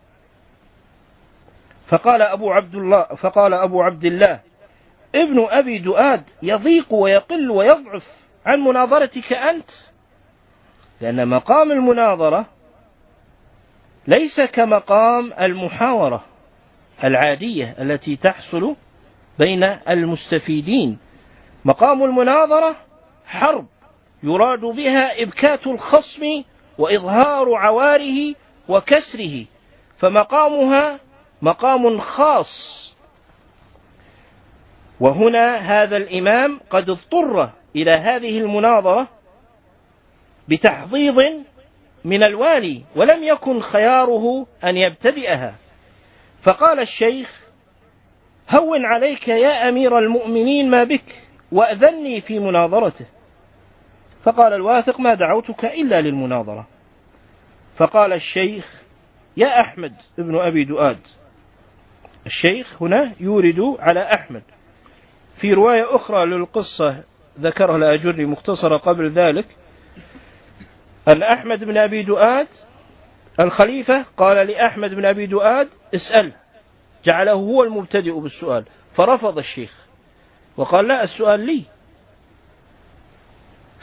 فقال أبو عبد الله فقال أبو عبد الله ابن أبي دؤاد يضيق ويقل ويضعف عن مناظرتك أنت، لأن مقام المناظرة ليس كمقام المحاورة العادية التي تحصل بين المستفيدين. مقام المناظرة حرب يراد بها إبكات الخصم وإظهار عواره وكسره، فمقامها مقام خاص. وهنا هذا الإمام قد اضطر إلى هذه المناظرة بتحضيض من الوالي، ولم يكن خياره أن يبتدئها. فقال الشيخ هون عليك يا أمير المؤمنين ما بك وأذني في مناظرته. فقال الواثق ما دعوتك إلا للمناظرة. فقال الشيخ يا أحمد ابن أبي دؤاد، الشيخ هنا يورد على أحمد. في رواية أخرى للقصة ذكرها الأجري مختصرة قبل ذلك أن أحمد بن أبي دؤاد الخليفة قال لأحمد بن أبي دؤاد اسأل، جعله هو المبتدئ بالسؤال، فرفض الشيخ وقال لا السؤال لي.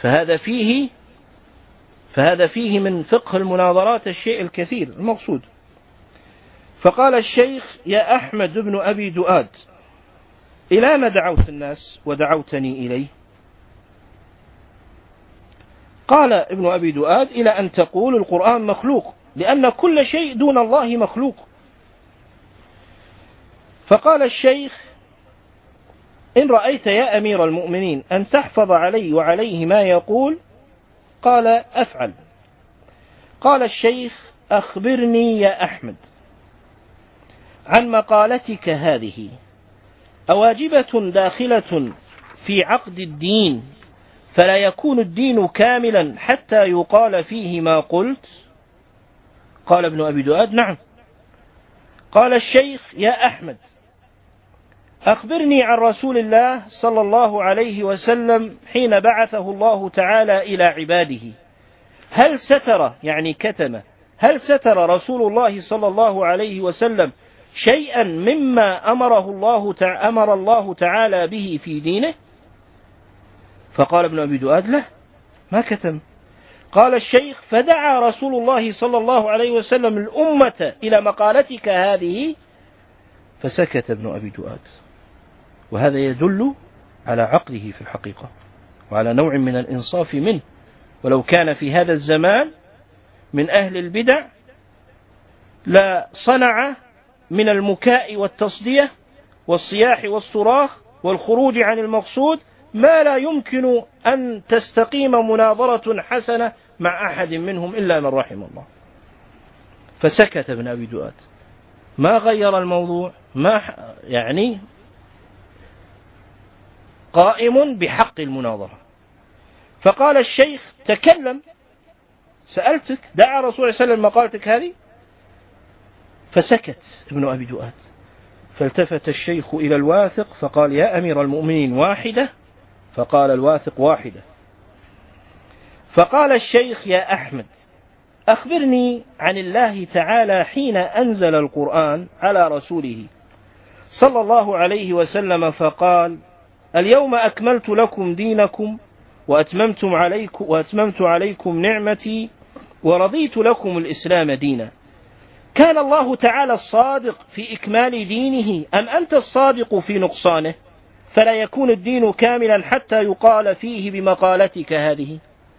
فهذا فيه فهذا فيه من فقه المناظرات الشيء الكثير المقصود. فقال الشيخ: يا أحمد بن أبي دؤاد، إلى ما دعوت الناس ودعوتني إليه؟ قال ابن أبي دؤاد: إلى أن تقول القرآن مخلوق، لأن كل شيء دون الله مخلوق. فقال الشيخ: إن رأيت يا أمير المؤمنين أن تحفظ علي وعليه ما يقول، قال: أفعل. قال الشيخ: أخبرني يا أحمد عن مقالتك هذه، أواجبة داخلة في عقد الدين فلا يكون الدين كاملا حتى يقال فيه ما قلت؟ قال ابن أبي دؤاد: نعم. قال الشيخ: يا أحمد، أخبرني عن رسول الله صلى الله عليه وسلم حين بعثه الله تعالى إلى عباده، هل ستر يعني كتم هل ستر رسول الله صلى الله عليه وسلم شيئا مما أمره الله أمر الله تعالى به في دينه؟ فقال ابن أبي دؤاد: لا، ما كتم. قال الشيخ: فدعا رسول الله صلى الله عليه وسلم الأمة إلى مقالتك هذه، فسكت ابن أبي دؤاد. وهذا يدل على عقله في الحقيقة وعلى نوع من الإنصاف منه. ولو كان في هذا الزمان من أهل البدع لا صنع من المكاء والتصدية والصياح والصراخ والخروج عن المقصود ما لا يمكن أن تستقيم مناظرة حسنة مع أحد منهم إلا من رحم الله. فسكت ابن أبي دؤاد، ما غير الموضوع، ما يعني قائم بحق المناظرة. فقال الشيخ: تكلم، سألتك، دعا رسول الله صلى الله عليه وسلم مقالتك هذه؟ فسكت ابن أبي دؤاد. فالتفت الشيخ إلى الواثق فقال: يا أمير المؤمنين، واحدة؟ فقال الواثق: واحدة. فقال الشيخ: يا أحمد، أخبرني عن الله تعالى حين أنزل القرآن على رسوله صلى الله عليه وسلم فقال: اليوم أكملت لكم دينكم وأتممت عليكم, وأتممت عليكم نعمتي ورضيت لكم الإسلام دينا. كان الله تعالى الصادق في إكمال دينه أم أنت الصادق في نقصانه؟ فلا يكون الدين كاملا حتى يقال فيه بمقالتك هذه.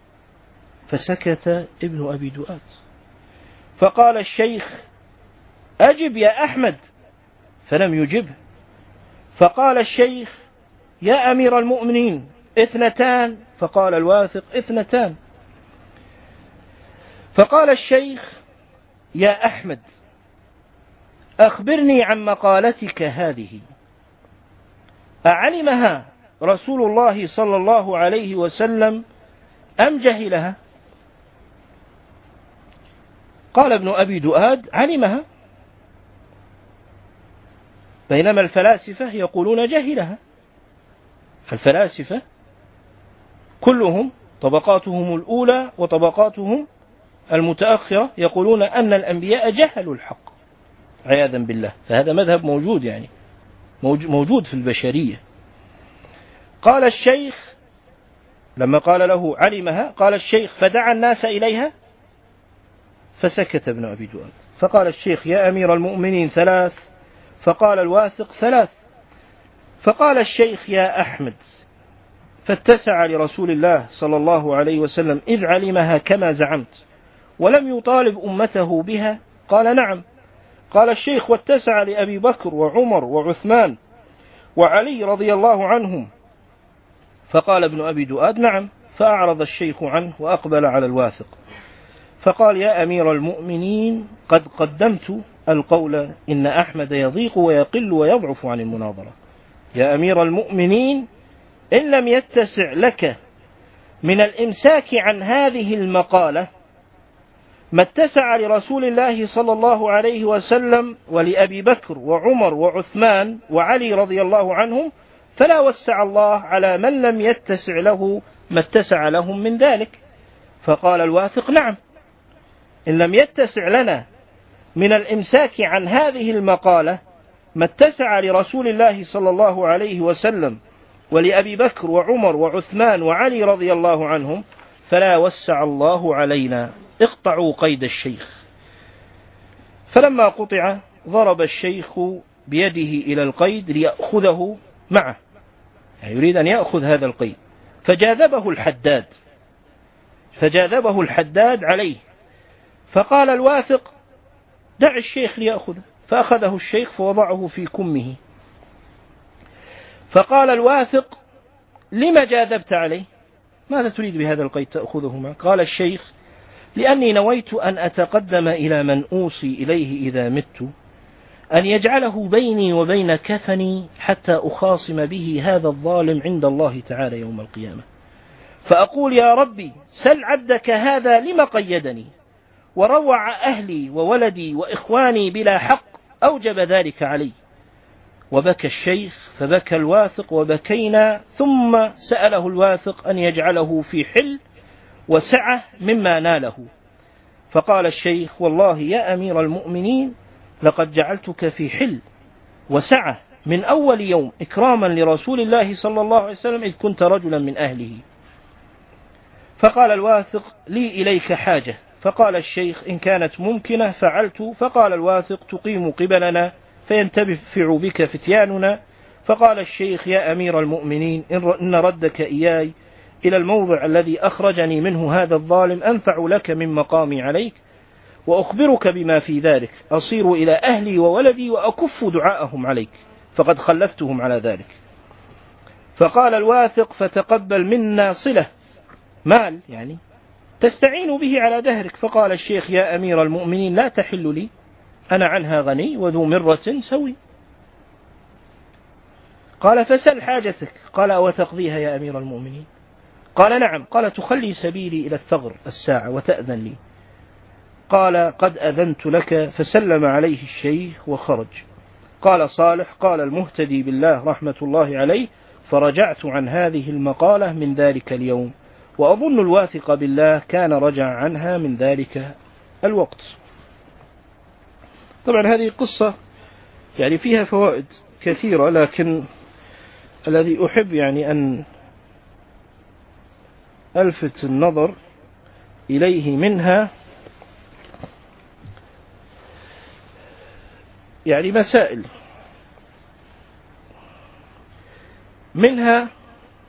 فسكت ابن أبي دؤاد. فقال الشيخ: أجب يا أحمد، فلم يجبه. فقال الشيخ: يا أمير المؤمنين، اثنتان؟ فقال الواثق: اثنتان. فقال الشيخ: يا أحمد، أخبرني عن مقالتك هذه، أعلمها رسول الله صلى الله عليه وسلم أم جهلها؟ قال ابن أبي دؤاد: علمها، بينما الفلاسفة يقولون جهلها. الفلاسفة كلهم طبقاتهم الأولى وطبقاتهم المتأخرة يقولون أن الأنبياء جهلوا الحق عياذا بالله. فهذا مذهب موجود يعني موجود في البشرية. قال الشيخ لما قال له علمها، قال الشيخ: فدعا الناس إليها؟ فسكت ابن أبي دؤاد. فقال الشيخ: يا أمير المؤمنين، ثلاث؟ فقال الواثق: ثلاث. فقال الشيخ: يا أحمد، فاتسع لرسول الله صلى الله عليه وسلم إذ علمها كما زعمت ولم يطالب أمته بها؟ قال: نعم. قال الشيخ: واتسع لأبي بكر وعمر وعثمان وعلي رضي الله عنهم؟ فقال ابن أبي دؤاد: نعم. فأعرض الشيخ عنه وأقبل على الواثق فقال: يا أمير المؤمنين، قد قدمت القول إن أحمد يضيق ويقل ويضعف عن المناظرة. يا أمير المؤمنين، إن لم يتسع لك من الإمساك عن هذه المقالة ما اتسع لرسول الله صلى الله عليه وسلم ولأبي بكر وعمر وعثمان وعلي رضي الله عنهم، فلا وسع الله على من لم يتسع له ما اتسع لهم من ذلك. فقال الواثق: نعم، إن لم يتسع لنا من الإمساك عن هذه المقالة ما اتسع لرسول الله صلى الله عليه وسلم ولأبي بكر وعمر وعثمان وعلي رضي الله عنهم فلا وسع الله علينا، اقطعوا قيد الشيخ. فلما قطع ضرب الشيخ بيده إلى القيد ليأخذه معه، يعني يريد أن يأخذ هذا القيد، فجاذبه الحداد فجاذبه الحداد عليه، فقال الواثق دع الشيخ ليأخذه، فأخذه الشيخ فوضعه في كمه. فقال الواثق لما جاذبت عليه؟ ماذا تريد بهذا القيد تأخذه معك؟ قال الشيخ لأني نويت أن أتقدم إلى من أوصي إليه إذا مت أن يجعله بيني وبين كفني حتى أخاصم به هذا الظالم عند الله تعالى يوم القيامة، فأقول يا ربي سل عبدك هذا لما قيدني وروع أهلي وولدي وإخواني بلا حق أوجب ذلك علي. وبكى الشيخ فبكى الواثق وبكينا، ثم سأله الواثق أن يجعله في حل وسعة مما ناله، فقال الشيخ والله يا أمير المؤمنين لقد جعلتك في حل وسعة من أول يوم إكراما لرسول الله صلى الله عليه وسلم إذ كنت رجلا من أهله. فقال الواثق لي إليك حاجة، فقال الشيخ إن كانت ممكنة فعلت. فقال الواثق تقيم قبلنا فينتفع بك فتياننا. فقال الشيخ يا أمير المؤمنين إن ردك إياي إلى الموضع الذي أخرجني منه هذا الظالم أنفع لك من مقامي عليك، وأخبرك بما في ذلك أصير إلى أهلي وولدي وأكف دعاءهم عليك، فقد خلفتهم على ذلك. فقال الواثق فتقبل منا صلة، مال يعني تستعين به على دهرك. فقال الشيخ يا أمير المؤمنين لا تحل لي، أنا عنها غني وذو مرة سوي. قال فسل حاجتك. قال وتقضيها يا أمير المؤمنين؟ قال نعم. قال تخلي سبيلي إلى الثغر الساعة وتأذن لي. قال قد أذنت لك. فسلم عليه الشيخ وخرج. قال صالح قال المهتدي بالله رحمة الله عليه فرجعت عن هذه المقالة من ذلك اليوم، وأظن الواثق بالله كان رجع عنها من ذلك الوقت. طبعا هذه قصة يعني فيها فوائد كثيرة، لكن الذي أحب يعني أن ألفت النظر إليه منها يعني مسائل، منها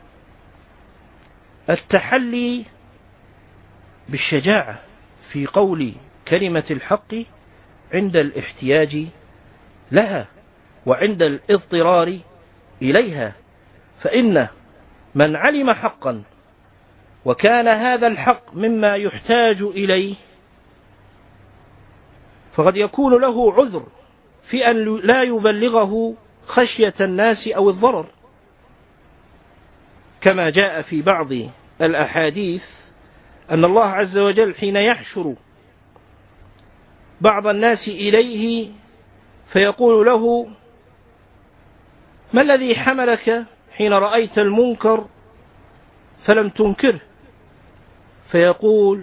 التحلي بالشجاعة في قول كلمة الحق عند الاحتياج لها وعند الاضطرار إليها، فإن من علم حقا وكان هذا الحق مما يحتاج إليه فقد يكون له عذر في أن لا يبلغه خشية الناس أو الضرر، كما جاء في بعض الأحاديث أن الله عز وجل حين يحشر بعض الناس إليه فيقول له ما الذي حملك حين رأيت المنكر فلم تنكره؟ فيقول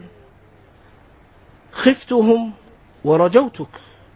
خفتهم ورجوتك،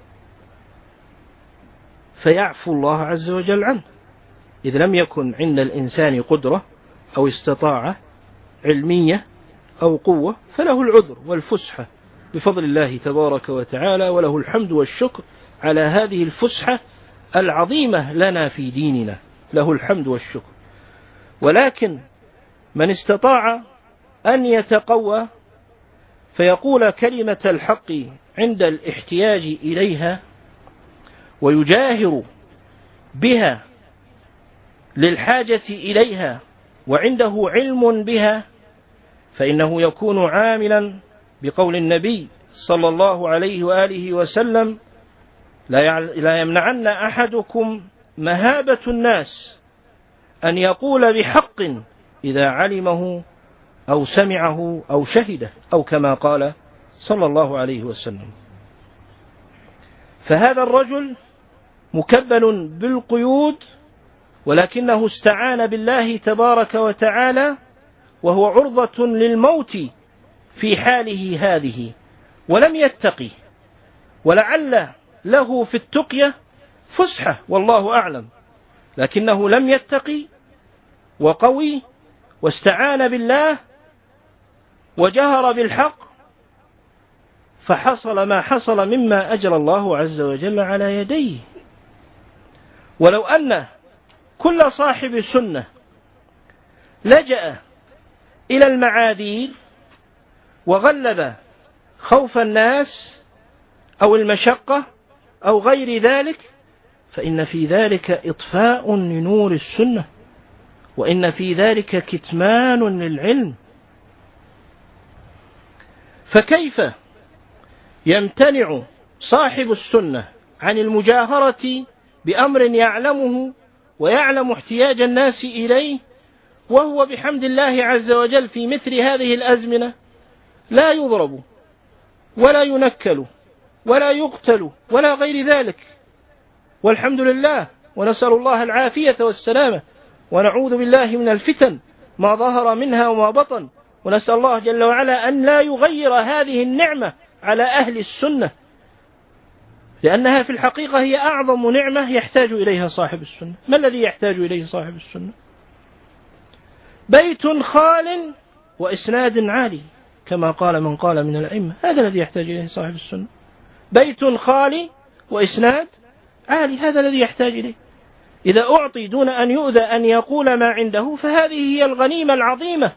فيعفو الله عز وجل عنه، إذ لم يكن عند الإنسان قدرة أو استطاعة علمية أو قوة فله العذر والفسحة بفضل الله تبارك وتعالى، وله الحمد والشكر على هذه الفسحة العظيمة لنا في ديننا، له الحمد والشكر. ولكن من استطاع أن يتقوى فيقول كلمة الحق عند الاحتياج إليها ويجاهر بها للحاجة إليها وعنده علم بها، فإنه يكون عاملا بقول النبي صلى الله عليه وآله وسلم لا يمنعن أحدكم مهابة الناس أن يقول بحق إذا علمه أو سمعه أو شهده، أو كما قال صلى الله عليه وسلم. فهذا الرجل مكبل بالقيود، ولكنه استعان بالله تبارك وتعالى وهو عرضة للموت في حاله هذه ولم يتقي، ولعل له في التقية فسحة والله أعلم، لكنه لم يتقي وقوي واستعان بالله وجهر بالحق، فحصل ما حصل مما أجرى الله عز وجل على يديه. ولو أن كل صاحب سنة لجأ إلى المعاذير وغلب خوف الناس أو المشقة أو غير ذلك، فإن في ذلك إطفاء لنور السنة، وإن في ذلك كتمان للعلم. فكيف يمتنع صاحب السنة عن المجاهرة بأمر يعلمه ويعلم احتياج الناس إليه، وهو بحمد الله عز وجل في مثل هذه الأزمنة لا يضرب ولا ينكل ولا يقتل ولا غير ذلك، والحمد لله، ونسأل الله العافية والسلامة، ونعوذ بالله من الفتن ما ظهر منها وما بطن، ونسأل الله جل وعلا أن لا يغير هذه النعمة على أهل السنة، لأنها في الحقيقة هي أعظم نعمة يحتاج إليها صاحب السنة. ما الذي يحتاج إليه صاحب السنة؟ بيت خال وإسناد عالي، كما قال من قال من الأئمة، هذا الذي يحتاج إليه صاحب السنة. بيت خالي وإسناد عالي، هذا الذي يحتاج إليه. إذا أعطي دون أن يؤذى أن يقول ما عنده، فهذه هي الغنيمة العظيمة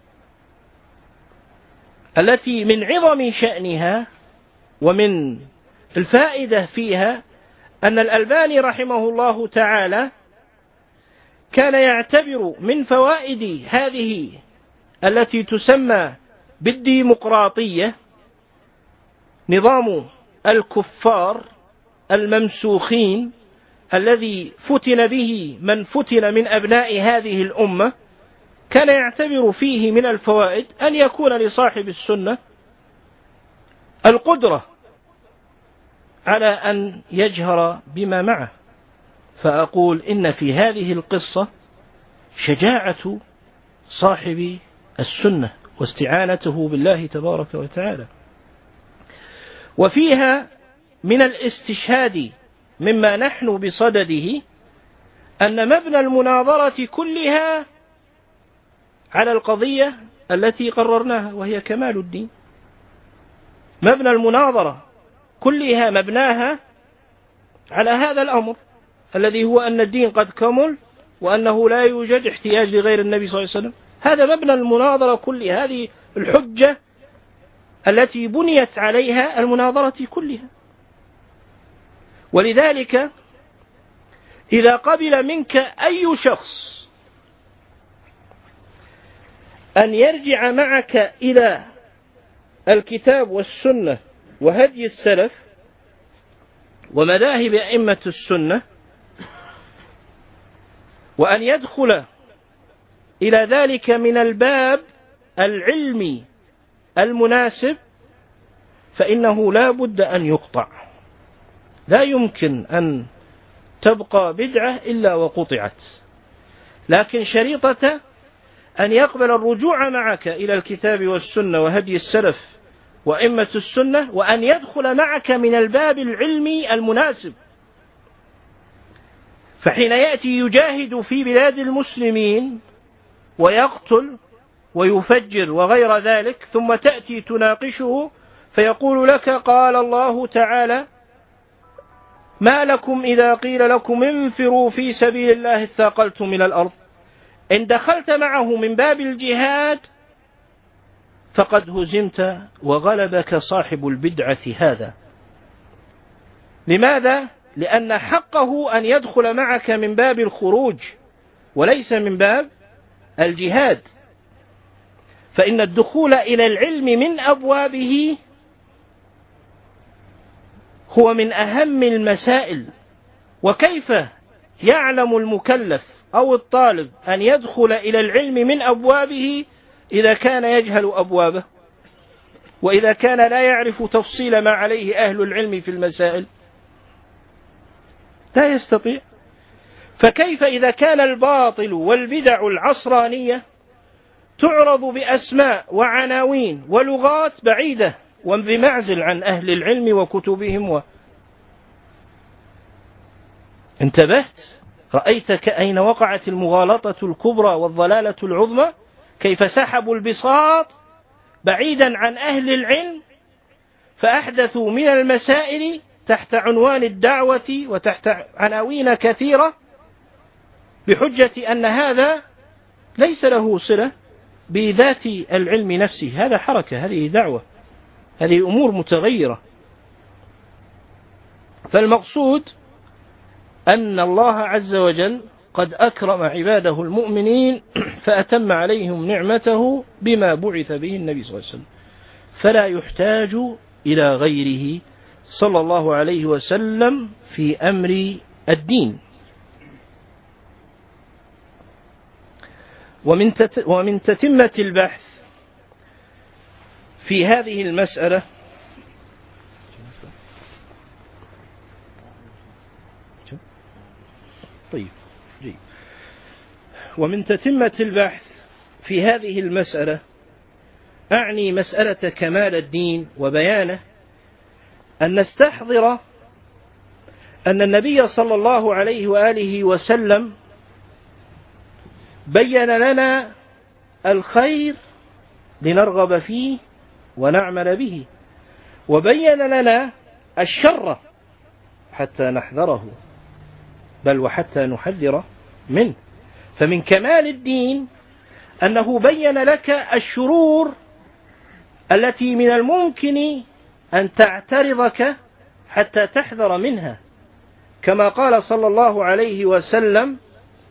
التي من عظم شأنها ومن الفائدة فيها أن الألباني رحمه الله تعالى كان يعتبر من فوائد هذه التي تسمى بالديمقراطية، نظام الكفار الممسوخين الذي فتن به من فتن من أبناء هذه الأمة، كان يعتبر فيه من الفوائد أن يكون لصاحب السنة القدرة على أن يجهر بما معه. فأقول إن في هذه القصة شجاعة صاحب السنة واستعانته بالله تبارك وتعالى، وفيها من الاستشهاد مما نحن بصدده أن مبنى المناظرة كلها على القضية التي قررناها، وهي كمال الدين. مبنى المناظرة كلها مبناها على هذا الأمر الذي هو أن الدين قد كمل، وأنه لا يوجد احتياج لغير النبي صلى الله عليه وسلم. هذا مبنى المناظرة كلها، هذه الحجة التي بنيت عليها المناظرة كلها. ولذلك إذا قبل منك أي شخص أن يرجع معك إلى الكتاب والسنة وهدي السلف ومذاهب أئمة السنة، وأن يدخل إلى ذلك من الباب العلمي المناسب، فإنه لا بد أن يقطع. لا يمكن أن تبقى بدعة إلا وقطعت، لكن شريطة أن يقبل الرجوع معك إلى الكتاب والسنة وهدي السلف وأئمة السنة، وأن يدخل معك من الباب العلمي المناسب. فحين يأتي يجاهد في بلاد المسلمين ويقتل ويفجر وغير ذلك، ثم تأتي تناقشه فيقول لك قال الله تعالى ما لكم إذا قيل لكم انفروا في سبيل الله اثاقلتم إلى الأرض. إن دخلت معه من باب الجهاد فقد هزمت وغلبك صاحب البدعة هذا. لماذا؟ لأن حقه أن يدخل معك من باب الخروج وليس من باب الجهاد. فإن الدخول إلى العلم من أبوابه هو من أهم المسائل. وكيف يعلم المكلف أو الطالب أن يدخل إلى العلم من أبوابه إذا كان يجهل أبوابه، وإذا كان لا يعرف تفصيل ما عليه أهل العلم في المسائل؟ لا يستطيع. فكيف إذا كان الباطل والبدع العصرانية تعرض بأسماء وعناوين ولغات بعيدة وبمعزل عن أهل العلم وكتبهم و... انتبهت؟ رأيت أين وقعت المغالطة الكبرى والضلالة العظمى، كيف سحبوا البساط بعيدا عن أهل العلم فأحدثوا من المسائل تحت عنوان الدعوة وتحت عناوين كثيرة بحجة أن هذا ليس له صلة بذات العلم نفسه، هذا حركة، هذه دعوة، هذه أمور متغيرة. فالمقصود أن الله عز وجل قد أكرم عباده المؤمنين فأتم عليهم نعمته بما بعث به النبي صلى الله عليه وسلم، فلا يحتاج إلى غيره صلى الله عليه وسلم في أمر الدين. ومن ومن تتمة البحث في هذه المسألة طيب جيد. ومن تتمة البحث في هذه المسألة أعني مسألة كمال الدين وبيانه أن نستحضر أن النبي صلى الله عليه وآله وسلم بين لنا الخير لنرغب فيه ونعمل به، وبين لنا الشر حتى نحذره، بل وحتى نحذر منه. فمن كمال الدين أنه بين لك الشرور التي من الممكن أن تعترضك حتى تحذر منها، كما قال صلى الله عليه وسلم: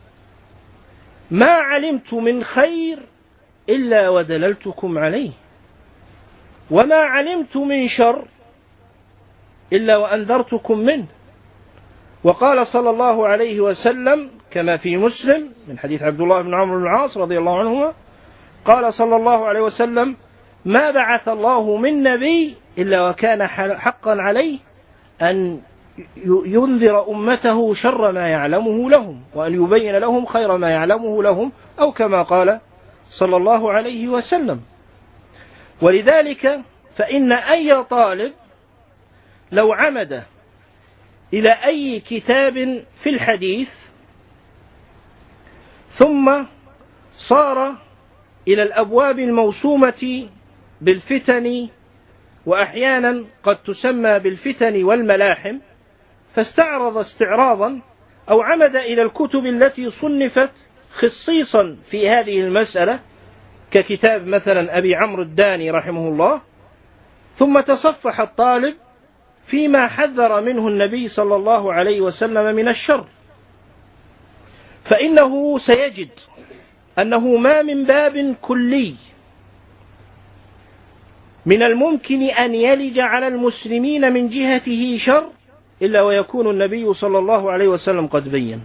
ما علمت من خير إلا ودللتكم عليه، وما علمت من شر إلا وأنذرتكم منه. وقال صلى الله عليه وسلم كما في مسلم من حديث عبد الله بن عمرو بن العاص رضي الله عنهما قال صلى الله عليه وسلم: ما بعث الله من نبي إلا وكان حقا عليه أن ينذر أمته شر ما يعلمه لهم وأن يبين لهم خير ما يعلمه لهم، أو كما قال صلى الله عليه وسلم. ولذلك فإن أي طالب لو عمد إلى أي كتاب في الحديث ثم صار إلى الأبواب الموسومة بالفتن وأحيانا قد تسمى بالفتن والملاحم، فاستعرض استعراضا أو عمد إلى الكتب التي صنفت خصيصا في هذه المسألة ككتاب مثلا أبي عمرو الداني رحمه الله، ثم تصفح الطالب فيما حذر منه النبي صلى الله عليه وسلم من الشر، فإنه سيجد أنه ما من باب كلي من الممكن أن يلج على المسلمين من جهته شر إلا ويكون النبي صلى الله عليه وسلم قد بين.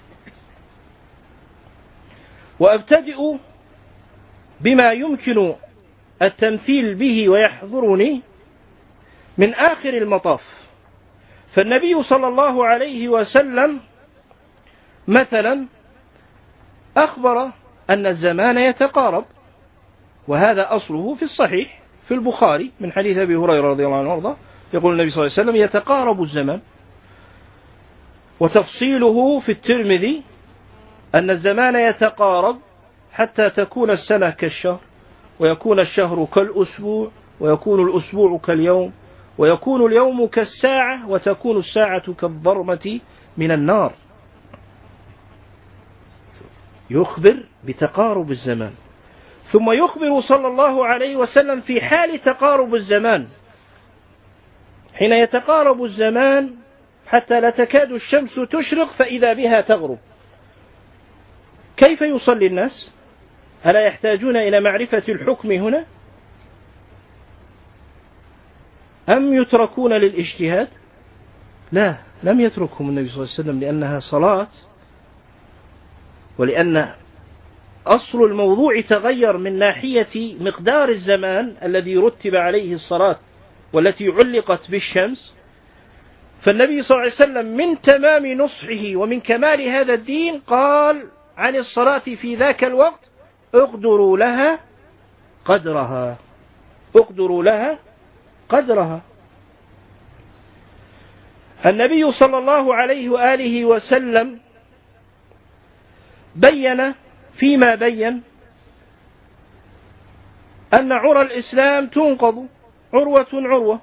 وأبتدئ بما يمكن التمثيل به ويحضرني من آخر المطاف. فالنبي صلى الله عليه وسلم مثلا أخبر أن الزمان يتقارب، وهذا أصله في الصحيح في البخاري من حديث أبي هريرة رضي الله عنه وارضاه، يقول النبي صلى الله عليه وسلم: يتقارب الزمان. وتفصيله في الترمذي أن الزمان يتقارب حتى تكون السنة كالشهر، ويكون الشهر كالأسبوع، ويكون الأسبوع كاليوم، ويكون اليوم كالساعة، وتكون الساعة كالضرمة من النار. يخبر بتقارب الزمان، ثم يخبر صلى الله عليه وسلم في حال تقارب الزمان، حين يتقارب الزمان حتى لا تكاد الشمس تشرق فإذا بها تغرب. كيف يصلي الناس؟ ألا يحتاجون إلى معرفة الحكم هنا؟ أم يتركون للاجتهاد؟ لا، لم يتركهم النبي صلى الله عليه وسلم، لأنها صلاة، ولأن أصل الموضوع تغير من ناحية مقدار الزمان الذي رتب عليه الصلاة والتي علقت بالشمس. فالنبي صلى الله عليه وسلم من تمام نصحه ومن كمال هذا الدين قال عن الصلاة في ذاك الوقت: اقدروا لها قدرها، اقدروا لها قدرها. النبي صلى الله عليه وآله وسلم بين فيما بين أن عرى الإسلام تنقض عروة عروة،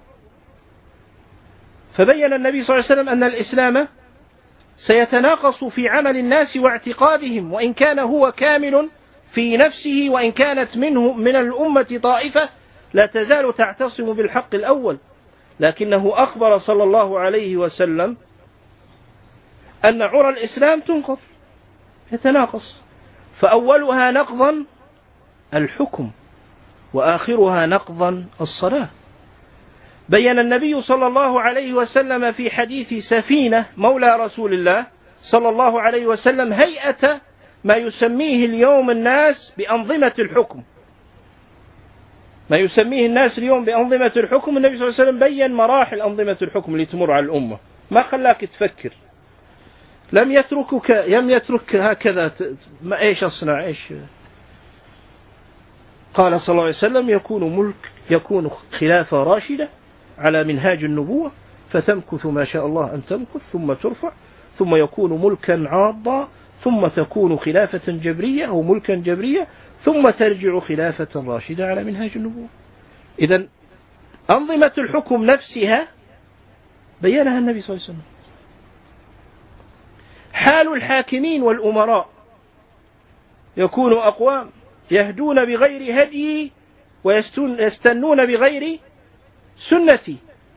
فبين النبي صلى الله عليه وسلم أن الإسلام سيتناقص في عمل الناس واعتقادهم، وإن كان هو كامل في نفسه، وإن كانت منه من الأمة طائفة لا تزال تعتصم بالحق الأول، لكنه أخبر صلى الله عليه وسلم أن عرى الإسلام تنقض يتناقص، فأولها نقضا الحكم وآخرها نقضا الصلاة. بين النبي صلى الله عليه وسلم في حديث سفينة مولى رسول الله صلى الله عليه وسلم هيئة ما يسميه اليوم الناس بأنظمة الحكم، ما يسميه الناس اليوم بأنظمة الحكم. النبي صلى الله عليه وسلم بين مراحل أنظمة الحكم اللي تمر على الأمة، ما خلاك تفكر، لم يتركك لم يترك هكذا ما إيش أصنع إيش. قال صلى الله عليه وسلم يكون ملك يكون خلافة راشدة على منهاج النبوة، فتمكث ما شاء الله أن تمكث ثم ترفع، ثم يكون ملكا عاضا، ثم تكون خلافة جبرية أو ملكا جبرية، ثم ترجع خلافة راشدة على منهاج النبوة. إذن أنظمة الحكم نفسها بينها النبي صلى الله عليه وسلم. حال الحاكمين والأمراء يكون أقوام يهدون بغير هدي ويستنون بغير سنتي.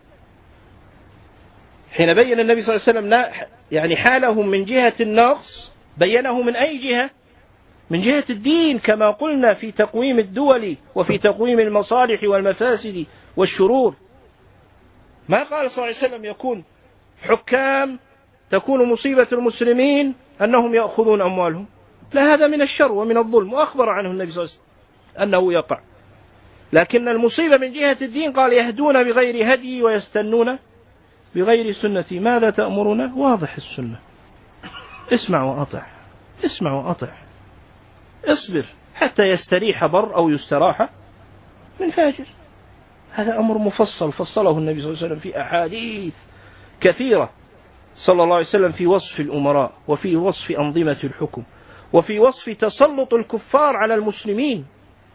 حين بين النبي صلى الله عليه وسلم يعني حالهم من جهة النقص، بينه من أي جهة؟ من جهة الدين، كما قلنا في تقويم الدول وفي تقويم المصالح والمفاسد والشرور. ما قال صلى الله عليه وسلم يكون حكام تكون مصيبة المسلمين أنهم يأخذون أموالهم، لا، هذا من الشر ومن الظلم، وأخبر عنه النبي صلى الله عليه وسلم أنه يقع. لكن المصيبة من جهة الدين قال يهدون بغير هدي ويستنون بغير سنتي. ماذا تأمرنا؟ واضح السنة، اسمع وأطع، اسمع وأطع، اصبر حتى يستريح بر أو يستراح من فاجر. هذا أمر مفصل فصله النبي صلى الله عليه وسلم في أحاديث كثيرة صلى الله عليه وسلم في وصف الأمراء، وفي وصف أنظمة الحكم، وفي وصف تسلط الكفار على المسلمين.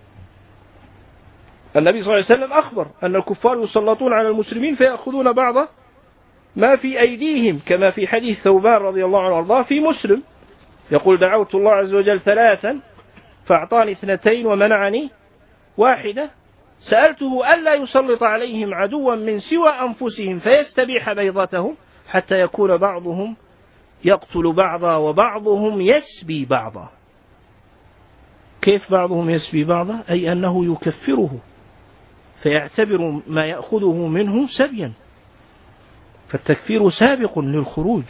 النبي صلى الله عليه وسلم أخبر أن الكفار يسلطون على المسلمين فيأخذون بعض ما في أيديهم، كما في حديث ثوبان رضي الله عنه وارضاه في مسلم، يقول دعوت الله عز وجل ثلاثا فأعطاني اثنتين ومنعني واحدة، سألته ألا يسلط عليهم عدوا من سوى أنفسهم فيستبيح بيضتهم، حتى يكون بعضهم يقتل بعضا وبعضهم يسبي بعضا. كيف بعضهم يسبي بعضا؟ أي أنه يكفره فيعتبر ما يأخذه منه سبيا، فالتكفير سابق للخروج.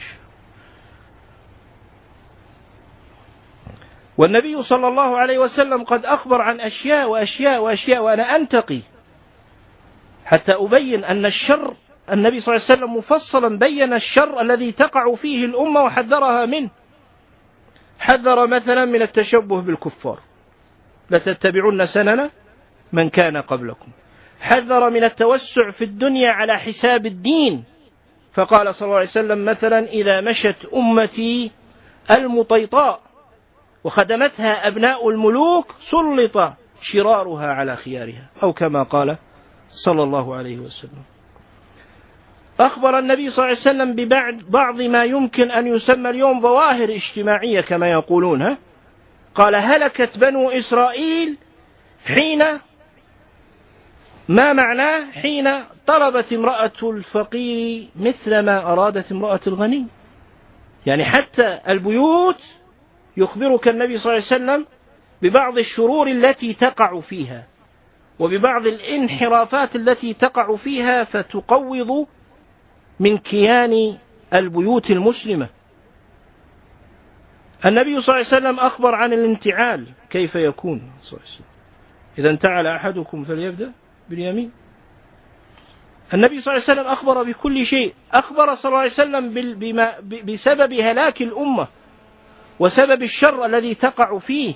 والنبي صلى الله عليه وسلم قد أخبر عن أشياء وأشياء وأشياء، وأنا أنتقي حتى أبين أن الشر، النبي صلى الله عليه وسلم مفصلا بين الشر الذي تقع فيه الأمة وحذرها منه. حذر مثلا من التشبه بالكفار، لتتبعن سنن من كان قبلكم. حذر من التوسع في الدنيا على حساب الدين، فقال صلى الله عليه وسلم مثلا إذا مشت أمتي المطيطاء وخدمتها أبناء الملوك سلط شرارها على خيارها، أو كما قال صلى الله عليه وسلم. أخبر النبي صلى الله عليه وسلم ببعض ما يمكن أن يسمى اليوم ظواهر اجتماعية كما يقولون. قال هلكت بنو إسرائيل حين، ما معناه؟ حين طلبت امرأة الفقير مثل ما أرادت امرأة الغني. يعني حتى البيوت يخبرك النبي صلى الله عليه وسلم ببعض الشرور التي تقع فيها، وببعض الانحرافات التي تقع فيها، فتقوض من كيان البيوت المسلمة. النبي صلى الله عليه وسلم أخبر عن الانتعال كيف يكون صلى الله عليه وسلم. إذا انتعل أحدكم فليبدأ باليمين. النبي صلى الله عليه وسلم أخبر بكل شيء. أخبر صلى الله عليه وسلم بما بسبب هلاك الأمة وسبب الشر الذي تقع فيه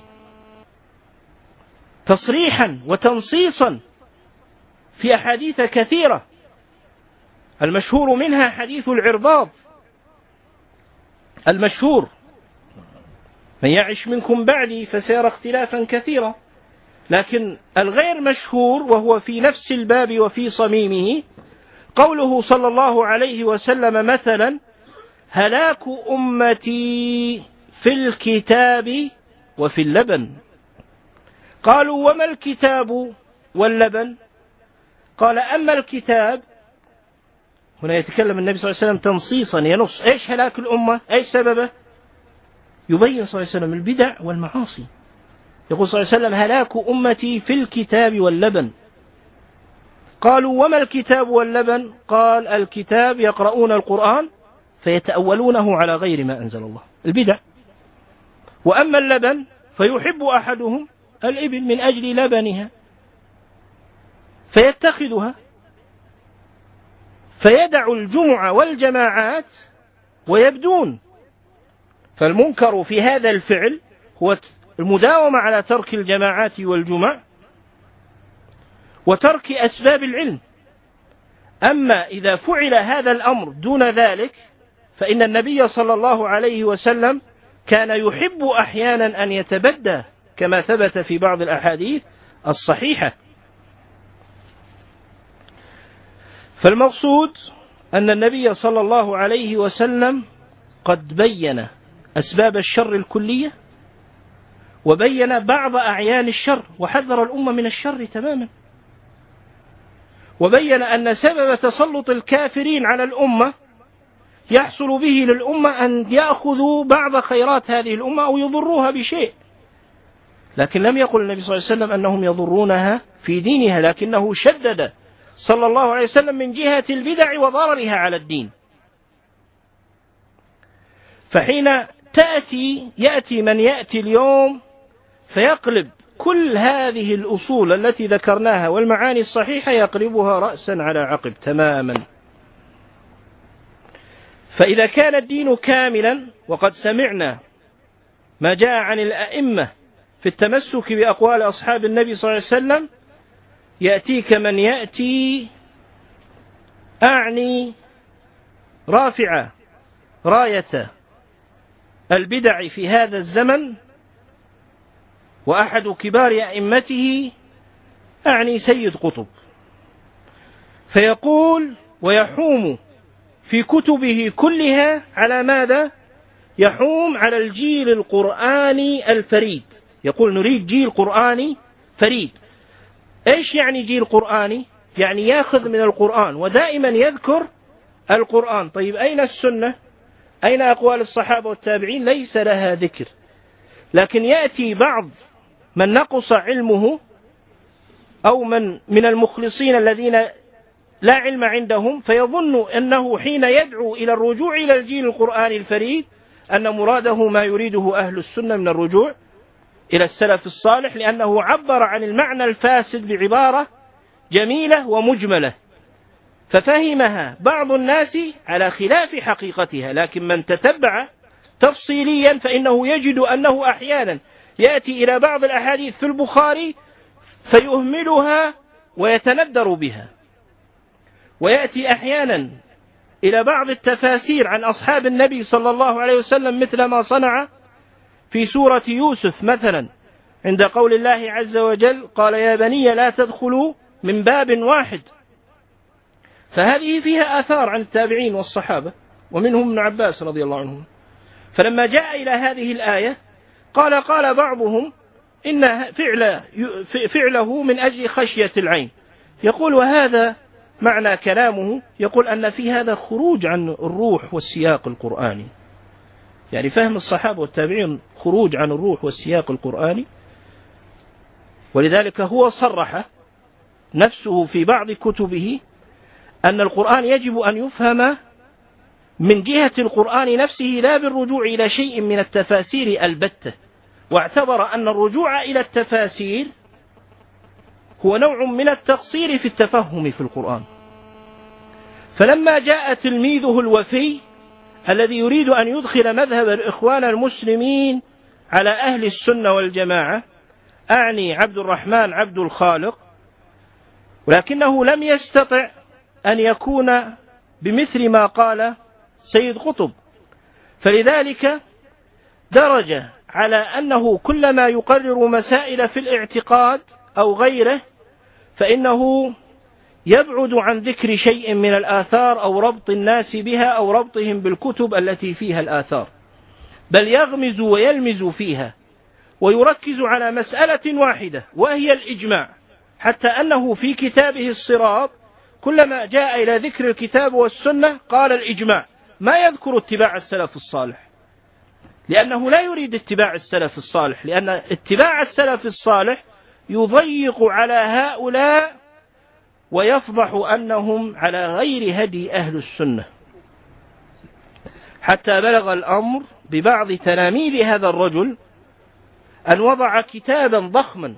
تصريحا وتنصيصا في أحاديث كثيرة، المشهور منها حديث العرباض المشهور من يعش منكم بعدي فسيرى اختلافا كثيرا. لكن الغير مشهور وهو في نفس الباب وفي صميمه قوله صلى الله عليه وسلم مثلا: هلاك أمتي في الكتاب وفي اللبن. قالوا: وما الكتاب واللبن؟ قال: أما الكتاب، هنا يتكلم النبي صلى الله عليه وسلم تنصيصا ينص إيش هلاك الأمة، إيش سببه، يبين صلى الله عليه وسلم البدع والمعاصي. يقول صلى الله عليه وسلم: هلاك أمتي في الكتاب واللبن. قالوا: وما الكتاب واللبن؟ قال: الكتاب يقرؤون القرآن فيتأولونه على غير ما أنزل الله، البدع. وأما اللبن فيحب أحدهم الإبل من أجل لبنها فيتخذها، فيدع الجمع والجماعات ويبدون. فالمنكر في هذا الفعل هو المداومة على ترك الجماعات والجمع وترك أسباب العلم. أما إذا فعل هذا الأمر دون ذلك فإن النبي صلى الله عليه وسلم كان يحب أحيانا أن يتبدى كما ثبت في بعض الأحاديث الصحيحة. فالمقصود أن النبي صلى الله عليه وسلم قد بين أسباب الشر الكلية وبين بعض أعيان الشر وحذر الأمة من الشر تماما، وبين أن سبب تسلط الكافرين على الأمة يحصل به للأمة أن يأخذوا بعض خيرات هذه الأمة أو يضروها بشيء. لكن لم يقل النبي صلى الله عليه وسلم أنهم يضرونها في دينها، لكنه شدد صلى الله عليه وسلم من جهة البدع وضررها على الدين. فحين تأتي يأتي من يأتي اليوم فيقلب كل هذه الأصول التي ذكرناها والمعاني الصحيحة يقلبها رأسا على عقب تماما. فإذا كان الدين كاملا، وقد سمعنا ما جاء عن الأئمة في التمسك بأقوال أصحاب النبي صلى الله عليه وسلم، يأتيك من يأتي أعني رافع راية البدع في هذا الزمن، وأحد كبار أئمته أعني سيد قطب، فيقول ويحوم في كتبه كلها على ماذا؟ يحوم على الجيل القرآني الفريد. يقول نريد جيل قرآني فريد. إيش يعني جيل قرآني؟ يعني يأخذ من القرآن ودائما يذكر القرآن. طيب أين السنة؟ أين أقوال الصحابة والتابعين؟ ليس لها ذكر. لكن يأتي بعض من نقص علمه أو من من المخلصين الذين لا علم عندهم فيظن أنه حين يدعو إلى الرجوع إلى الجيل القرآني الفريد أن مراده ما يريده أهل السنة من الرجوع إلى السلف الصالح، لأنه عبر عن المعنى الفاسد بعبارة جميلة ومجملة ففهمها بعض الناس على خلاف حقيقتها. لكن من تتبع تفصيليا فإنه يجد أنه أحيانا يأتي إلى بعض الأحاديث في البخاري فيهملها ويتندر بها، ويأتي أحيانا إلى بعض التفاسير عن أصحاب النبي صلى الله عليه وسلم مثل ما صنع في سورة يوسف مثلا عند قول الله عز وجل: قال يا بني لا تدخلوا من باب واحد. فهذه فيها آثار عن التابعين والصحابة ومنهم ابن عباس رضي الله عنهم. فلما جاء إلى هذه الآية قال قال بعضهم إن فعل فعله من أجل خشية العين. يقول وهذا معنى كلامه، يقول أن في هذا خروج عن الروح والسياق القرآني، يعني فهم الصحابة والتابعين خروج عن الروح والسياق القرآني. ولذلك هو صرح نفسه في بعض كتبه أن القرآن يجب أن يفهم من جهة القرآن نفسه لا بالرجوع إلى شيء من التفاسير البتة، واعتبر أن الرجوع إلى التفاسير هو نوع من التقصير في التفهم في القرآن. فلما جاء تلميذه الوفي الذي يريد أن يدخل مذهب الإخوان المسلمين على أهل السنة والجماعة، أعني عبد الرحمن عبد الخالق، ولكنه لم يستطع أن يكون بمثل ما قال سيد قطب، فلذلك درج على أنه كلما يقرر مسائل في الاعتقاد أو غيره فإنه يبعد عن ذكر شيء من الآثار أو ربط الناس بها أو ربطهم بالكتب التي فيها الآثار، بل يغمز ويلمز فيها ويركز على مسألة واحدة وهي الإجماع، حتى أنه في كتابه الصراط كلما جاء إلى ذكر الكتاب والسنة قال الإجماع، ما يذكر اتباع السلف الصالح، لأنه لا يريد اتباع السلف الصالح، لأن اتباع السلف الصالح يضيق على هؤلاء ويفضح أنهم على غير هدي أهل السنة، حتى بلغ الأمر ببعض تلاميذ هذا الرجل أن وضع كتابا ضخما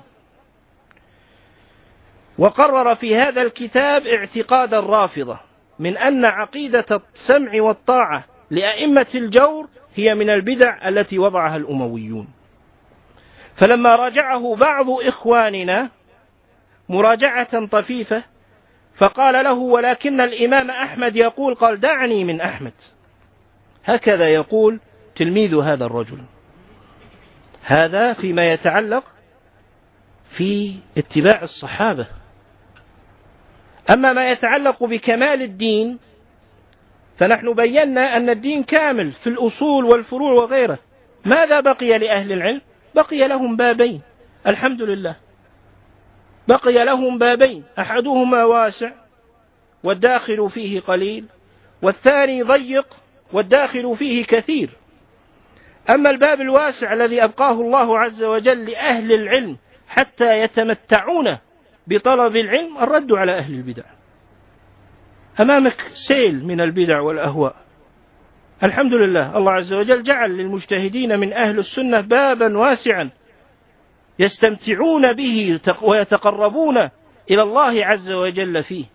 وقرر في هذا الكتاب اعتقاد الرافضة من أن عقيدة السمع والطاعة لأئمة الجور هي من البدع التي وضعها الأمويون. فلما راجعه بعض إخواننا مراجعة طفيفة فقال له: ولكن الإمام أحمد يقول، قال: دعني من أحمد. هكذا يقول تلميذ هذا الرجل. هذا فيما يتعلق في اتباع الصحابة. أما ما يتعلق بكمال الدين فنحن بينا أن الدين كامل في الأصول والفروع وغيره. ماذا بقي لأهل العلم؟ بقي لهم بابين، الحمد لله، بقي لهم بابين، أحدهما واسع والداخل فيه قليل، والثاني ضيق والداخل فيه كثير. أما الباب الواسع الذي أبقاه الله عز وجل لأهل العلم حتى يتمتعون بطلب العلم، الرد على أهل البدع. أمامك سيل من البدع والأهواء، الحمد لله، الله عز وجل جعل للمجتهدين من أهل السنة بابا واسعا يستمتعون به ويتقربون إلى الله عز وجل فيه،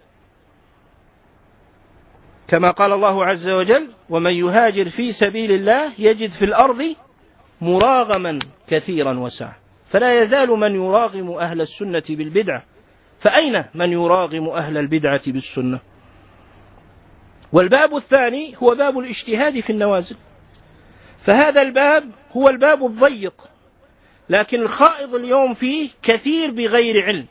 كما قال الله عز وجل: ومن يهاجر في سبيل الله يجد في الأرض مراغما كثيرا وسعا. فلا يزال من يراغم أهل السنة بالبدعة، فأين من يراغم أهل البدعة بالسنة؟ والباب الثاني هو باب الاجتهاد في النوازل، فهذا الباب هو الباب الضيق، لكن الخائض اليوم فيه كثير بغير علم،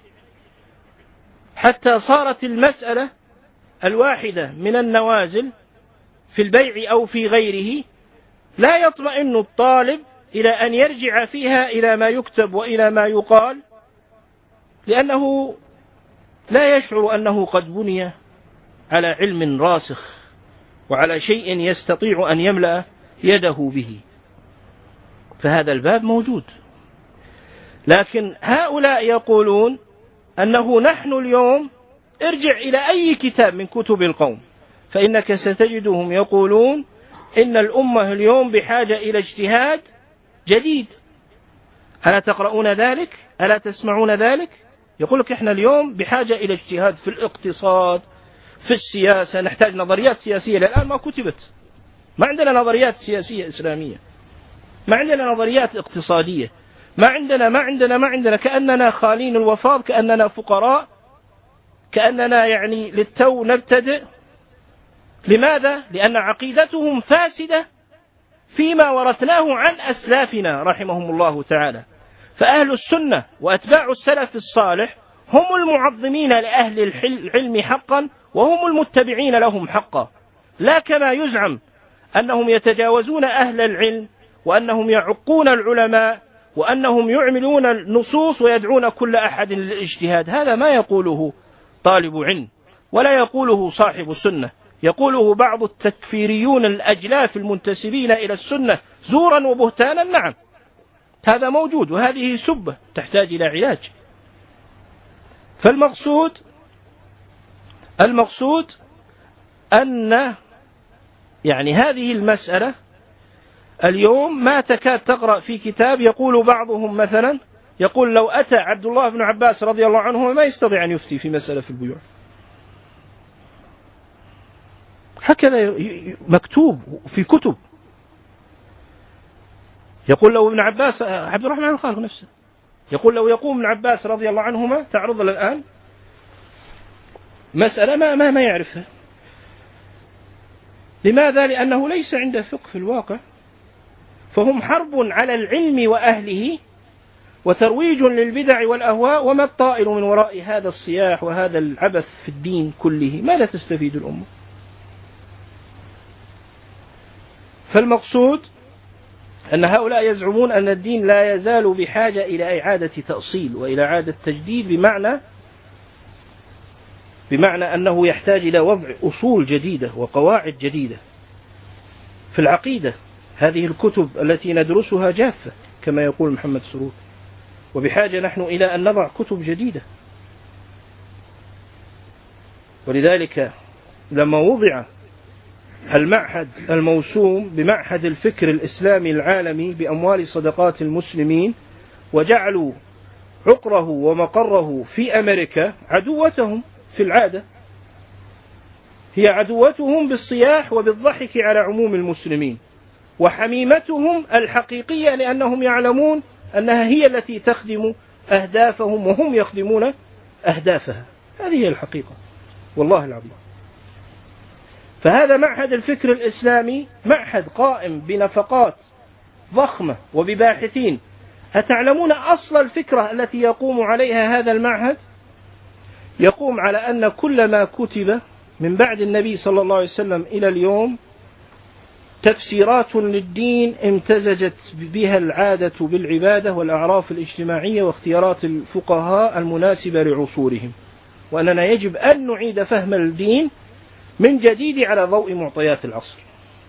حتى صارت المسألة الواحدة من النوازل في البيع أو في غيره لا يطمئن الطالب إلى أن يرجع فيها إلى ما يكتب وإلى ما يقال، لأنه لا يشعر أنه قد بني على علم راسخ وعلى شيء يستطيع أن يملأ يده به. فهذا الباب موجود، لكن هؤلاء يقولون أنه نحن اليوم ارجع إلى أي كتاب من كتب القوم فإنك ستجدهم يقولون إن الأمة اليوم بحاجة إلى اجتهاد جديد. ألا تقرؤون ذلك؟ ألا تسمعون ذلك؟ يقول لك إحنا اليوم بحاجة إلى اجتهاد في الاقتصاد، في السياسة، نحتاج نظريات سياسية. الآن ما كتبت، ما عندنا نظريات سياسية إسلامية، ما عندنا نظريات اقتصادية، ما عندنا ما عندنا ما عندنا كأننا خالين الوفاض، كأننا فقراء، كأننا يعني للتو نبتدئ. لماذا؟ لأن عقيدتهم فاسدة فيما ورثناه عن أسلافنا رحمهم الله تعالى. فأهل السنة وأتباع السلف الصالح هم المعظمين لأهل العلم حقا، وهم المتبعين لهم حقا، لا كما يزعم أنهم يتجاوزون أهل العلم وأنهم يعقون العلماء وأنهم يعملون النصوص ويدعون كل أحد للاجتهاد. هذا ما يقوله طالب علم ولا يقوله صاحب السنة، يقوله بعض التكفيريون الأجلاف المنتسبين إلى السنة زورا وبهتانا. نعم، هذا موجود، وهذه سبة تحتاج إلى علاج. فالمقصود المقصود أن يعني هذه المسألة اليوم ما تكاد تقرأ في كتاب يقول بعضهم مثلا، يقول لو أتى عبد الله بن عباس رضي الله عنه ما يستطيع أن يفتي في مسألة في البيوع. هكذا مكتوب في كتب. يقول لو ابن عباس، عبد الرحمن الخالق نفسه يقول لو يقوم ابن عباس رضي الله عنهما تعرض الآن مسألة ما ما ما يعرفها. لماذا؟ لأنه ليس عنده فقه في الواقع، فهم حرب على العلم وأهله وترويج للبدع والأهواء. وما الطائل من وراء هذا الصياح وهذا العبث في الدين كله؟ ماذا تستفيد الأمة؟ فالمقصود أن هؤلاء يزعمون أن الدين لا يزال بحاجة إلى إعادة تأصيل وإلى إعادة تجديد، بمعنى بمعنى أنه يحتاج إلى وضع أصول جديدة وقواعد جديدة في العقيدة. هذه الكتب التي ندرسها جافة كما يقول محمد سرور، وبحاجة نحن إلى أن نضع كتب جديدة. ولذلك لما وضع المعهد الموسوم بمعهد الفكر الإسلامي العالمي بأموال صدقات المسلمين وجعلوا عقره ومقره في أمريكا، عدوتهم في العادة هي عدوتهم بالصياح وبالضحك على عموم المسلمين، وحميمتهم الحقيقية لأنهم يعلمون أنها هي التي تخدم أهدافهم وهم يخدمون أهدافها. هذه هي الحقيقة والله العظيم. فهذا معهد الفكر الإسلامي معهد قائم بنفقات ضخمة وبباحثين. أتعلمون أصل الفكرة التي يقوم عليها هذا المعهد؟ يقوم على أن كل ما كتب من بعد النبي صلى الله عليه وسلم إلى اليوم تفسيرات للدين امتزجت بها العادة بالعبادة والأعراف الاجتماعية واختيارات الفقهاء المناسبة لعصورهم، وأننا يجب أن نعيد فهم الدين من جديد على ضوء معطيات العصر.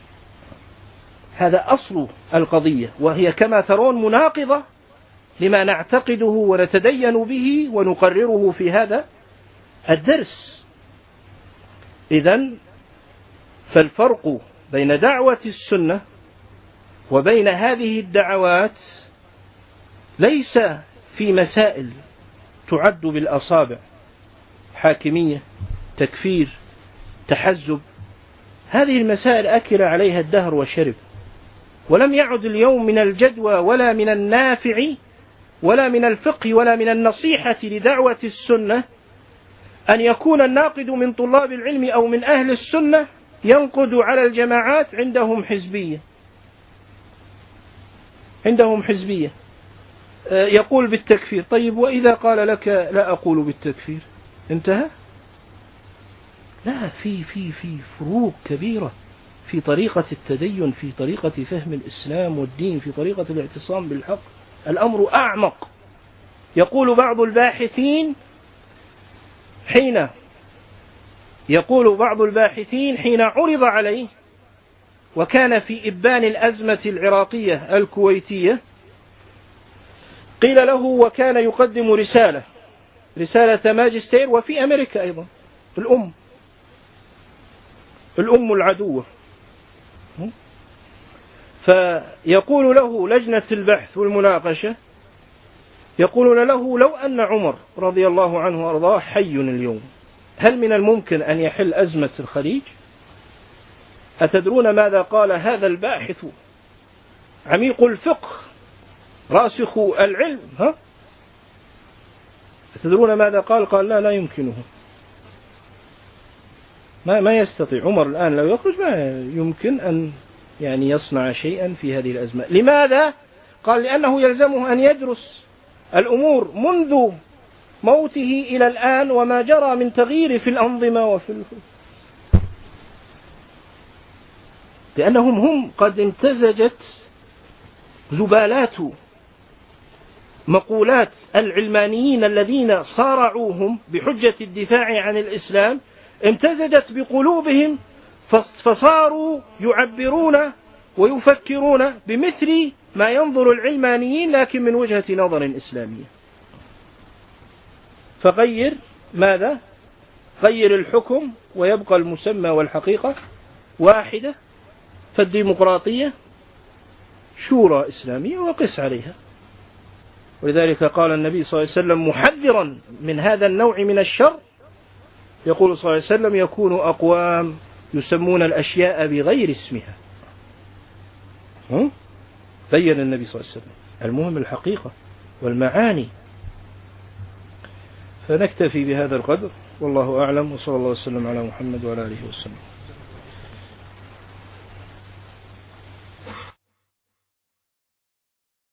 هذا أصل القضية، وهي كما ترون مناقضة لما نعتقده ونتدين به ونقرره في هذا الدرس. إذن فالفرق بين دعوة السنة وبين هذه الدعوات ليس في مسائل تعد بالأصابع: حاكمية، تكفير، تحزب. هذه المسائل أكل عليها الدهر وشرب، ولم يعد اليوم من الجدوى ولا من النافع ولا من الفقه ولا من النصيحة لدعوة السنة أن يكون الناقد من طلاب العلم أو من أهل السنة ينقد على الجماعات عندهم حزبية عندهم حزبية يقول بالتكفير. طيب وإذا قال لك لا أقول بالتكفير انتهى؟ لا، في في في فروق كبيرة في طريقة التدين، في طريقة فهم الإسلام والدين، في طريقة الاعتصام بالحق. الأمر أعمق. يقول بعض الباحثين حين يقول بعض الباحثين حين عرض عليه وكان في إبان الأزمة العراقية الكويتية، قيل له وكان يقدم رسالة رسالة ماجستير وفي أمريكا أيضا، الأم الأم العدوة. فيقول له لجنة البحث والمناقشة، يقولون له لو أن عمر رضي الله عنه وأرضاه حي اليوم، هل من الممكن أن يحل أزمة الخليج؟ أتدرون ماذا قال هذا الباحث عميق الفقه راسخ العلم؟ ها؟ أتدرون ماذا قال؟ قال لا لا يمكنه، ما ما يستطيع. عمر الآن لو يخرج ما يمكن أن يعني يصنع شيئا في هذه الأزمة. لماذا؟ قال لأنه يلزمه أن يدرس الأمور منذ موته إلى الآن وما جرى من تغيير في الأنظمة وفي الف... لأنهم هم قد امتزجت زبالات مقولات العلمانيين الذين صارعوهم بحجة الدفاع عن الإسلام، امتزجت بقلوبهم فصاروا يعبرون ويفكرون بمثل ما ينظر العلمانيين لكن من وجهة نظر إسلامية. فغير ماذا؟ غير الحكم ويبقى المسمى والحقيقة واحدة. فالديمقراطية شورى إسلامية وقس عليها. ولذلك قال النبي صلى الله عليه وسلم محذرا من هذا النوع من الشر، يقول صلى الله عليه وسلم يكون أقوام يسمون الأشياء بغير اسمها. بين النبي صلى الله عليه وسلم المهم الحقيقة والمعاني. فنكتفي بهذا القدر والله أعلم، وصلى الله وسلم على محمد وعلى آله وسلم.